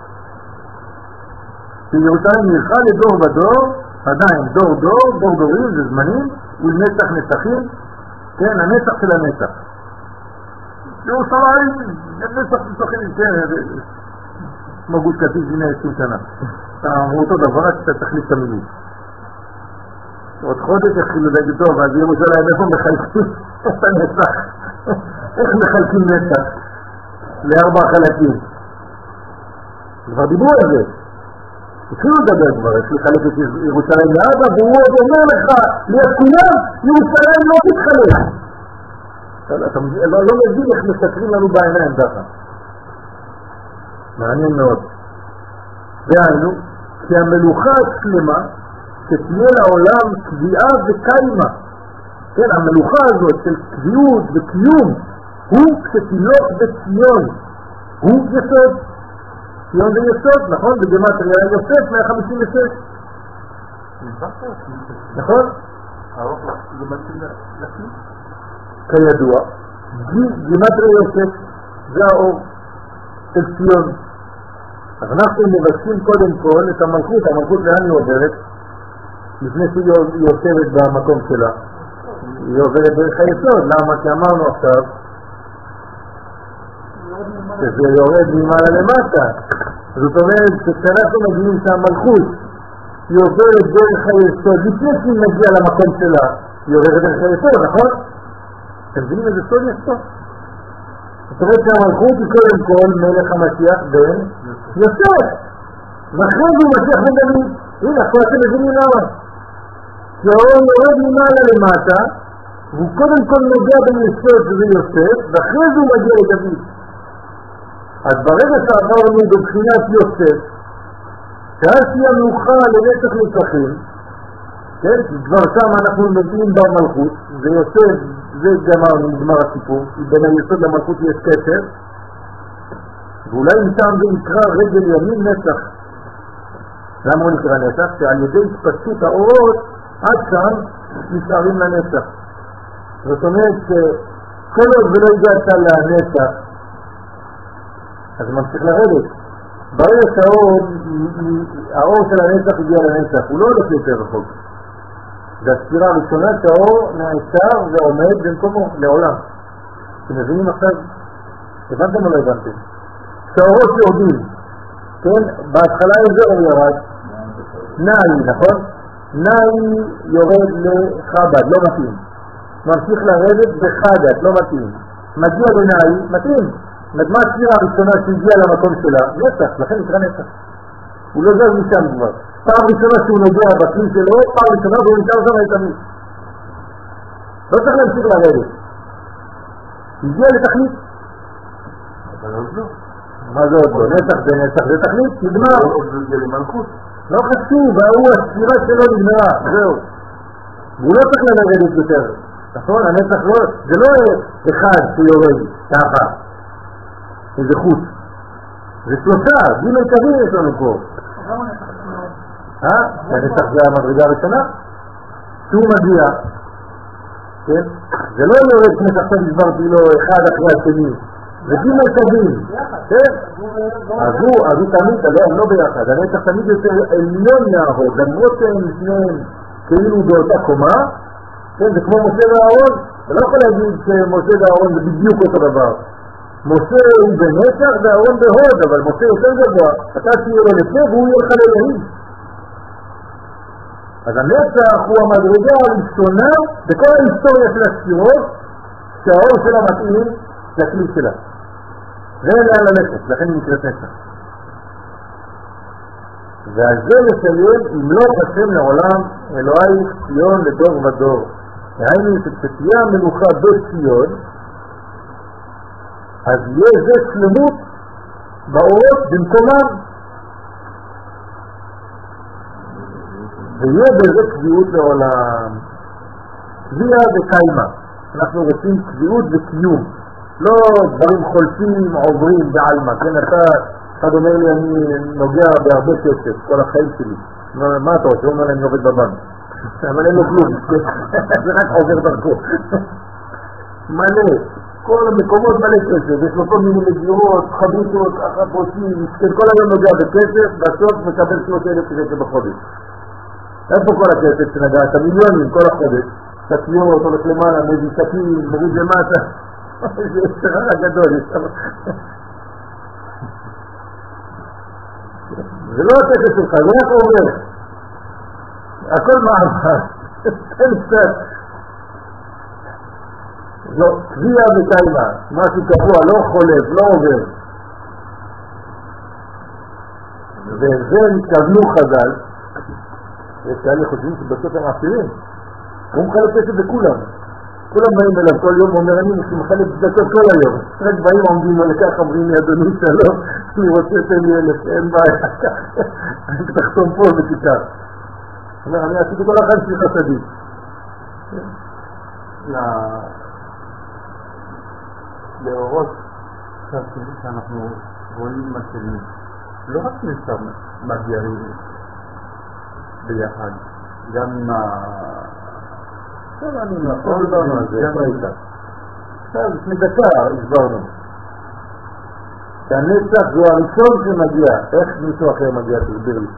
שירושלים עירך לדור ודור, עדיין דור דור, דור דורים, זה זמנים, ולנצח נצחים, כן, הנצח של הנצח. ירושלים, הנצח משחקים, כן, כמו גוש קטיף לפני עשרים שנה. אמרו אותו דבר, שאתה תחליף את המילים. עוד חודש יתחילו להגיד טוב, אז ירושלים, איפה מחלקים את הנצח? איך מחלקים נצח? לארבע חלקים. כבר דיברו על זה. התחילו לדבר כבר, יש לחלק את ירושלים לארבע, והוא עוד אומר לך, לכולם, ירושלים לא תתחלק. אתה לא מבין איך מסתכלים לנו בעיניים ככה. מעניין מאוד. דהיינו, שהמלוכה השלמה שתהיה לעולם קביעה וקיימה. כן, המלוכה הזאת של קביעות וקיום הוא שתילוך בציון. הוא יסוד. ציון זה יסוד, נכון? בגמטריה יוסף מאה חמישים ושש. נכון? זה מתאים להקים? כידוע, גמטריה יוסף זה האור של ציון. אז אנחנו מבקשים קודם כל את המלכות. המלכות לאן היא עוברת? לפני שהיא יושבת במקום שלה. היא עוברת דרך היסוד. למה? כי אמרנו עכשיו שזה יורד ממעלה למטה. זאת אומרת שכשאנחנו מגיעים שהמלכות היא עוברת דרך היסוד לפני שהיא מגיעה למקום שלה, היא עוברת דרך היסוד, נכון? אתם מבינים איזה סוד יש פה? זאת אומרת שהמלכות היא קודם כל מלך המשיח בן יוסף. ואחרי זה הוא משיח בן דוד. הנה, עכשיו אתם מבינים למה? כי האור יורד ממעלה למטה, והוא קודם כל נוגע ביסוד שזה יוסף, ואחרי זה הוא מגיע לדוד. אז ברגע שעברנו בבחינת יוסף, שאז תהיה מלוכה לנצח נצחים, כן? כבר שם אנחנו מביאים במלכות, זה יוסף, זה גמרנו, נגמר הסיפור, בין היסוד למלכות יש קשר, ואולי משם זה נקרא רגל ימין נצח. למה הוא נקרא נצח? שעל ידי התפשטות האורות, עד שם נשארים לנצח. זאת אומרת שכל עוד ולא הגעת לנצח, אז ממשיך לרדת. ברגע שהאור של הנצח הגיע לנצח, הוא לא הולך יותר רחוק. זה הספירה הראשונה שהאור נעצר ועומד במקומו לעולם. אתם מבינים עכשיו? הבנתם או לא הבנתם? שהאורות יורדים, כן? בהתחלה איזה אור ירד? נאי, נכון? נאי יורד לחב"ד, לא מתאים. ממשיך לרדת בחגת, לא מתאים. מגיע לנאי, מתאים. מה הספירה הראשונה שהגיעה למקום שלה? נצח, לכן נקרא נצח. הוא לא זז משם כבר. פעם ראשונה שהוא נוגע בכלי שלו, פעם ראשונה והוא נשאר שם לתמיד. לא צריך להמשיך לרדת. הגיע לתכלית. אבל עוד לא. מה זה עוד לא? נצח זה נצח, זה תכלית, נגמר. עוד לא הגיע למלכות. לא חשוב, והוא הספירה שלו נגמרה, זהו. והוא לא צריך לרדת יותר. נכון? הנצח לא, זה לא אחד שיורד, ככה. איזה חוץ. זה שלושה, גימל קווים יש לנו פה. אה? הנצח זה המדרגה הראשונה? שהוא מגיע, כן? זה לא יורד כמו שעכשיו הסברתי לו אחד אחרי השני. זה גימל קווים, כן? אז הוא, אז הוא תמיד, לא, לא ביחד. הנצח תמיד יותר עליון מההוד, למרות שהם שניהם כאילו באותה קומה, כן? זה כמו משה והארון, אתה לא יכול להגיד שמשה והארון זה בדיוק אותו דבר. משה הוא בנצח והארון בהוד, אבל משה יותר גבוה, אתה תהיה לו לפני והוא יהיה לך לאלוהים. אז הנצח הוא המדרגה הראשונה בכל ההיסטוריה של הספירות, שהאור שלה מתאים לכלי שלה. זה לאן ללכת, לכן היא נקראת נצח. ועל זה לסיים, אם לא חשם לעולם, אלוהי ציון לדור ודור. והיינו שתהיה המלוכה בציון, אז יהיה זה שלמות באורות במקומם. ויהיה בזה קביעות לעולם. קביעה וקיימה. אנחנו רוצים קביעות וקיום. לא דברים חולפים, עוברים בעלמה. כן, אתה, אחד אומר לי, אני נוגע בהרבה כסף, כל החיים שלי. מה אתה רוצה? הוא אומר לי, אני עובד בבנק. אבל אין לו כלום. זה רק עובר דרכו. מלא. כל המקומות מלא כסף. יש לו כל מיני מגירות, חביתות, אחת פרוצים. כל היום נוגע בכסף, בסוף מקבל שלוש אלף שקל בחודש. איפה כל הכסף שנגע? את המיליונים כל החודש. שקיות, הולך למעלה, מביא שקים, מוריד למטה. זה סררה גדול, יש שם. זה לא הטקס שלך, זה רק עובר. הכל מעבר. תן קצת. לא, קביע וקיימה, משהו קבוע, לא חולף, לא עובר. וזה התכוונו חז"ל, יש כאלה חושבים שבסוף הם עשירים. הוא מחלק כסף בכולם. כולם באים אליו כל יום, אומר אני מחלק דקות כל היום. רק באים עומדים לו לכך, אומרים לי אדוני שלום, אני רוצה תן לי אלף, אין בעיה. אני תחתום פה ותיקח. אומר, אני עשיתי כל החיים שלי חסדי. לאורות שאנחנו רואים משלים, לא רק נשאר מגיעים ביחד, גם עם ה... עכשיו אני נכון דיברנו על זה, איפה הייתה? עכשיו לפני דקה הסברנו שהנצח זו הראשון שמגיע. איך מישהו אחר מגיע? תסביר לי.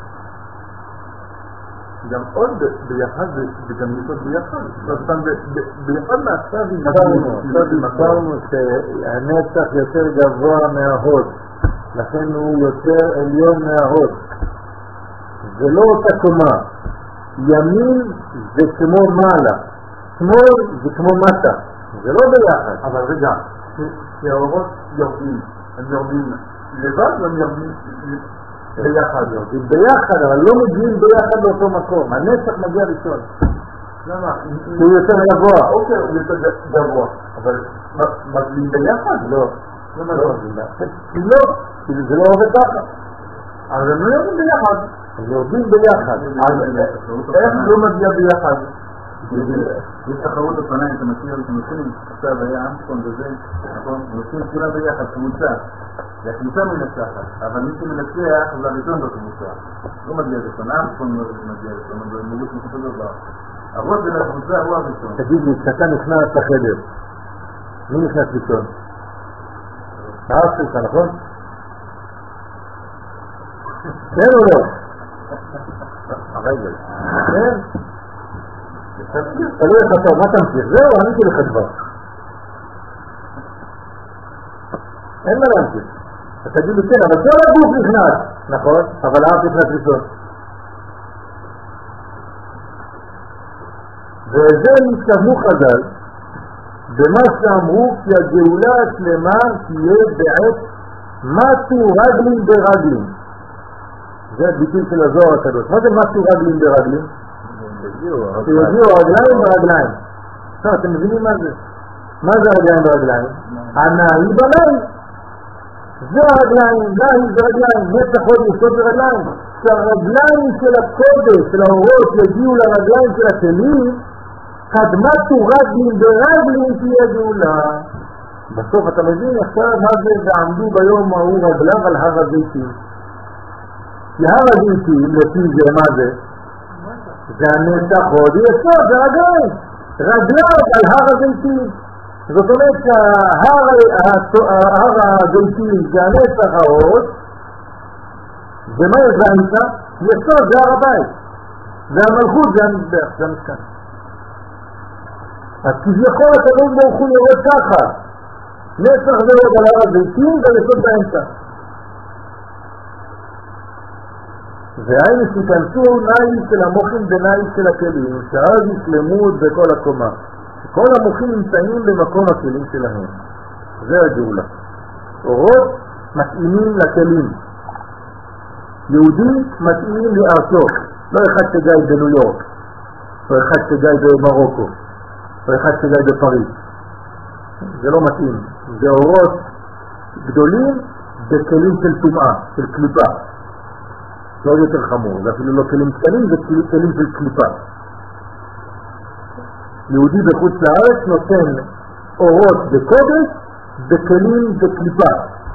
גם עוד ביחד וגם ניסות ביחד. ביחד מעכשיו הסברנו שהנצח יותר גבוה מההוד, לכן הוא יותר עליון מההוד. זה לא אותה קומה. ימין זה כמו מעלה, שמאל זה כמו מטה, זה לא ביחד. אבל רגע, שהאורות יורדים, הם יורדים לבד והם יורדים ביחד. יורדים ביחד, אבל לא מגיעים ביחד לאותו מקום. הנצח מגיע ראשון. למה? הוא יותר גבוה. אוקיי, הוא יותר גבוה, אבל מגיעים ביחד? לא. למה לא מגיעים ביחד? לא, כי זה לא עובד ככה. אבל הם לא יורדים ביחד. הם יורדים ביחד. איך לא מגיע ביחד? יש תחרות אופניים, אתה מכיר, אתם מכירים, עכשיו היה אמסטון וזה, נכון? הם עושים כולה ביחד, קבוצה. והקבוצה מנצחת, אבל מי שמנצח זה הראשון בקבוצה. לא מגיע ראשון, אמסטון מגיע ראשון, אבל הם מגיע כמו דבר. הראש של הקבוצה הוא הראשון. תגיד לי, כשאתה נכנס לחדר, מי נכנס ראשון? האף שלך, נכון? כן או לא? הרגל. כן? תלוי איך אתה, מה תמשיך? זהו, עניתי לך כבר. אין מה להמשיך. אתה תגיד לי כן, אבל כל הגוף נכנס, נכון? אבל האף נכנס ראשון. וזה נתכוונו חז"ל במה שאמרו כי הגאולה השלמה תהיה בעת מתו רגלים ברגלים. זה הביטוי של הזוהר הקדוש. מה זה מתו רגלים ברגלים? שיגיעו רגליים ברגליים. עכשיו אתם מבינים מה זה? מה זה רגליים ברגליים? הנאי בנאי. זה הרגליים, נאי זה רגליים, נצח עוד יסוד ברגליים. שהרגליים של הקודש, של האורות, יגיעו לרגליים של הכלים, קדמתו רגלים ברגלים תהיה גאולה. בסוף אתה מבין עכשיו מה זה ועמדו ביום ההוא רגליו על הר הזיתים. כי הר הזיתים, לפי זה מה זה? זה הנצח עוד יסוד, זה רגליים. רגליו על הר הזיתים. זאת אומרת שההר הזיתים זה הנצח עוד, ומה יש באמצע? יסוד זה הר הבית. זה המלכות, זה המזבח, זה המשכן. אז כביכול הקדוש ברוך הוא יורד ככה, נצח זה עוד על הר הזיתים ויסוד באמצע. והיינו שיכנסו נאי של המוחים ונאי של הכלים, שאז ישלמות בכל הקומה. כל המוחים נמצאים במקום הכלים שלהם. זה הגאולה. אורות מתאימים לכלים. יהודי מתאים לארצו. לא אחד שגיא בניו יורק, לא אחד שגיא במרוקו, לא אחד שגיא בפריז. זה לא מתאים. זה אורות גדולים בכלים של טומאה, של קליפה. לא יותר חמור, זה אפילו לא כלים קטנים, זה כלים של קליפה. יהודי בחוץ לארץ נותן אורות בקודש בכלים בקליפה.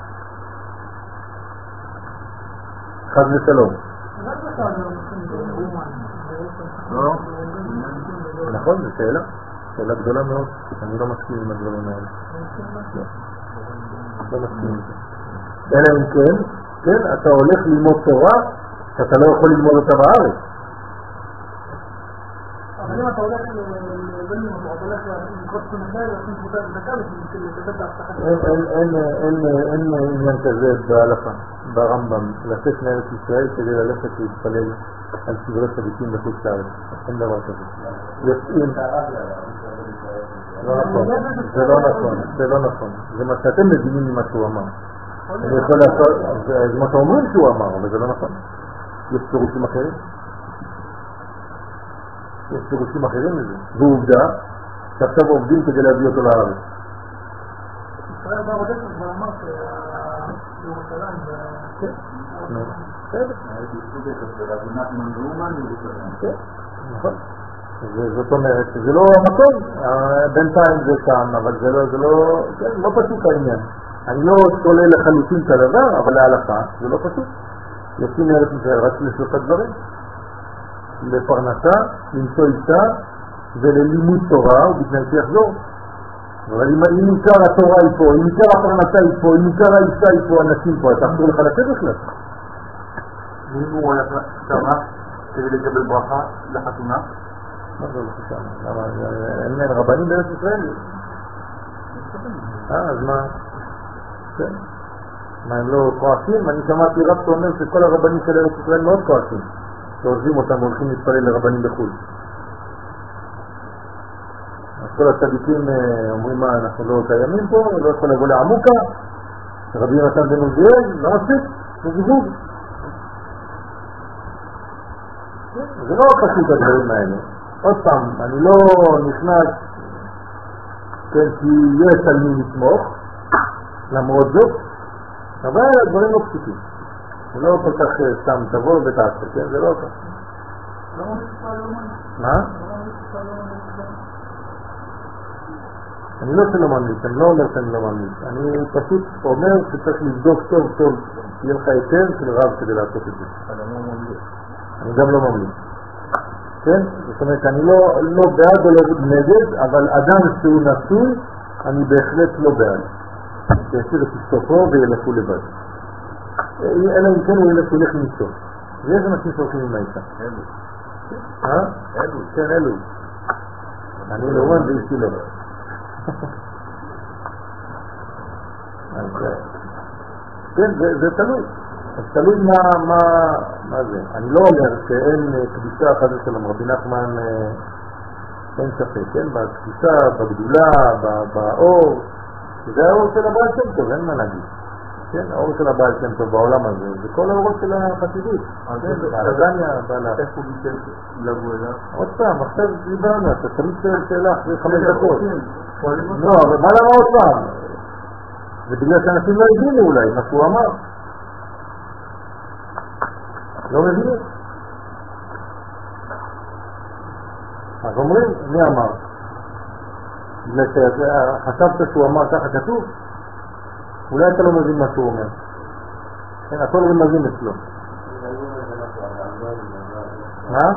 חד ושלום. לא? נכון, זו שאלה. שאלה גדולה מאוד. אני לא מסכים עם הדברים האלה. לא מסכים עם זה. אלא אם כן, כן, אתה הולך ללמוד תורה, שאתה לא יכול ללמוד אותה בארץ. אבל אם אתה הולך البني والمعضلات يقص من خير ويكون كتاب ذكاء يمكن يتبدع الصحة. אין עניין כזה בהלכה, ברמב"ם, לצאת מארץ ישראל כדי ללכת להתפלל על קברי צדיקים בחוץ לארץ. אין דבר כזה. יוצאים... לא נכון, זה לא נכון, זה לא נכון. זה מה שאתם מבינים ממה שהוא אמר. אני יכול לעשות, זה מה שאומרים שהוא אמר, אבל זה לא נכון. יש פירושים אחרים. יש פירושים אחרים לזה. זו עובדה שעכשיו עובדים כדי להביא אותו לארץ. ישראל בא רודף כבר אמר שירושלים זה... כן, בסדר. הייתי סוגת את רבי נחמן מאומן לירושלים. כן, נכון. זאת אומרת שזה לא המקום, בינתיים זה שם, אבל זה לא, זה לא, כן, לא פשוט העניין. אני לא תולה לחלוטין את הדבר, אבל להלכה זה לא פשוט. יוצאים מארץ ישראל רק לשלושה דברים. לפרנסה, למצוא אישה וללימוד תורה ובתנאי שיחזור. אבל אם עיקר התורה היא פה, אם עיקר הפרנסה היא פה, אם עיקר האישה היא פה, אנשים פה, אתה אסור לך לצאת בכלל. אם הוא היה שמה כדי לקבל ברכה לחתונה? מה זה לא חשוב? אין רבנים בארץ ישראל? אה, אז מה? כן. מה, הם לא כועסים? אני שמעתי רב שאומר שכל הרבנים של ארץ ישראל מאוד כועסים. שעוזבים אותם והולכים להתפלל לרבנים בחו"ל. אז כל הצדיקים אומרים מה, אנחנו לא קיימים פה, לא יכול לבוא לעמוקה, רבי יונתן בן עוזיאל, לא מספיק, זה זיווג. זה לא פשוט הדברים האלה. עוד פעם, אני לא נכנס, כן, כי יש על מי לתמוך, למרות זאת, אבל הדברים לא פשוטים. זה לא כל כך סתם תבוא ותעשה, כן? זה לא כך. מה? אני לא שלא ממליץ, אני לא אומר שאני לא ממליץ. אני פשוט אומר שצריך לבדוק טוב טוב, שיהיה לך היתר של רב כדי לעשות את זה. אני גם לא ממליץ. כן? זאת אומרת, אני לא בעד או לא נגד, אבל אדם שהוא נשוי, אני בהחלט לא בעד. שישאיר את אשתו וילכו לבד. אלא אם כן הוא ילך הולך עם אשתו. ויש אנשים שהולכים עם האישה. אלו. אה? אלו. כן, אלו. אני לא רואה ואישי לא. כן, זה תלוי. אז תלוי מה זה. אני לא אומר שאין קדישה אחת של רבי נחמן, אין ספק, כן? בקדישה, בגדולה, באור, זה האור של הבעל שם טוב, אין מה להגיד. כן, האור של הבעל שם טוב בעולם הזה, זה כל האורות של החסידות. בעלדניה, בעלה. איך הוא ביטל לבוא אליו? עוד פעם, עכשיו דיברנו, אתה תמיד שואל שאלה אחרי חמש דקות. לא, אבל מה למה עוד פעם? זה בגלל שאנשים לא הבינו אולי, מה שהוא אמר. לא מבינים. אז אומרים, מי אמר? בגלל שחשבת שהוא אמר ככה כתוב? אולי אתה לא מבין מה שהוא אומר. כן, הכל לא מבין אצלו. מה?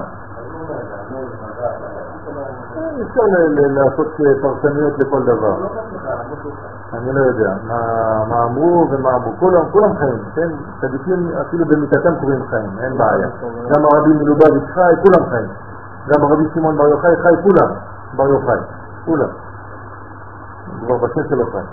אפשר לעשות פרסמיות לכל דבר. אני לא יודע מה אמרו ומה אמרו. כולם חיים, כן? צדיקים אפילו במיטתם קוראים חיים, אין בעיה. גם הרבי מלובביץ' חי, כולם חיים. גם הרבי שמעון בר יוחאי חי, כולם. בר יוחאי, כולם. כבר בשם שלו חי.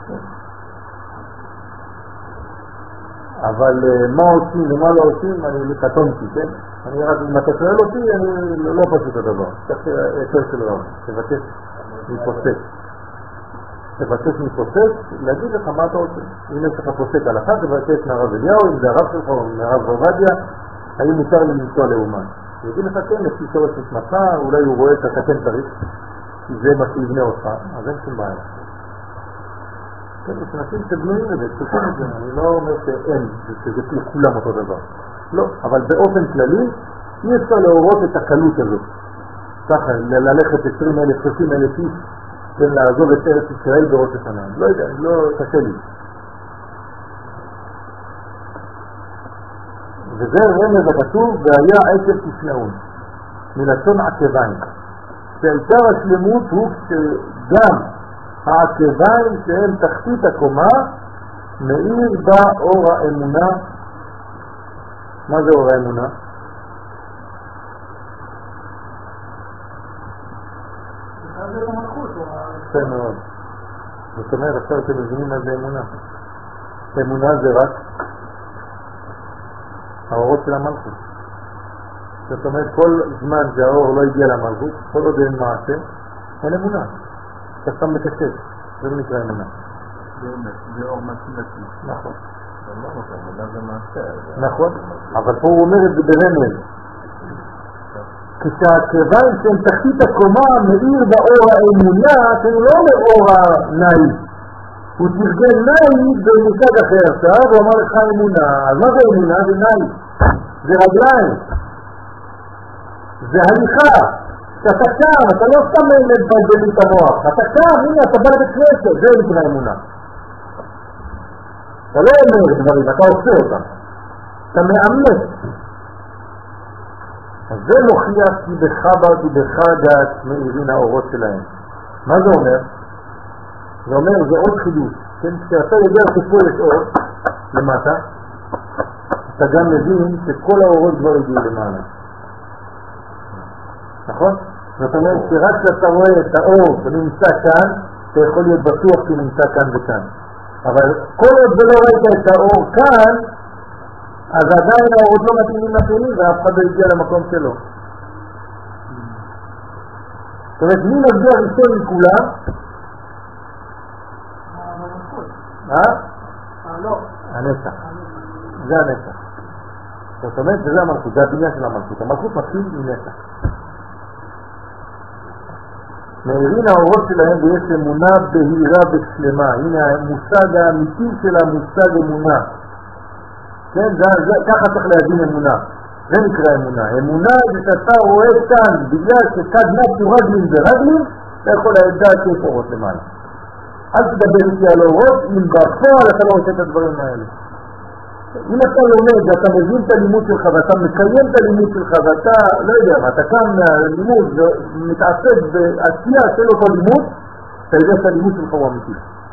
אבל מה עושים ומה לא עושים, אני קטונתי, כן? אני רק, אם אתה שואל אותי, אני לא פשוט הדבר. צריך היתר של רב, תבקש מפוסק. תבקש מפוסק, להגיד לך מה אתה רוצה. אם יש לך פוסק הלכה, תבקש מהרב אליהו, אם זה הרב שלך או מהרב עובדיה, האם מותר לי לנסוע לאומן. יגיד לך כן, לפי שורש נשמתך, אולי הוא רואה שאתה כן צריך, כי זה מה שיבנה אותך, אז אין שום בעיה. כן, יש אנשים שבנויים לזה, צריכים את זה, אני לא אומר שאין, שזה כולם אותו דבר. לא, אבל באופן כללי אי אפשר להורות את הקלות הזאת. ככה, ללכת עשרים אלף, שלושים אלף איש, כן, לעזוב את ארץ ישראל בראש השנה. לא יודע, לא קשה לי. וזה רמז הכתוב, והיה עקב תשנאון, מלשון עקביים. שעיקר השלמות הוא שגם העקביים שהם תחתית הקומה, מאיר בה אור האמונה. מה זה אור האמונה? יפה מאוד. זאת אומרת, עכשיו אתם מבינים מה זה אמונה. אמונה זה רק האורות של המלכות. זאת אומרת, כל זמן שהאור לא הגיע למלכות, כל עוד אין מעשה, אין אמונה. אתה סתם מקשב, זה לא נקרא אמונה. זה אור מעשי. נכון. אמונה זה מעשה. נכון, אבל פה הוא אומר את זה ברמז. כשהכיוון של תחתית הקומה מאיר באור האמונה, שהוא לא מאור הנאי. הוא תרגל נאי במושג אחר עכשיו, הוא אמר לך אמונה. אז מה זה אמונה? זה נאי. זה רגליים. זה הליכה. שאתה קם, אתה לא סתם מבלבל את המוח. אתה קם, הנה, אתה בא לבית כנסת, זה נקרא אמונה. אתה לא אומר דברים, אתה עושה אותם. אתה מאמץ. אז זה מוכיח כי בחב"ד ובחג"ת מאירים האורות שלהם. מה זה אומר? זה אומר, זה עוד חידוש. כן? כשאתה יודע שפה יש אור למטה, אתה גם מבין שכל האורות כבר הגיעו למעלה. נכון? זאת אומרת שרק כשאתה רואה את האור שנמצא כאן, אתה יכול להיות בטוח שהוא נמצא כאן וכאן. אבל כל עוד ולא ראית את האור כאן, אז עדיין האורות לא מתאימים לפעמים ואף אחד לא הגיע למקום שלו. זאת אומרת, מי מגיע ראשון מכולם? אה? לא. הנצח. זה הנצח. זאת אומרת, זה המלכות, זה הבניין של המלכות. המלכות מתחיל עם נצח. מאירים האורות שלהם ויש אמונה בהירה ושלמה. הנה המושג האמיתי של המושג אמונה. כן, זה, זה, ככה צריך להבין אמונה. זה נקרא אמונה. אמונה זה שאתה רואה כאן, בגלל שכד נפשו רגלים ורגלים, אתה יכול לדעת שיש אורות למעלה. אל תדבר איתי על אורות, אם בפועל אתה לא עושה את הדברים האלה. אם אתה לומד ואתה מבין את הלימוד שלך ואתה מקיים את הלימוד שלך ואתה, לא יודע מה, אתה כאן מהלימוד ומתעסק בעשייה של אותו לימוד, אתה יודע שהלימוד שלך הוא אמיתי.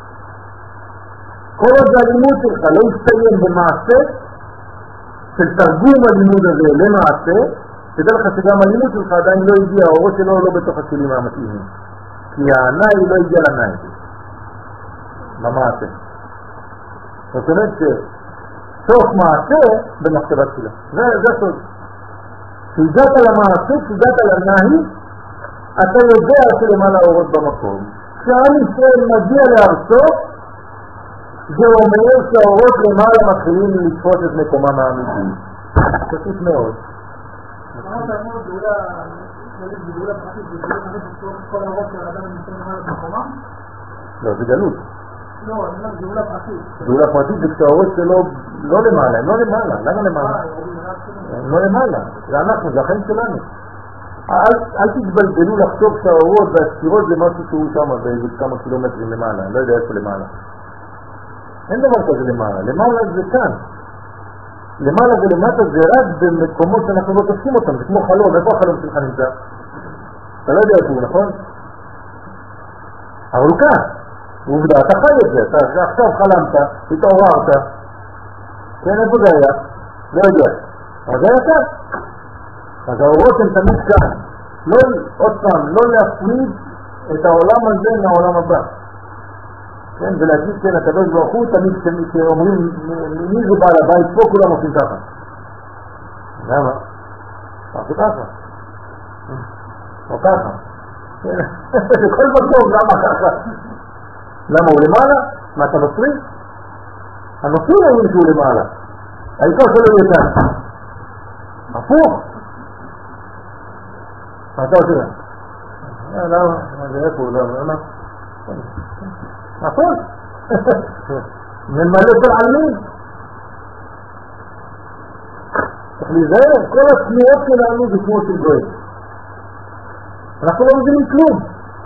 כל עוד הלימוד שלך לא יסתיים במעשה, של תרגום הלימוד הזה למעשה, תדע לך שגם הלימוד שלך עדיין לא הגיע, האורות שלו לא בתוך הכלים המתאימים. כי הענאי לא הגיע לענאי. במעשה. זאת אומרת שסוף מעשה במחשבה תפילה. זה, זה הסוד. כשהגעת למעשה, כשהגעת לענאי, אתה יודע שלמעלה האורות במקום. כשעם ישראל מגיע לארצו, זה אומר שהאורות למעלה מתחילים לתפוס את מקומם האמיתי. פשוט מאוד. אמרת אמור גאולה פרטית, זה גאולה פרטית, כל האורות של האדם נמצאים למעלה במקומם? לא, זה גלות. לא, אני אומר גאולה פרטית. גאולה פרטית זה כשהאורות שלו לא למעלה, הם לא למעלה. למה למעלה? הם לא למעלה. זה אנחנו, זה החיים שלנו. אל תתבלבלו לחשוב שהאורות והספירות זה משהו שהוא שם באיזה כמה קילומטרים למעלה. אני לא יודע איפה למעלה. אין דבר כזה למעלה, למעלה זה כאן. למעלה ולמטה זה רק במקומות שאנחנו לא תופסים אותם, זה כמו חלום, איפה החלום שלך נמצא? אתה לא יודע איפה הוא, נכון? אבל הוא כאן, הוא עובדה, אתה חי את זה, אתה עכשיו חלמת, התעוררת, כן, איפה זה היה? לא יודע. אז זה היה כאן. אז האורות הם תמיד כאן. לא, עוד פעם, לא להפריד את העולם הזה מהעולם הבא. כן, ולהגיד כן, הקדוש ברוך הוא תמיד שאומרים מי זה בעל הבית פה, כולם עושים ככה. למה? עושים ככה. או ככה. כל מקום, למה ככה? למה הוא למעלה? מה אתה נוצרי? הנוצרים אומרים שהוא למעלה. העיקר שלו יהיה כאן. הפוך. מה אתה עושה? למה? זה איפה הוא? למה? נכון? ממלא של עלמין. צריך להיזהר, כל התנועות שלנו זה כמו של גוי. אנחנו לא מבינים כלום.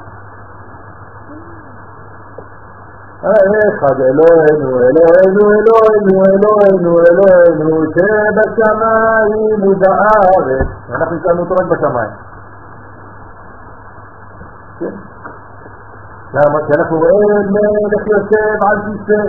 אחד אלוהינו, אלוהינו, אלוהינו, אלוהינו, אלוהינו, שבשמיים ובארץ. אנחנו נשאלנו אותו רק בשמיים. כן? למה? כי אנחנו רואים מלך יושב על כיסא.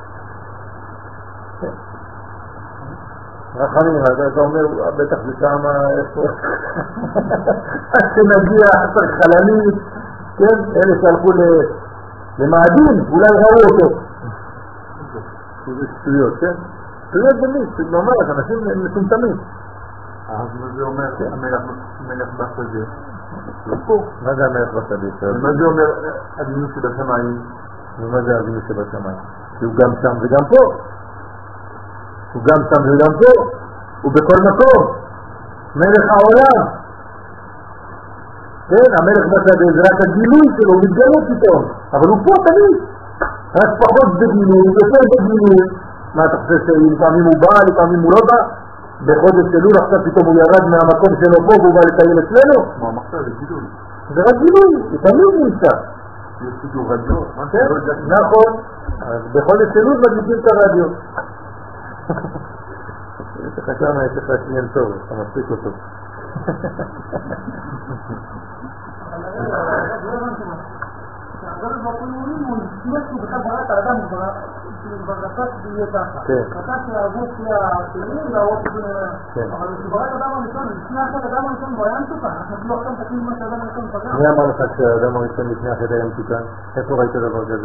רחמים, אתה אומר, בטח זה כמה, איפה? עד שנגיע חסר חלנית, כן? אלה שהלכו למאדים, אולי ראו אותו. זה שטויות, כן? שטויות במית, ממש, אנשים מטומטמים. אז מה זה אומר המלך בשדה? מה זה המלך בשדה? מה זה אומר אבינו שבשמיים? ומה זה אבינו שבשמיים? כי הוא גם שם וגם פה. הוא גם שם וגם פה. הוא בכל מקום. מלך העולם. כן, המלך בשדה זה רק הגילוי שלו, הוא מתגלה פתאום. אבל הוא פה תמיד. רק פחות בגילוי, יותר בגילוי. מה אתה חושב שלפעמים הוא בא, לפעמים הוא לא בא? בחודש אלול עכשיו פתאום הוא ירד מהמקום שלו פה והוא בא לטייל אצלנו? מה אמרת? זה גילוי. זה רק גילוי, הוא תמיד נמצא. יש שידור רדיו. נכון, אז בחודש אלול מדליקים את הרדיו. יש לך שם, יש לך עניין טוב, אתה מספיק אותו. אבל באופן אומרים הוא נשמש שהוא בכלל ברא את האדם, הוא כבר רצה שיהיה ככה. רצה שהגוף יהיה השני והראש יהיה... אבל כשהוא ברא את האדם הראשון, לפני אחת האדם הראשון הוא היה מתוקן. אנחנו לא עכשיו תקים מה שהאדם הראשון פגע. מי אמר לך שהאדם הראשון לפני אחת היה מתוקן? איפה ראית דבר כזה?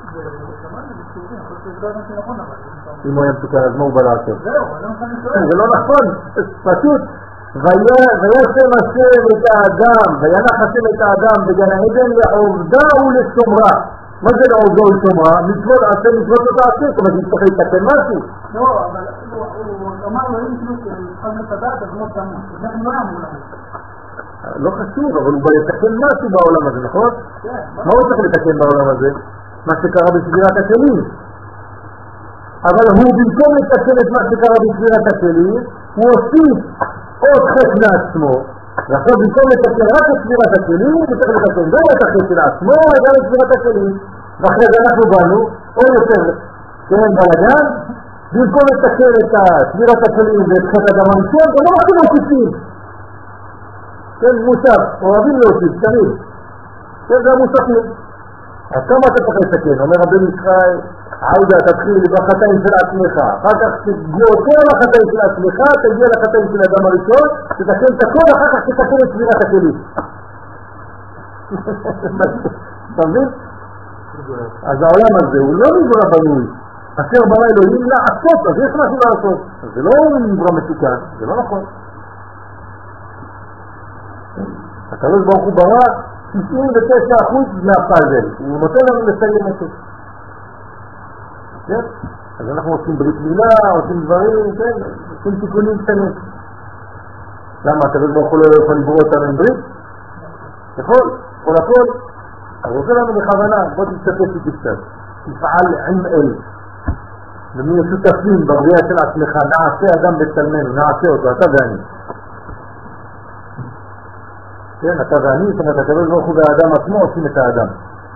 אם הוא היה מתוקן אז מה הוא בא לעשות? זה לא נכון, פשוט. וישם השם את האדם, וינח השם את האדם בגן העדן לעובדה ולשומרה. מה זה לעובדה ולשומרה? מצוות עשה מצוות לא תעשה, זאת אומרת, צריך להתקן משהו. לא, אבל הוא אמר לו, אם כאילו שחזנו את הדעת, אז לא תעמוד. אנחנו לא אמרו לנו. לא חשוב, אבל הוא בא לתקן משהו בעולם הזה, נכון? מה הוא צריך לתקן בעולם הזה? מה שקרה בסבירת הכלים. אבל הוא במקום לתקן את מה שקרה בסבירת הכלים, הוא הוסיף עוד חטא לעצמו, ועכשיו במקום לתקן רק את סבירת הכלים, הוא צריך לתקן גם את החטא של עצמו, וגם את סבירת הכלים. ואחרי זה אנחנו באנו, עוד יותר, כן, בלגן, במקום לתקן את סבירת הכלים ואת חטא אדם הראשון, גם אנחנו מוסיפים. כן, מוסף, אוהבים להוסיף, שרים. כן, זה המוספים. אז כמה אתה צריך לתקן? אומר רבי ישראל, עאודה, תתחיל בחטאים של עצמך, אחר כך תגיע לחטאים של עצמך, תגיע לחטאים של האדם הראשון, תתקן את הכל, אחר כך תתקן את סבירת הכלים. אתה מבין? אז העולם הזה הוא לא נברא בנוי, אשר ברא אלוהים לעשות, אז יש משהו לעשות. זה לא נברא מתוקן, זה לא נכון. הקדוש ברוך הוא ברא תשעים ותשע אחוז מהפאזל, הוא נותן לנו לסיים אותו. כן? אז אנחנו עושים ברית מילה, עושים דברים, כן? עושים תיקונים קטנים. למה? הקדוש ברוך הוא לא יכול לברוא אותנו עם ברית? יכול, יכול הכל. אז עושה לנו בכוונה, בוא תצטפס איתי קצת. תפעל עם אל. ומי שותפים בבריאה של עצמך, נעשה אדם בצלמנו, נעשה אותו, אתה ואני. כן, אתה ואני, זאת אומרת, הקדוש ברוך הוא והאדם עצמו עושים את האדם.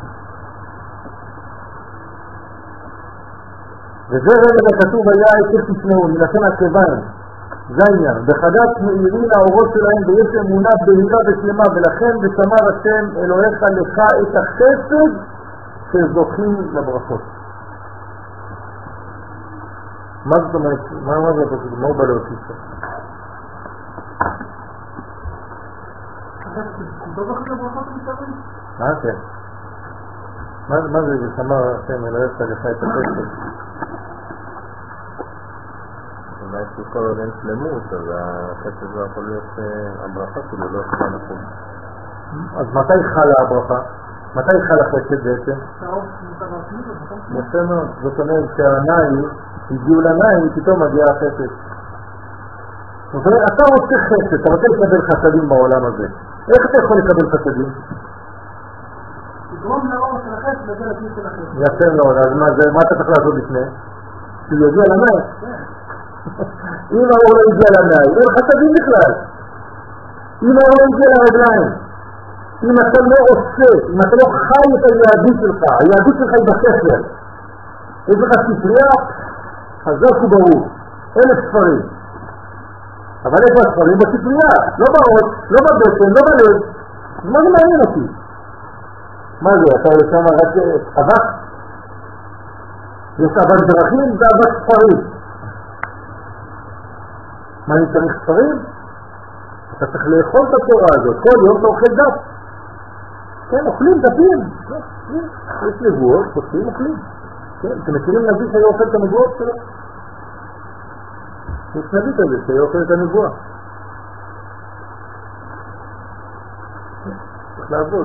וזה רגע הכתוב היה אצל תשמעו, מלשון הכיוון, זה העניין. בחדש מאירים האורות שלהם ויש אמונה בהירה ושלמה, ולכן ושמר השם אלוהיך לך את החסד שזוכים לברכות. מה זאת אומרת? מה אמר זה פשוט? מה הוא בא להוסיף? מה כן? מה זה ושמר השם אלוהיך לך את החסד? אולי שכל עוד אין שלמות, אז החסד הזה יכול להיות הברכה כאילו לא יכולה נכון. אז מתי חלה הברכה? מתי חלה חסד בעצם? יפה מאוד, זאת אומרת שהנאי, הגיעו לנאי, פתאום מגיע החסד. זאת אומרת, אתה רוצה חסד, אתה רוצה לקבל חסדים בעולם הזה. איך אתה יכול לקבל חסדים? תגרום לאור של החסד וזה לפני של החסד. יפה מאוד, אז מה אתה צריך לעשות לפני? שהוא יגיע לנאי? אם האור לא הגיע לנאי, אין חסדים בכלל. אם האור לא הגיע לרגליים, אם אתה לא עושה, אם אתה לא חי את היהדות שלך, היהדות שלך היא בספר, יש לך ספרייה, חזק וברור, אלף ספרים. אבל איפה הספרים? בספרייה, לא בראש, לא בבטן, לא בלב. מה זה מעניין אותי? מה זה? אתה שם רק אבק? יש אבק דרכים ואבק ספרים. מה אני צריך ספרים? אתה צריך לאכול את התורה הזאת, כל יום אתה אוכל דף. כן, אוכלים דפים. יש נבואות, פותחים, אוכלים. כן, אתם מכירים נביא שהיה אוכל את הנבואות שלו? יש נביא כזה שהיה אוכל את הנבואה. צריך לעבוד.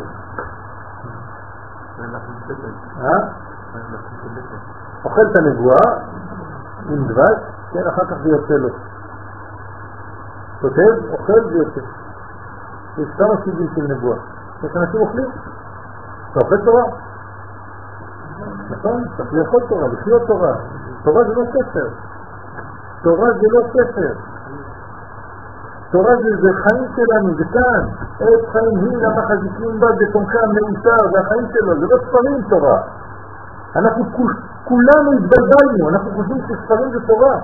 אה? אוכל את הנבואה עם דבש, כן, אחר כך זה יוצא לו. כותב, אוכל ויוצא. יש כמה סוגים של נבואה. יש אנשים אוכלים. אתה אוכל תורה. נכון? צריך לאכול תורה, לחיות תורה. תורה זה לא ספר. תורה זה לא ספר. תורה זה, זה חיים שלנו, זה כאן. עת חיים היא למה חזיקים בה בתומכי המאוסר, זה החיים שלו, זה לא ספרים תורה. אנחנו כול, כולנו התבלבלנו, אנחנו חושבים שספרים זה תורה.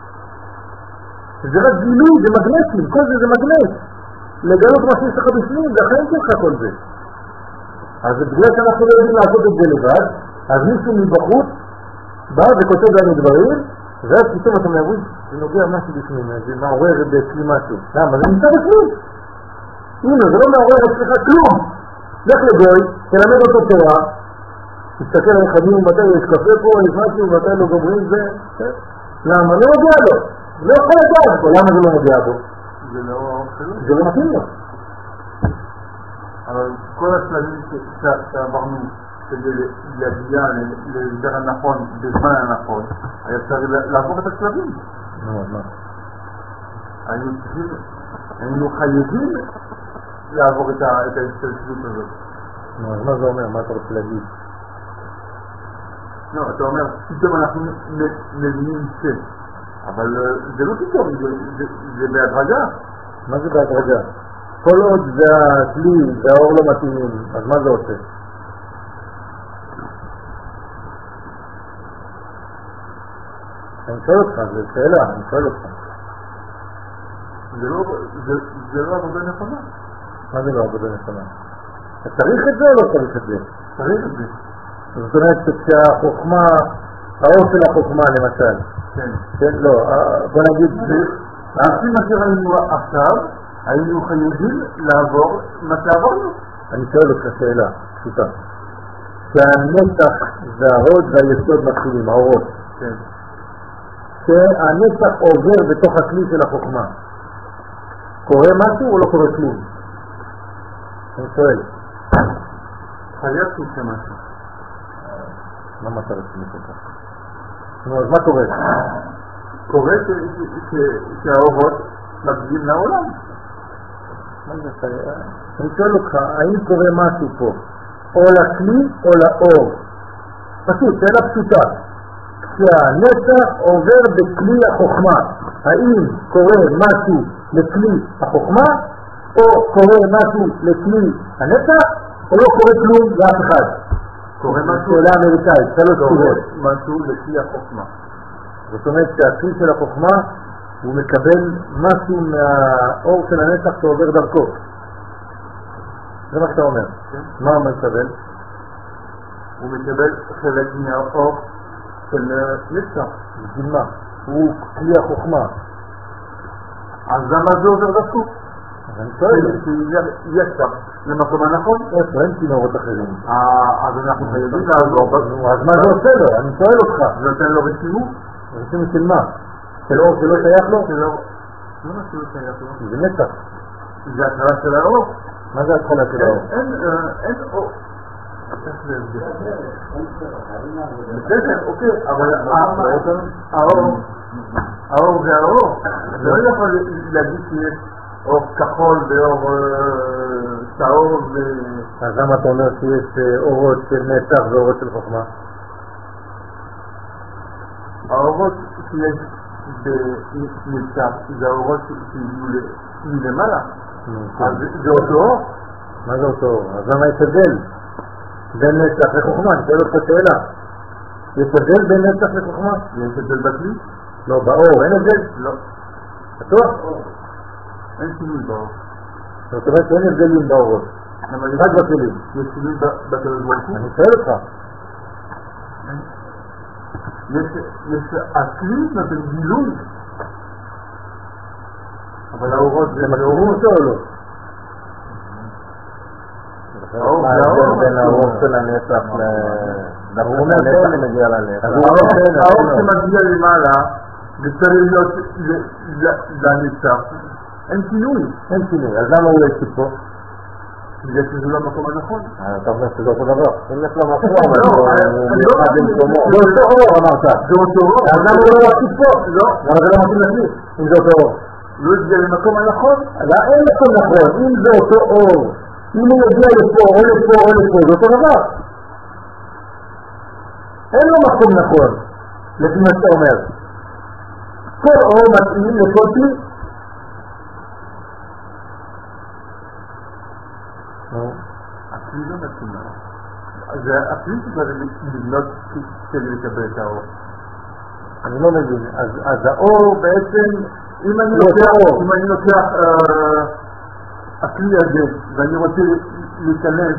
זה רק גילוי, זה מגנטים, כל זה זה מגנט. לגלות מה שיש לך בפנים, זה החיים שלך כל זה. אז בגלל שאנחנו לא יודעים לעשות את זה לבד, אז מישהו מבחוץ בא וכותב לנו דברים, ואז פתאום אתם אומרים, זה נוגע משהו בפנים, זה מעורר אצלי משהו. למה? זה נמצא בפנים. הנה, זה לא מעורר אצלך כלום. לך לגוי, תלמד אותו תורה, תסתכל על חדים, מתי יש קפה פה, יש משהו, מתי לא גומרים זה. למה? לא נוגע לו. לא יכול לדעת בו. למה זה לא נוגע בו? זה לא חלוק. זה לא מתאים לו. אבל כל השלבים שעברנו כדי להגיע להסדר הנכון בזמן הנכון, היה צריך לעבור את השלבים. נו, מה? היינו צריכים, היינו חייבים לעבור את ההסתלשלות הזאת. נו, אז מה זה אומר? מה אתה רוצה להגיד? לא, אתה אומר, פתאום אנחנו מבינים ש... אבל זה לא פתאום, זה בהדרגה. מה זה בהדרגה? כל עוד זה הכלי והאור לא מתאימים, אז מה זה עושה? אני שואל אותך, זו שאלה, אני שואל אותך. זה לא עבודה נכונה. מה זה לא עבודה נכונה? אתה צריך את זה או לא צריך את זה? צריך את זה. זאת אומרת שכשהחוכמה, האור של החוכמה למשל, כן. כן, לא, בוא נגיד, לפי מה שראינו עכשיו, היינו חייבים לעבור מה שעברנו. אני שואל אותך שאלה פשוטה. שהנצח וההוד והיסוד מתחילים, האורות. כן. שהנצח עובר בתוך הכלי של החוכמה. קורה משהו או לא קורה כלום? אני שואל. חייב שזה משהו. למה אתה רציני כל כך? נו, אז מה קורה? קורה שהאורות מגיעים לעולם. מה זה חייב? אני שואל אותך, האם קורה משהו פה? או לכלי או לאור? פשוט, שאלה פשוטה. כשהנצח עובר בכלי החוכמה, האם קורה משהו לכלי החוכמה, או קורה משהו לכלי הנצח, או לא קורה כלום לאף אחד? קורה משהו... שאלה אמריקאית, שלוש תשובות. משהו לכלי החוכמה. זאת אומרת שהכלי של החוכמה הוא מקבל משהו מהאור של הנצח שעובר דרכו. זה מה שאתה אומר. מה הוא מקבל? הוא מקבל חלק מהאור של נצח. בשביל מה? הוא כלי החוכמה. אז למה זה עובר דרכו? אז אני שואל. יש שם למקום הנכון? איפה? אין צינורות אחרים. אז אנחנו חייבים לעזור. אז מה זה עושה לו? אני שואל אותך. זה נותן לו רצינות? רצינות של מה? של אור שלא שייך לו? לא מה שלא שייך לו? זה נצח. זה התחלה של האור. מה זה התחלה של האור? אין אור. בסדר, אוקיי, אבל האור זה האור. אתה לא יכול להגיד שיש אור כחול ואור צהוב. אז למה אתה אומר שיש אורות של נצח ואורות של חוכמה? האורות שיש בנצח זה האורות שיהיו מלמעלה. אז זה אותו אור? מה זה אותו אור? אז למה יש הבדל בין נצח לחוכמה? אני שואל אותך שאלה. יש הבדל בין נצח לחוכמה? יש הבדל בכלי? לא, באור, אין הבדל? לא. בטוח? אין שינוי באור. זאת אומרת שאין הבדלים באורות. רק בכלים. יש שינוי בקדוש ברוך הוא? אני שואל אותך. יש הכלי נותן גילוי. אבל האורות זה מקרים אותו או לא? מה ההבדל בין האור של הנצח ל... דווקא הנצח מגיע לנצח. האור שמגיע למעלה וצריך להיות לנצח. אין שינוי. אין שינוי, אז למה הוא יש פה? בגלל שזה לא המקום הנכון. אתה אומר שזה אותו דבר. אם יש לו מקום, הוא נראה במקומו. זה אותו אור אמרת. זה אותו אור. אז למה הוא לא יש פה? לא. למה זה לא מתאים להגיד? אם זה אותו אור. לא יגיע למקום הנכון. אין מקום נכון. אם זה אותו אור, אם הוא יגיע לפה או לפה או לפה, זה אותו דבר. אין לו מקום נכון, לפי מה שאתה אומר. כל אור מתאים לכל פי. הכלי לא מתאים. אז הכלי שצריך לבנות כדי לקבל את האור. אני לא מבין. אז האור בעצם, אם אני לוקח הכלי הזה ואני רוצה להיכנס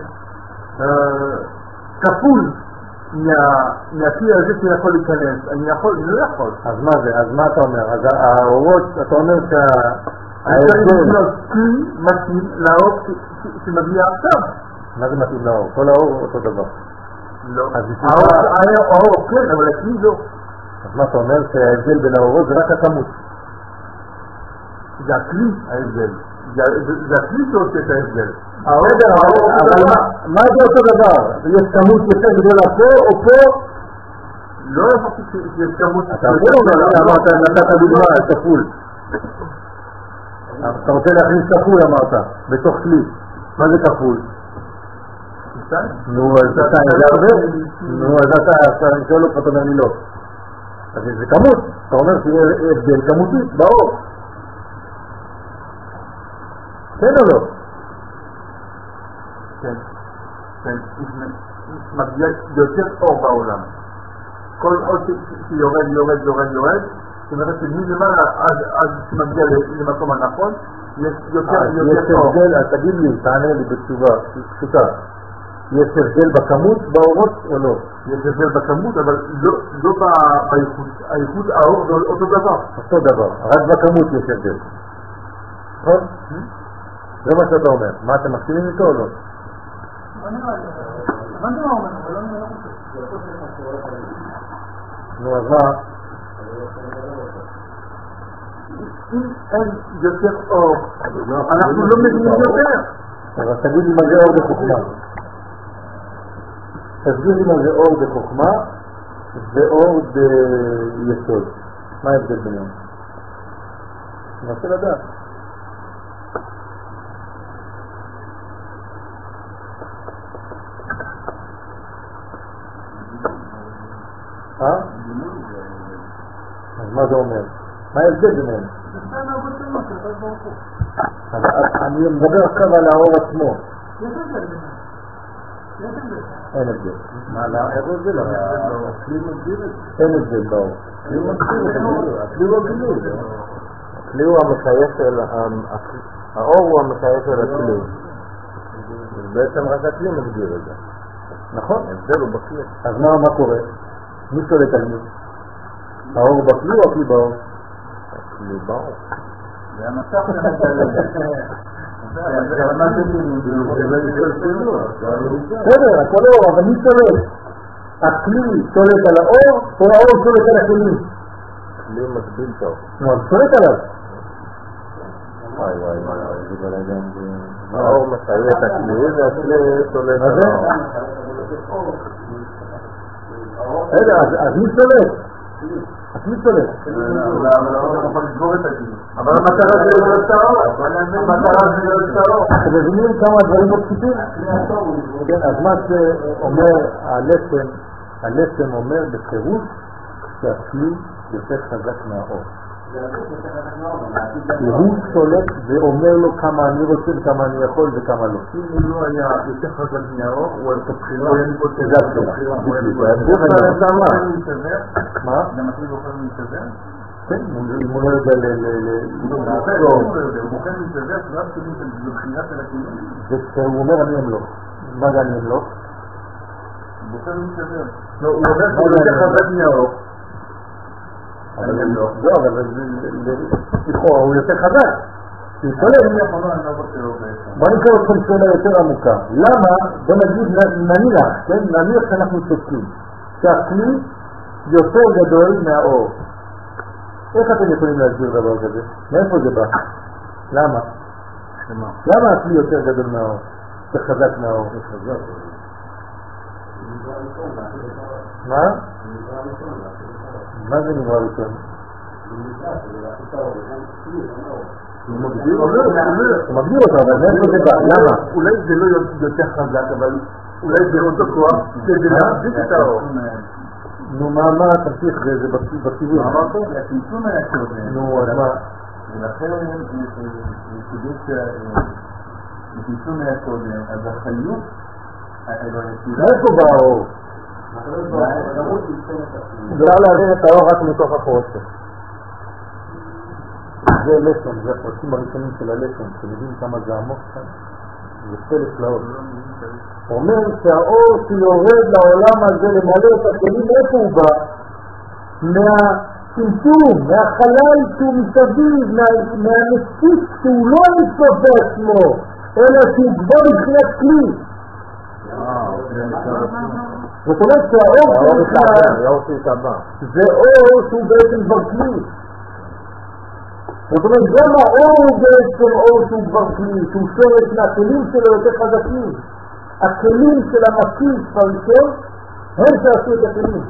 כפול מהכלי הזה שיכול להיכנס, אני יכול, אני לא יכול. אז מה זה? אז מה אתה אומר? אז האורות, אתה אומר שה... אני צריך לבנות כלי מתאים לאור שמגיע עכשיו. מה זה מתאים לאור? כל האור אותו דבר. לא. האור כן, אבל הכלי לא. אז מה אתה אומר? שההבדל בין האורות זה רק הכמות. זה הכלי ההבדל. זה הכלי שעושה את ההבדל. אבל מה זה אותו דבר? יש כמות יותר גדולה פה או פה? לא אמרתי שיש כמות... אתה אמרת, נתת דוגמה, כפול. אתה רוצה להכניס כפול אמרת, בתוך כלי. מה זה כפול? נו, אז אתה זה הרבה? נו, אז אתה שואל אותך, אתה אומר לי לא. אז זה כמות, אתה אומר שיהיה הבדל כמותית, באור. כן או לא? כן, כן, מגיע יותר אור בעולם. כל עוד שיורד, יורד, יורד, יורד, זאת אומרת שמלמעלה עד שמגיע למקום הנכון, יש יותר אור. אז תגיד לי, תענה לי בתשובה פשוטה. יש הבדל בכמות באורות או לא? יש הבדל בכמות, אבל לא באיכות. האיכות האור זה אותו דבר. אותו דבר, רק בכמות יש הבדל. נכון? זה מה שאתה אומר. מה, אתם מסכימים איתו או לא? מה נראה לי? מה נראה אומר? אבל לא נראה לי. נו, אז מה? אם אין יותר אור, אנחנו לא מבינים יותר. אז תגיד לי מה זה אור בחוכמה. תסביר לי מה זה אור בחוכמה ואור ביסוד. מה ההבדל ביניהם? אני רוצה לדעת. אה? אז מה זה אומר? מה ההבדל ביניהם? אני מדבר עכשיו על האור עצמו. אין הבדל. מה, איך הוא הבדל? הכלי מגדיר את זה. אין הבדל באור. הכלי מגדיר את זה. הכלי הוא הגדיר. הכלי הוא המחייך של... האור הוא המחייך של הכלי. בעצם רק הכלי מגדיר את זה. נכון? הבדל הוא בכלי. אז מה קורה? מי שולט על מי? האור בכלי או הכלי באור? הכלי באור. זה המסך בסדר, הכל אור, אבל מי שולט? הכלי שולט על האור או האור שולט על הכלי? הכלי מקביל טוב. נו, אז שולט עליו. וואי וואי וואי, זה בלגן. האור מסייע את הכלי והכלי שולט על האור. רגע, אז מי שולט? אז מי שולט? אבל האור יכול לסגור את הכלי. אבל המטרה זה להיות את האור. המטרה זה להיות את האור. אתם מבינים כמה דברים מפסיקים? כן, אז מה שאומר הלסם, הלסם אומר בפירוש שהכלי יותר חזק מהאור. הוא שולט ואומר לו כמה אני רוצה וכמה אני יכול וכמה לא. אם הוא לא היה יותר חזק מהאור, הוא היה בבחירה. הוא היה בבחירה. זה הבחירה. מה? זה מתחיל בוחר להתאזר? כן, אם הוא לא יודע לעצור. הוא בוחר להתאזר, רק כלים של בחירה של הכלים. הוא אומר אני אמלוך. מה זה אני אמלוך? הוא בוחר להתאזר. הוא אומר שהוא יותר חזק מהאור. אבל לא, אבל לכאורה הוא יותר חזק. תתפלל. בוא נקרא אתכם שאלה יותר עמוקה. למה? בוא נגיד, נניח, כן? נניח שאנחנו צודקים. שהכלי יותר גדול מהאור. איך אתם יכולים להסביר דבר כזה? מאיפה זה בא? למה? למה הכלי יותר גדול מהאור? זה חזק מהאור. מה? מה זה נברא ראשון? הוא מגדיר אותו, אבל מאיפה זה בא? למה? אולי זה לא יותר חזק, אבל אולי זה אותו כוח כדי להחזיק את האור. נו, מה, מה, תמשיך, זה בכיוון. מה אמרת? הצמצום היה קודם. נו, אז מה? ולכן, כדי שהצמצום היה קודם, אז החיות האלוהית... מאיפה בא האור? אפשר להבין את האור רק מתוך החושך. זה לשון, זה הפרקים הראשונים של הלשון, שמבינים כמה זה עמוק כאן. זה פלט לאור. אומר שהאור שיורד לעולם הזה למלא את הכלים, איפה הוא בא? מהצמצום, מהחלל שהוא מסביב, מהמסיק שהוא לא נצטוף בעצמו, אלא שהוא כבר מבחינת כלי. זאת אומרת שהאור זה אור שהוא בעצם כבר כלי. זאת אומרת, גם האור הוא בעצם אור שהוא כבר כלי, שהוא שורש מהכלים שלו יותר חזקים. הכלים של המקיף הראשון, הם שעשו את הכלים.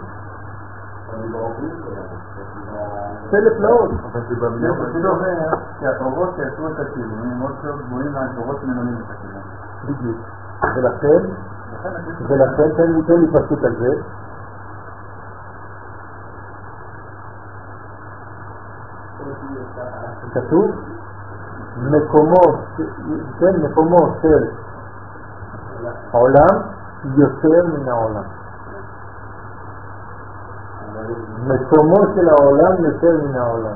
סלף לאור. אבל זה במילים פשוט אומר שהקרובות שעשו את הכלים, הם מאוד מאוד גבוהים מהקרובות שמנונים את הכלים. בדיוק. ולכן, ולכן, תן לי פשוט על זה. כתוב מקומות, כן, מקומות של העולם יותר מן העולם. מקומות של העולם יותר מן העולם.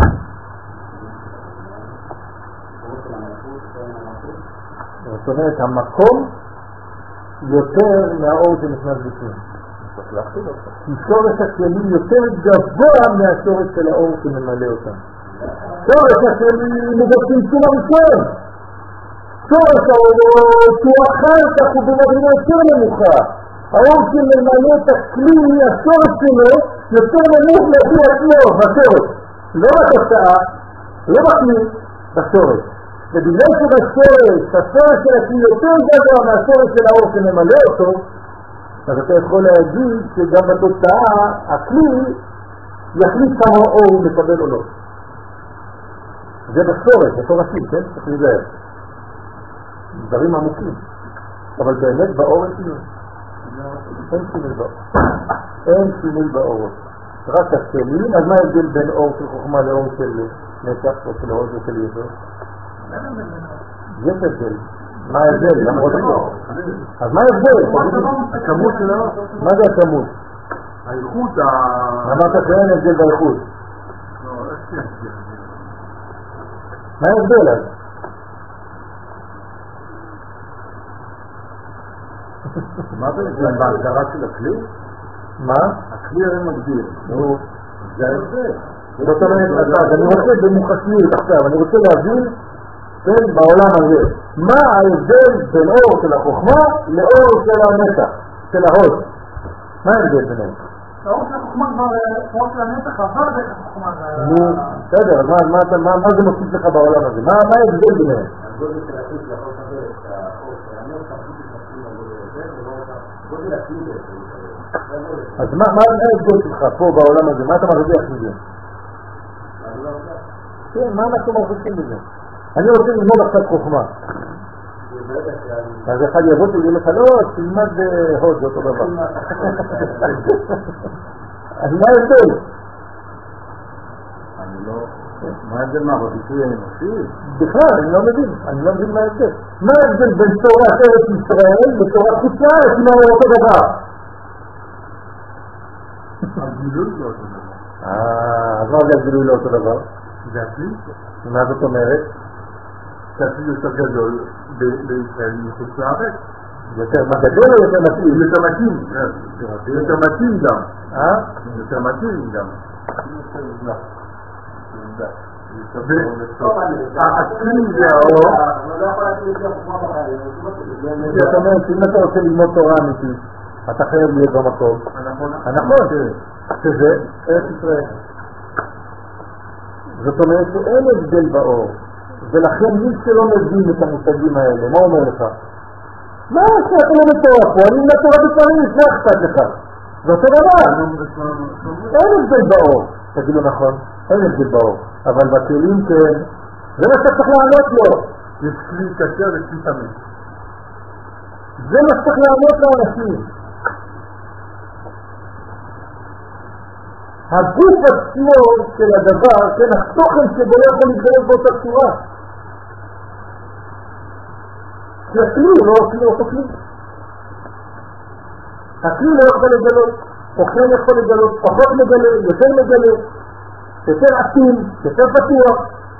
זאת אומרת, המקום יותר מהאור שנכנס בפנים. כי שורש הכלים יותר גבוה מהשורש של האור שממלא אותם. שורש הכלים הוא בצמצום הראשון. שורש האור שהוא אחר כך הוא במדרגה יותר נמוכה. האור שממלא את הכלי, השורש שלו יותר נמוך להביא עצמו, בשורש. לא בתוצאה, לא בכלי, בשורש. ובגלל שבשורש, השורש של הכלי יותר גדול מהשורש של האור שממלא אותו, אז אתה יכול להגיד שגם בתוצאה הכלי יחליט כמה אור הוא מקבל או לא. זה בשורש, בשורשים, כן? צריך להיזהר. דברים עמוקים. אבל באמת באור אין שינוי. אין שינוי באור. אין שינוי באור. רק הכלים, אז מה ההבדל בין אור של חוכמה לאור של נצח או של אור של יסוד? יש הבדל. מה ההבדל? למרות הכל. אז מה ההבדל? הכמות של האור. מה זה הכמות? האיכות ה... אמרת שאין הבדל באיכות. לא, איך כן? מה ההבדל אז? מה זה? בהגדרה של הכלי? מה? הכלי הרי מגדיר. נו, זה ההבדל. זאת אומרת, אז אני רוצה במוחשיות עכשיו, אני רוצה להבין, כן, בעולם הזה, מה ההבדל בין אור של החוכמה לאור של הנצח, של ההוד? מה ההבדל ביניהם? האור של החוכמה כבר, האור של הנצח עבר דרך החוכמה. נו, בסדר, אז מה זה מוסיף לך בעולם הזה? מה ההבדל ביניהם? הגודל של הכלי של יכול לקבל את האור של הנצח, מתייחסים לגודל הזה, גודל הכלי בעצם. אז מה ההבדל שלך פה בעולם הזה? מה אתה מרוויח מזה? כן, מה אנחנו מרוויחים בזה? אני רוצה ללמוד עכשיו חוכמה. אז אחד יבוא תגיד לך, לא, תלמד הוד, זה אותו דבר. אז מה ההבדל? אני לא... מה ההבדל מה? בביטוי האנושי? בכלל, אני לא מבין. אני לא מבין מה ההבדל. מה ההבדל בין תורת ארץ ישראל ותורת חוץ לארץ? מה הוא אותו דבר? הגילוי לא אותו דבר. אה, אז מה זה הגילוי לא אותו דבר? זה הכלי? מה זאת אומרת? שהכלי יותר גדול בישראל מחוץ לארץ. יותר מה גדול או יותר מתאים? יותר מתאים. יותר מתאים גם. אה? יותר מתאים גם. הכלי זה האור. זאת אומרת, אם אתה רוצה ללמוד תורה אמיתית, אתה חייב להיות במקום הנכון, שזה ארץ ישראל. זאת אומרת שאין הבדל באור, ולכן מי שלא מבין את המושגים האלה, מה אומר לך? מה שאתה לא מתורה פה, אני מתורה בפנים, זה אכפת לך. זאת אומרת, אין הבדל באור. תגידו נכון, אין הבדל באור, אבל בכלים כן, זה מה שאתה צריך לענות לו. יש כלי קשר וכלי תמיד. זה מה שצריך לענות לאנשים. הגוף עצמו של הדבר, כן, התוכן שבו לא יכול להתגלות באותה צורה. כי הכלי לא עושים אותו כלי. הכלי לא יכול לגלות, או כן יכול לגלות, פחות מגלה, יותר מגלה, יותר עתים, יותר פתוח.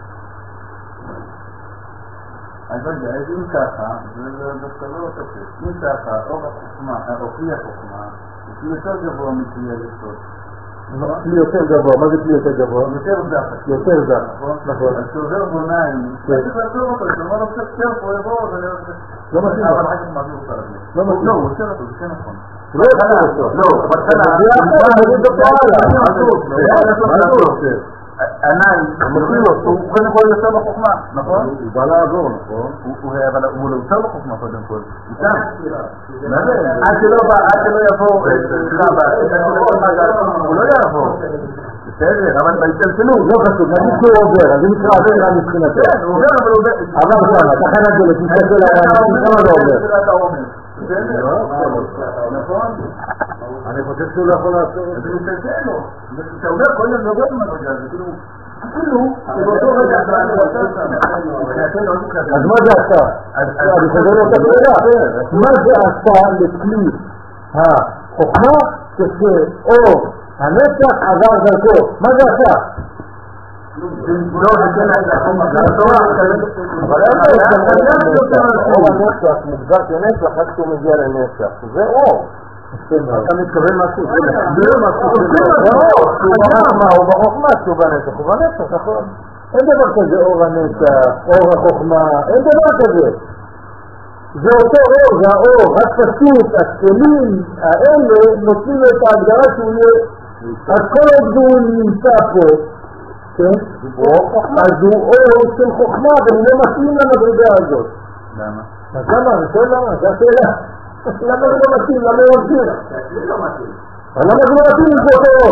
אני לא יודע, אם ככה, זה דווקא לא תופס. אם ככה, אור החוכמה, או כלי החוכמה, הוא יותר גבוה מכלי היסוד. כלי יותר גבוה, מה זה כלי יותר גבוה? יותר זך. יותר זך, נכון. אז שעובר בוניים, צריך לעצור אותו, שאומר לו קצת קר פה יבוא, לא מתאים. אבל רק מעביר אותה לזה. לא מתאים. לא, הוא עושה אותו, זה כן נכון. לא יחלה אותו. לא, בהתחלה. זה אחר, אני דוקטור הלאה. מה זה עושה? עניים, הוא קודם כל יוצא בחוכמה, נכון? הוא בא לעזור, נכון? אבל הוא לא יוצא בחוכמה קודם כל. איתם. עד שלא בא, עד שלא יבוא, הוא לא יעבור. בסדר, אבל בהתלשלות. לא חשוב, נגיד שהוא עובר, אז זה נקרא עבירה מבחינתו. כן, הוא עובר, אבל הוא עובר. עבר שם, תחן הדלת, תסתכל על האנשים, כמה לא עובר. נכון? אני חושב שהוא לא יכול לעשות את זה. זה מסתכל לו. אתה אומר, כל יום עובר במדרגה, זה כאילו... אפילו, באותו רגע, אז מה זה עשה? אני חוזר לאותה שאלה. מה זה עשה לכלי החוכמה כשאור הנצח עבר דרכו? מה זה עשה? לא, זה כן הייתה חומר. אבל אור הנצח מוגדר כנצח רק כשהוא מגיע לנצח. זה אור. אתה מתכוון משהו, זה משהו, הוא בחוכמה, שהוא בנצח, הוא בנצח, נכון? אין דבר כזה אור הנצח, אור החוכמה, אין דבר כזה. זה אותו אור, זה האור, רק פשוט, הכלים האלה נותנים לו את ההגדרה שהוא יהיה, אז כל עוד הוא נמצא פה, כן? אז הוא אור של חוכמה, אבל הוא לא מתאים למדרגה הזאת. למה? אז למה? אני שואל למה? זה השאלה. למה זה לא מתאים? למה הוא מתאים? זה לא מתאים. אבל למה זה לא מתאים עם זה אותו?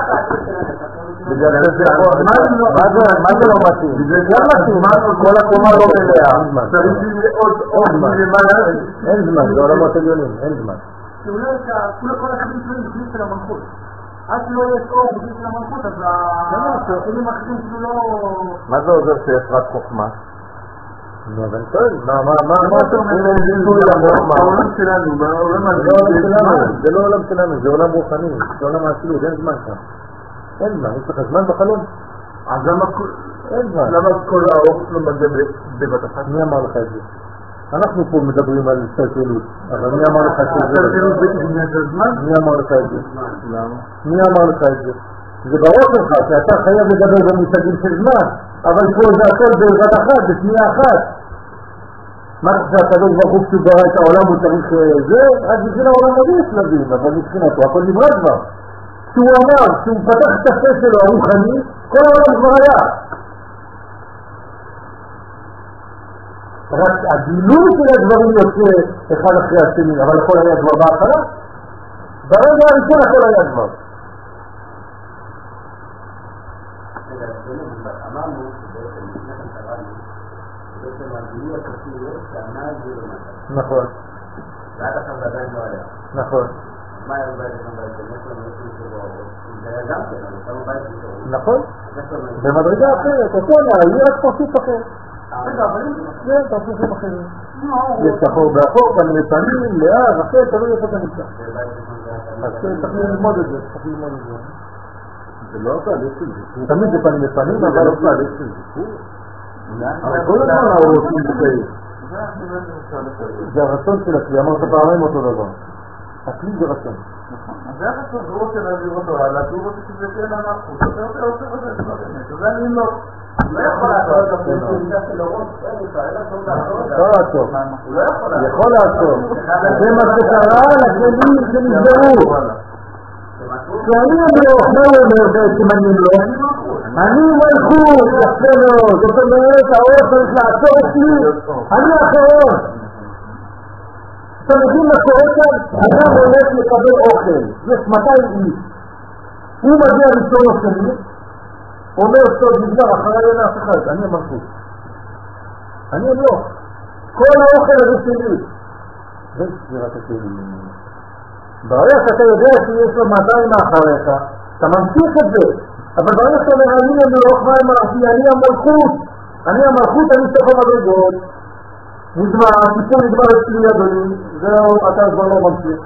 מה זה לא מתאים? זה לא מתאים, כל הקומה לא מלאה. צריך עוד מלמעלה. אין זמן, זה עולמות עליונים, אין זמן. כי אולי כל הכלים שלו בכלי של המלכות. עד שלא יש אור בכלי של המלכות, אז הכלים האחרים כאילו לא... מה זה עוזר שיש רק חוכמה? נו, אבל טוב, מה, מה, מה, מה אתה אומר? העולם שלנו, העולם הזה, זה לא עולם שלנו, זה עולם רוחני, זה עולם העשילות, אין זמן שם. אין זמן, יש לך זמן בחלום? אז למה כל האור לא מגיע בבת אחת? מי אמר לך את זה? אנחנו פה מדברים על סלסלות, אבל מי אמר לך שזה? סלסלות זה עניין של זמן? מי אמר לך את זה? למה? מי אמר לך את זה? זה ברור לך, שאתה חייב לדבר במושגים של זמן, אבל פה זה הכל בבת אחת, בשנייה אחת. מה שהקדוש ברוך הוא כשהוא ברא את העולם הוא צריך זה, רק בשביל העולם הזה יש שלבים, אבל מבחינתו הכל נברא כבר. כשהוא אמר, כשהוא פתח את הפה שלו הרוחני, כל העולם כבר היה. רק הגילוי של הדברים יוצא אחד אחרי השני, אבל הכל היה כבר בהתחלה. ברגע הראשון הכל היה כבר. אמרנו שבעצם לפני כן קראנו בעצם הגילוי הכסי יש שהנהג זה לא נתן. נכון. ועד עכשיו זה עדיין לא היה. נכון. מה היה בבית לכם בעצם? יש לנו משהו שלו, זה היה גם כן, אבל כמה בית שלו. נכון. במדרגה אחרת, אותו נהיה, יהיה רק פרצוף אחר. רגע, אבל אם... כן, פרצופים אחרים. יש שחור באחור, פנים לפנים, לאר, אחר, תלוי איפה אתה נמצא. אז צריך ללמוד את זה, צריך ללמוד את זה. זה לא תהליך של זיכור. תמיד זה פנים לפנים, אבל לא תהליך של זיכור. אבל כל הזמן הרוצים בקיים. זה הרצון של הכלי, אמרת פעמים אותו דבר. הכלי זה רצון. אז זה החצון, הוא רוצה להעביר אותו הלאה, הוא רוצה שזה תהיה למלכות. אתה רוצה לעשות את זה, זה אני לא. לא יכול לעשות את זה, הוא ניסה של אורות, לא לעשות. יכול לעשות. זה מה שקרה לכלים שנשברו. כשאני אומר, מה הוא אומר בעצם אני לא? אני מלכות, יפה מאוד, זאת אומרת, האור צריך לעצור אצלי, אני האחרון. אתם יודעים מה קורה כאן? אדם הולך לקבל אוכל, יש מאתיים איש. הוא מגיע ראשון או שני, אומר סוד נגמר, אחרי אין אף אחד, אני המלכות. אני לא. כל האוכל הזה שלי. זה סבירת הכלים. ברגע שאתה יודע שיש לו מאתיים מאחריך, אתה ממשיך את זה. אבל ברגע שאתה אומר, אני המלוך, מה אמרתי? אני המלכות. אני המלכות, אני סוף המדרגות. נגמר, הסיפור נגמר אצלי אדוני, זהו, אתה כבר לא ממשיך.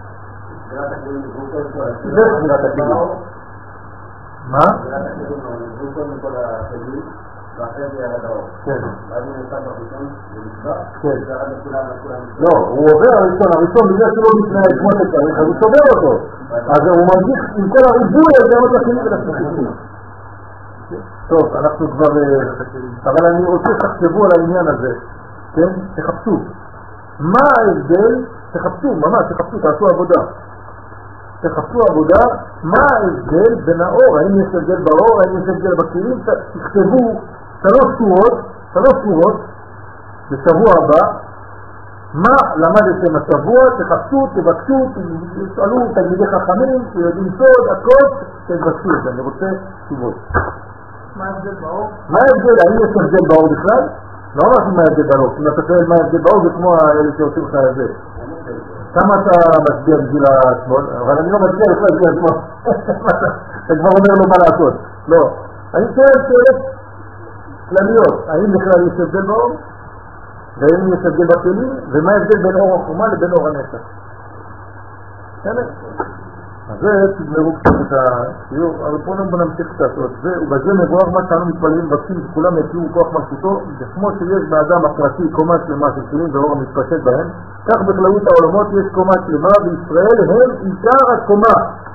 זה סבירת הכלים. מה? סבירת הכלים, נגבו קודם כל הכלים, ואחרי זה ירד האור. כן. ואז הוא נמצא בראשון, ונגבר, כן. וירד לכולם, לכולם. לא, הוא עובר הראשון, הראשון בגלל שלא מתנהג כמו שצריך, אז הוא סובר אותו. אז הוא ממשיך עם כל הריבוי הזה עוד לשני ולשני. טוב, אנחנו כבר... אבל אני רוצה שתחשבו על העניין הזה, כן? תחפשו. מה ההבדל? תחפשו, ממש, תחפשו, תעשו עבודה. תחפשו עבודה, מה ההבדל בין האור? האם יש הבדל באור? האם יש הבדל בכלים? תכתבו שלוש שורות, שלוש שורות, בשבוע הבא, מה למדתם השבוע? תחפשו, תבקשו, תשאלו תלמידי חכמים, שיודעים סוד, הכל, תבקשו את זה. אני רוצה תשובות. מה ההבדל באור? מה ההבדל? האם יש הבדל באור בכלל? לא אמרתי מה ההבדל באור. אם אתה שואל מה ההבדל באור זה כמו האלה שעושים לך את זה. כמה אתה מצביע בגיל השמאל? אבל אני לא מצביע בכלל בגיל השמאל. אתה כבר אומר לו מה לעשות. לא. אני שואל שאלות כלליות. האם בכלל יש הבדל באור? והאם יש הבדל בכלים? ומה ההבדל בין אור החומה לבין אור הנצח? בסדר? אז זה תגמרו קצת את השיעור, אבל פה בוא נמשיך קצת עוד זה, ובזה מבואר מה שאנו מתפללים מבקשים שכולם יכירו כוח מלכותו, וכמו שיש באדם הפרטי קומה שלמה של כלים ואור המתפשט בהם, כך בכללות העולמות יש קומה שלמה, וישראל הם עיקר הקומה.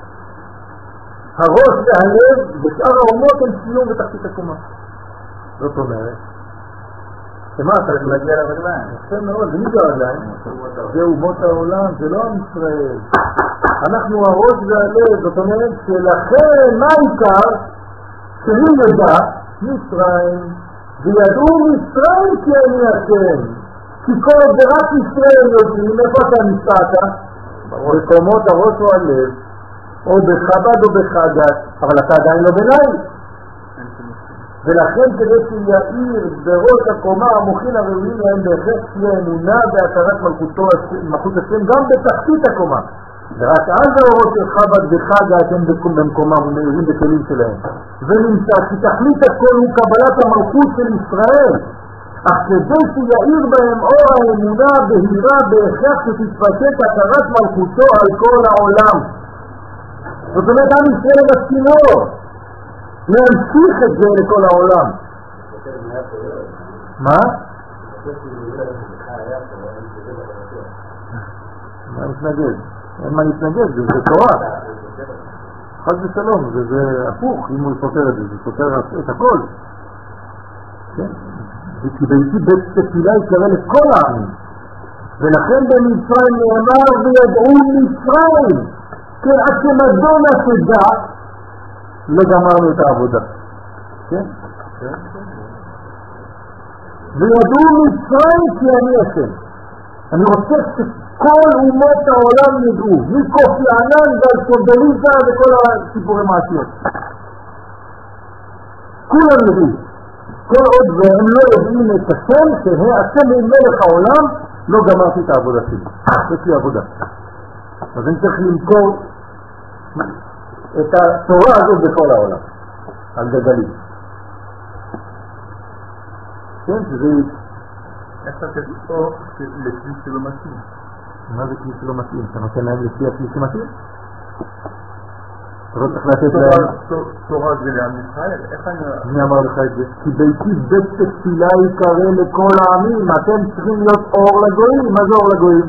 הראש והלב ושאר האומות הם סיום בתחתית הקומה. זאת אומרת, שמה אתה מגיע לרגליים? יפה מאוד, זה מי זה הרגליים? זה אומות העולם, זה לא עם ישראל. אנחנו הראש והלב, זאת אומרת שלכן מה העיקר? שהיא ידע מצרים, וידעו מצרים כי אני השם. כי כל זה רק ישראל יודעים, איפה אתה נשאת? בקומות הראש או הלב, או בחב"ד או בחג"ת, אבל אתה עדיין לא בלילה. ולכן כדי שיעיר בראש הקומה המוחין הראויים להם בהכרח תהיה אמונה בהכרת מלכות השם גם בתחתית הקומה. ורק אז האורות של חב"ד וחג"ת הם במקומם ומאירים בכלים שלהם. ונמצא כי תכלית הכל הוא קבלת המלכות של ישראל. אך כדי שיעיר בהם אור האמונה בהירה בהכרח שתתפשט הכרת מלכותו על כל העולם. זאת אומרת עם ישראל מסכימו להמשיך את זה לכל העולם. מה? מה מתנגד? אין מה להתנגד, זה תורה. חד ושלום, זה הפוך, אם הוא סותר את זה, זה סותר את הכל. כי ביתי בית תפילה יקרא לכל העמים. ולכן במצרים נאמר וידעו מצרים, כי עד שמדון השדה, לא גמרנו את העבודה. כן? וידעו מצרים כי אני השם. אני רוצה שכל אומות העולם ידעו, מקופי ענן ועל סודליזה וכל הסיפורי מעשיות. כולם ידעו. כל עוד והם לא יודעים את השם, שהשם הוא מלך העולם, לא גמרתי את העבודה שלי. יש לי עבודה. אז אני צריך למכור את התורה הזאת בכל העולם, על גלגלים. כן, שזה... איך אתה תספור לכלי שלא מתאים? מה זה כלי שלא מתאים? אתה נותן להם לפי הכלי שמתאים? אתה לא צריך לתת להם... תורה זה לעם ישראל? איך אני... מי אמר לך את זה? כי ביתי בית תפילה יקרא לכל העמים, אתם צריכים להיות אור לגויים. מה זה אור לגויים?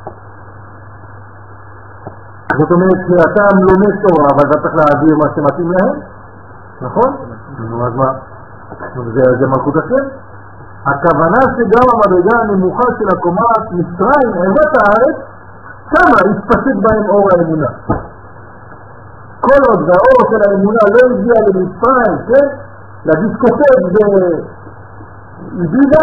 זאת אומרת שאתה לומד תורה, אבל אתה צריך להעביר מה שמתאים להם, נכון? נו, אז מה? זה, זה מלכות השם. הכוונה שגם המדרגה הנמוכה של הקומה מצרים, אהבת הארץ, שמה התפשט בהם אור האמונה. כל עוד והאור של האמונה לא הגיע למצרים, כן? לדיסקוטק באיביזה,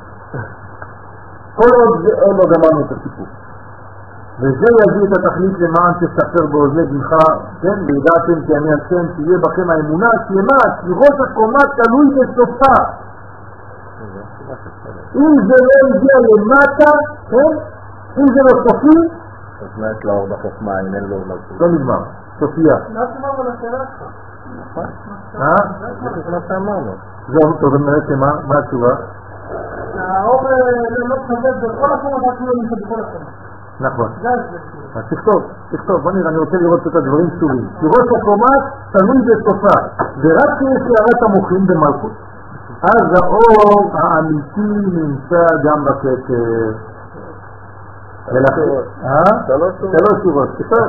כל עוד עוד לא גמרנו את הסיפור. וזה יביא את התכלית למען תספר באוזני בנך, כן? וידעתם כי אני השם, תהיה בכם האמונה השלמה, כי ראש הקומה תלוי בסופה. אם זה לא הגיע למטה, כן? אם זה לא סופי, אז מה יש לאור בחוכמה, אם אין לו מלכות? לא נגמר, סופיה. לא תאמר על השאלה שלך. נכון. אה? זה מה שאמרנו. זאת אומרת שמה? מה התשובה? האור לא תשבט בכל הקומות, רק לא נשבט בכל הקומות. נכון. זה זה. אז תכתוב, תכתוב, בוא נראה, אני רוצה לראות את הדברים כתובים. כי ראש הקומה תלוי בסופה, ורק כשיש הערת המוחים במלכות, אז האור האמיתי נמצא גם בכתר. ולכן, אה? שלוש שורות.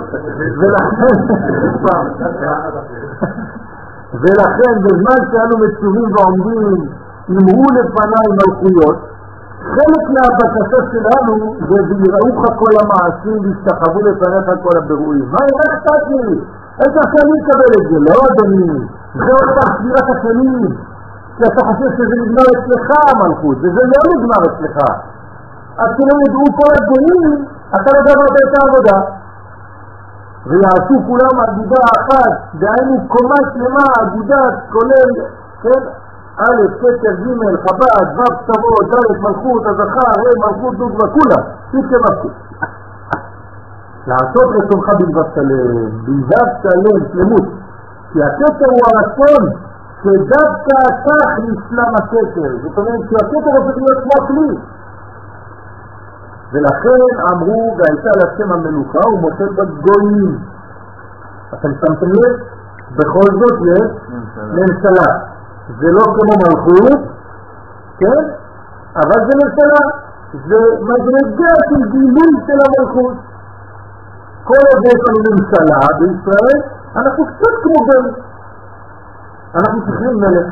ולכן בזמן שאנו מצווים ועומדים אמרו לפניי מלכויות, חלק מהבקשות שלנו זה ויראוך כל המעשים והשתחוו לפניך כל הבירואים. מה אין אכפת לי? איזה שאני אקבל את זה? לא אדוני, זה אותה סבירת השנים, כי אתה חושב שזה נגמר אצלך המלכות, וזה לא נגמר אצלך. אז שלא ידעו כל הגויים, אתה לא גמרת את העבודה. ויעשו כולם אגודה אחת, דהיינו קומה שלמה, אגודה כולל, כן? א', כתר, ג', חב"ד, ו', צוות, ד', מלכות, הזכר, ה', מלכות, דוד וכולם, תתכבשו. לעשות רצונך בלבבת להם, בלבבת להם, שלמות. כי הכתר הוא הרצון שדווקא כך נשלם הכתר. זאת אומרת שהכתר הופך להיות כמו כלי. ולכן אמרו, והייתה לשם המלוכה ומושל בגויים. אתם שמתם לב? בכל זאת יש ממשלה. זה לא כמו מלכות, כן? אבל זה ממשלה. זה מדרגה של גילוי של המלכות. כל עוד יש לנו ממשלה בישראל, אנחנו קצת כמו גוי. אנחנו צריכים מלך.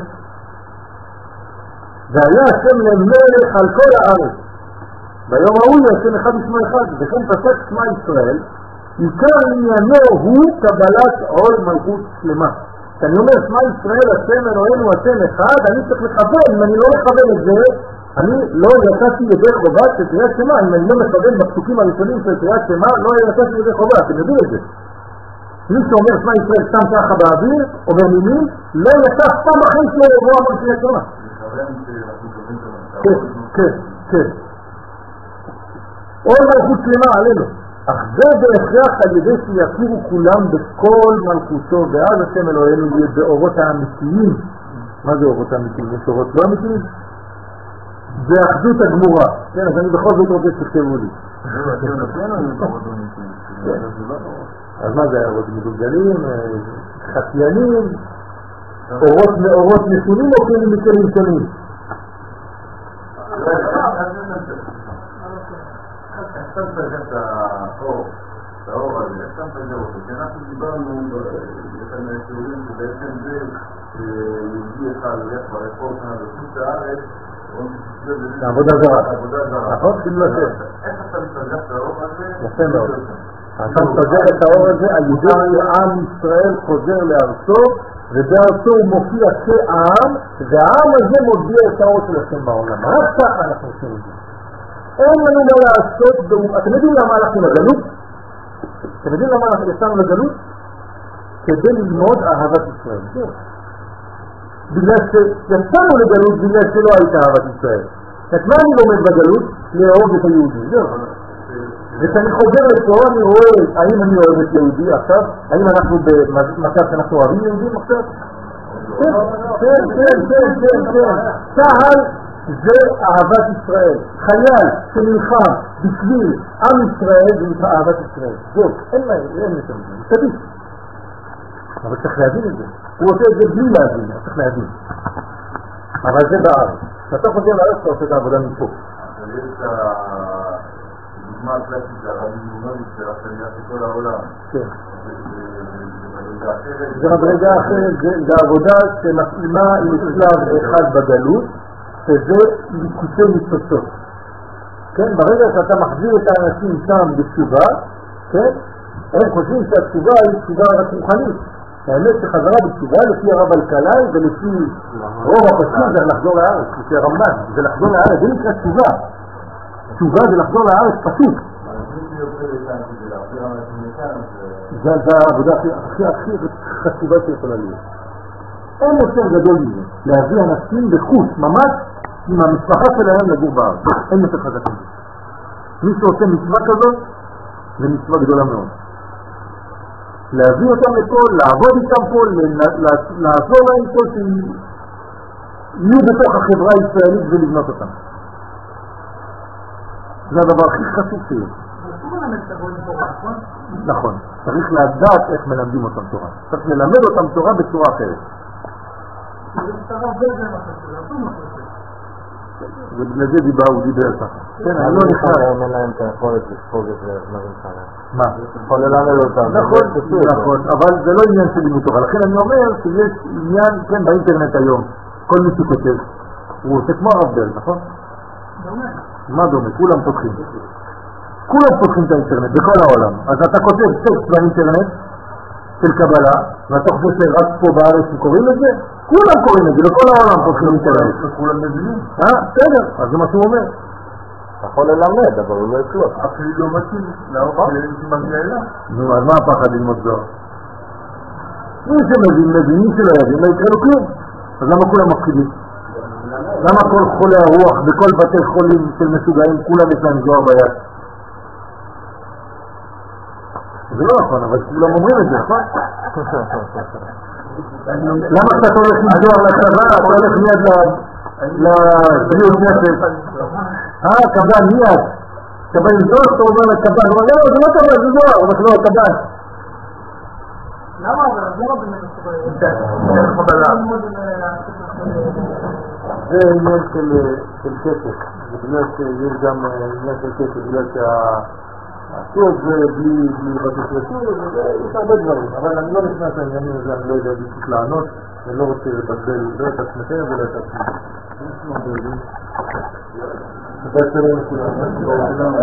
והיה השם למלך על כל הארץ. ביום ההוא ישם אחד בשמו אחד, וכן פסק שמה ישראל, עיקר עניינו הוא קבלת עול מלכות שלמה. כשאני אומר שמה ישראל, השם אלוהינו השם אחד, אני צריך לכוון, אם אני לא מכוון את זה, אני לא יצאתי ידי חובה של קריאת שמה, אם אני לא מכוון בפסוקים הראשונים של קריאת שמה, לא יצאתי ידי חובה, אתם יודעים את זה. מי שאומר שמה ישראל סתם ככה באוויר, אומר מילים, לא יצא סתם בחיים שלו לבוא אמר קריאת שמה. כן, כן, כן. עול מלכות שלמה עלינו. אך זה בהכרח על ידי שיכירו כולם בכל מלכותו, ואז השם אלוהינו יהיה באורות האמיתיים. מה זה אורות האמיתיים? יש אורות לא אמיתיים? זה האחדות הגמורה. כן, אז אני בכל זאת רוצה שתכתבו לי. אז מה זה אורות מגולגלים, חציינים, אורות מאורות נתונים או כלים מכלים שונים? עכשיו צריך את האור, את האור הזה, עכשיו צריך אותו, כי אנחנו דיברנו לכם מהשיעורים שבעצם זה שיהודי אחד הולך ברחוב כאן בחוץ לארץ, עבודה זרה. עבודה זרה. נכון? כאילו לשם. איך אתה מסתגר את האור הזה? יפה מאוד. אתה מסתגר את האור הזה על ידי עם ישראל חוזר לארצו, ובארצו הוא מופיע כעם, והעם הזה מודיע את האור של השם בעולם. רק ככה אנחנו עושים את זה. אין לנו מה לעשות, אתם יודעים למה הלכנו לגלות? אתם יודעים למה אנחנו יצאנו לגלות? כדי ללמוד אהבת ישראל. בגלל שיצאנו לגלות בגלל שלא הייתה אהבת ישראל. את מה אני לומד בגלות? לאהוב את היהודי. זהו. וכשאני חוזר לפה אני רואה האם אני אוהב את יהודי עכשיו, האם אנחנו במצב שאנחנו אוהבים יהודים עכשיו? כן, כן, כן, כן, כן, כן. צהל זה אהבת ישראל. חייל שנלחם בשביל עם ישראל זה נקרא אהבת ישראל. זהו, אין מה, אין יותר מזה, זה צדיק. אבל צריך להבין את זה. הוא עושה את זה בלי להבין, צריך להבין. אבל זה בארץ. כשאתה חוזר לארץ אתה עושה את העבודה מפה. אבל יש את הדוגמה הקלאסית, הרבי נומרי של השליח של כל העולם. כן. זה מדרגה אחרת, זה עבודה שמתאימה לשלב אחד בגלות, שזה ליקוטי ניצוצות. כן, ברגע שאתה מחזיר את האנשים שם בתשובה, כן, הם חושבים שהתשובה היא תשובה רק רוחנית. האמת שחזרה בתשובה לפי הרב אלקלעי ולפי רוב הפסוק זה לחזור לארץ, לפי הרמב"ן, זה לחזור לארץ, זה נקרא תשובה. תשובה זה לחזור לארץ פשוט. זה העבודה הכי הכי חשובה שיכולה להיות. אין יותר גדול מזה, להביא אנשים בחוץ, ממש עם המשפחה שלהם לגור בארץ. אין יותר חזק מזה. מי שעושה מצווה כזאת, זה מצווה גדולה מאוד. להביא אותם לפה, לעבוד איתם פה, לעזור להם פה שיהיו בתוך החברה הישראלית ולבנות אותם. זה הדבר הכי חשוב שיש. נכון, צריך לדעת איך מלמדים אותם תורה. צריך ללמד אותם תורה בצורה אחרת. ובגלל זה דיבר, הוא דיבר ככה. כן, אני לא נכנס. אין להם את היכולת לספוג את זה דברים כאלה. מה? יכול ללמד אותם. נכון, נכון, אבל זה לא עניין של לימוד תורה. לכן אני אומר שיש עניין, כן, באינטרנט היום, כל מי שכותב, הוא עושה כמו הרב ברל, נכון? מה דומה? כולם פותחים. כולם פותחים את האינטרנט, בכל העולם. אז אתה כותב טקסט באינטרנט של קבלה, ואתה חושב שרק פה בארץ קוראים את זה? כולם קוראים את זה, בכל העולם פותחים אינטרנט. כולם מבינים. אה, בסדר, אז זה מה שהוא אומר. אתה יכול ללמד, אבל הוא לא יקלוט. אפילו לא מתאים, לאוכל שמגיע אליו. נו, אז מה הפחד ללמוד זוהר? מי שמבין, מבין, מי שלא יבין, לא יקרה לו כלום. אז למה כולם מפחידים? למה כל חולי הרוח בכל בתי חולים של מסוגעים, כולם יש להם זוהר ביד? זה לא נכון, אבל כולם אומרים את זה, נכון? למה כשאתה הולך עם זוהר לצבא, אתה הולך מיד לבריאות נפש? אה, קב"ן, מיד. קב"ן עם זוהר, אתה אומר לקב"ן, הוא אומר, לא, זה לא קב"ן, זה זוהר, הוא אומר, לא, קב"ן. למה? אבל זה לא באמת זה עניין של כסף, בגלל שיש גם עניין של כסף, בגלל שהסוד זה בלי בתפרסות, יש הרבה דברים, אבל אני לא נכנס לעניינים הזה, אני לא יודע בדיוק לענות, אני לא רוצה לבלבל לא את עצמכם ולא את עצמכם. תודה שלום לכולם.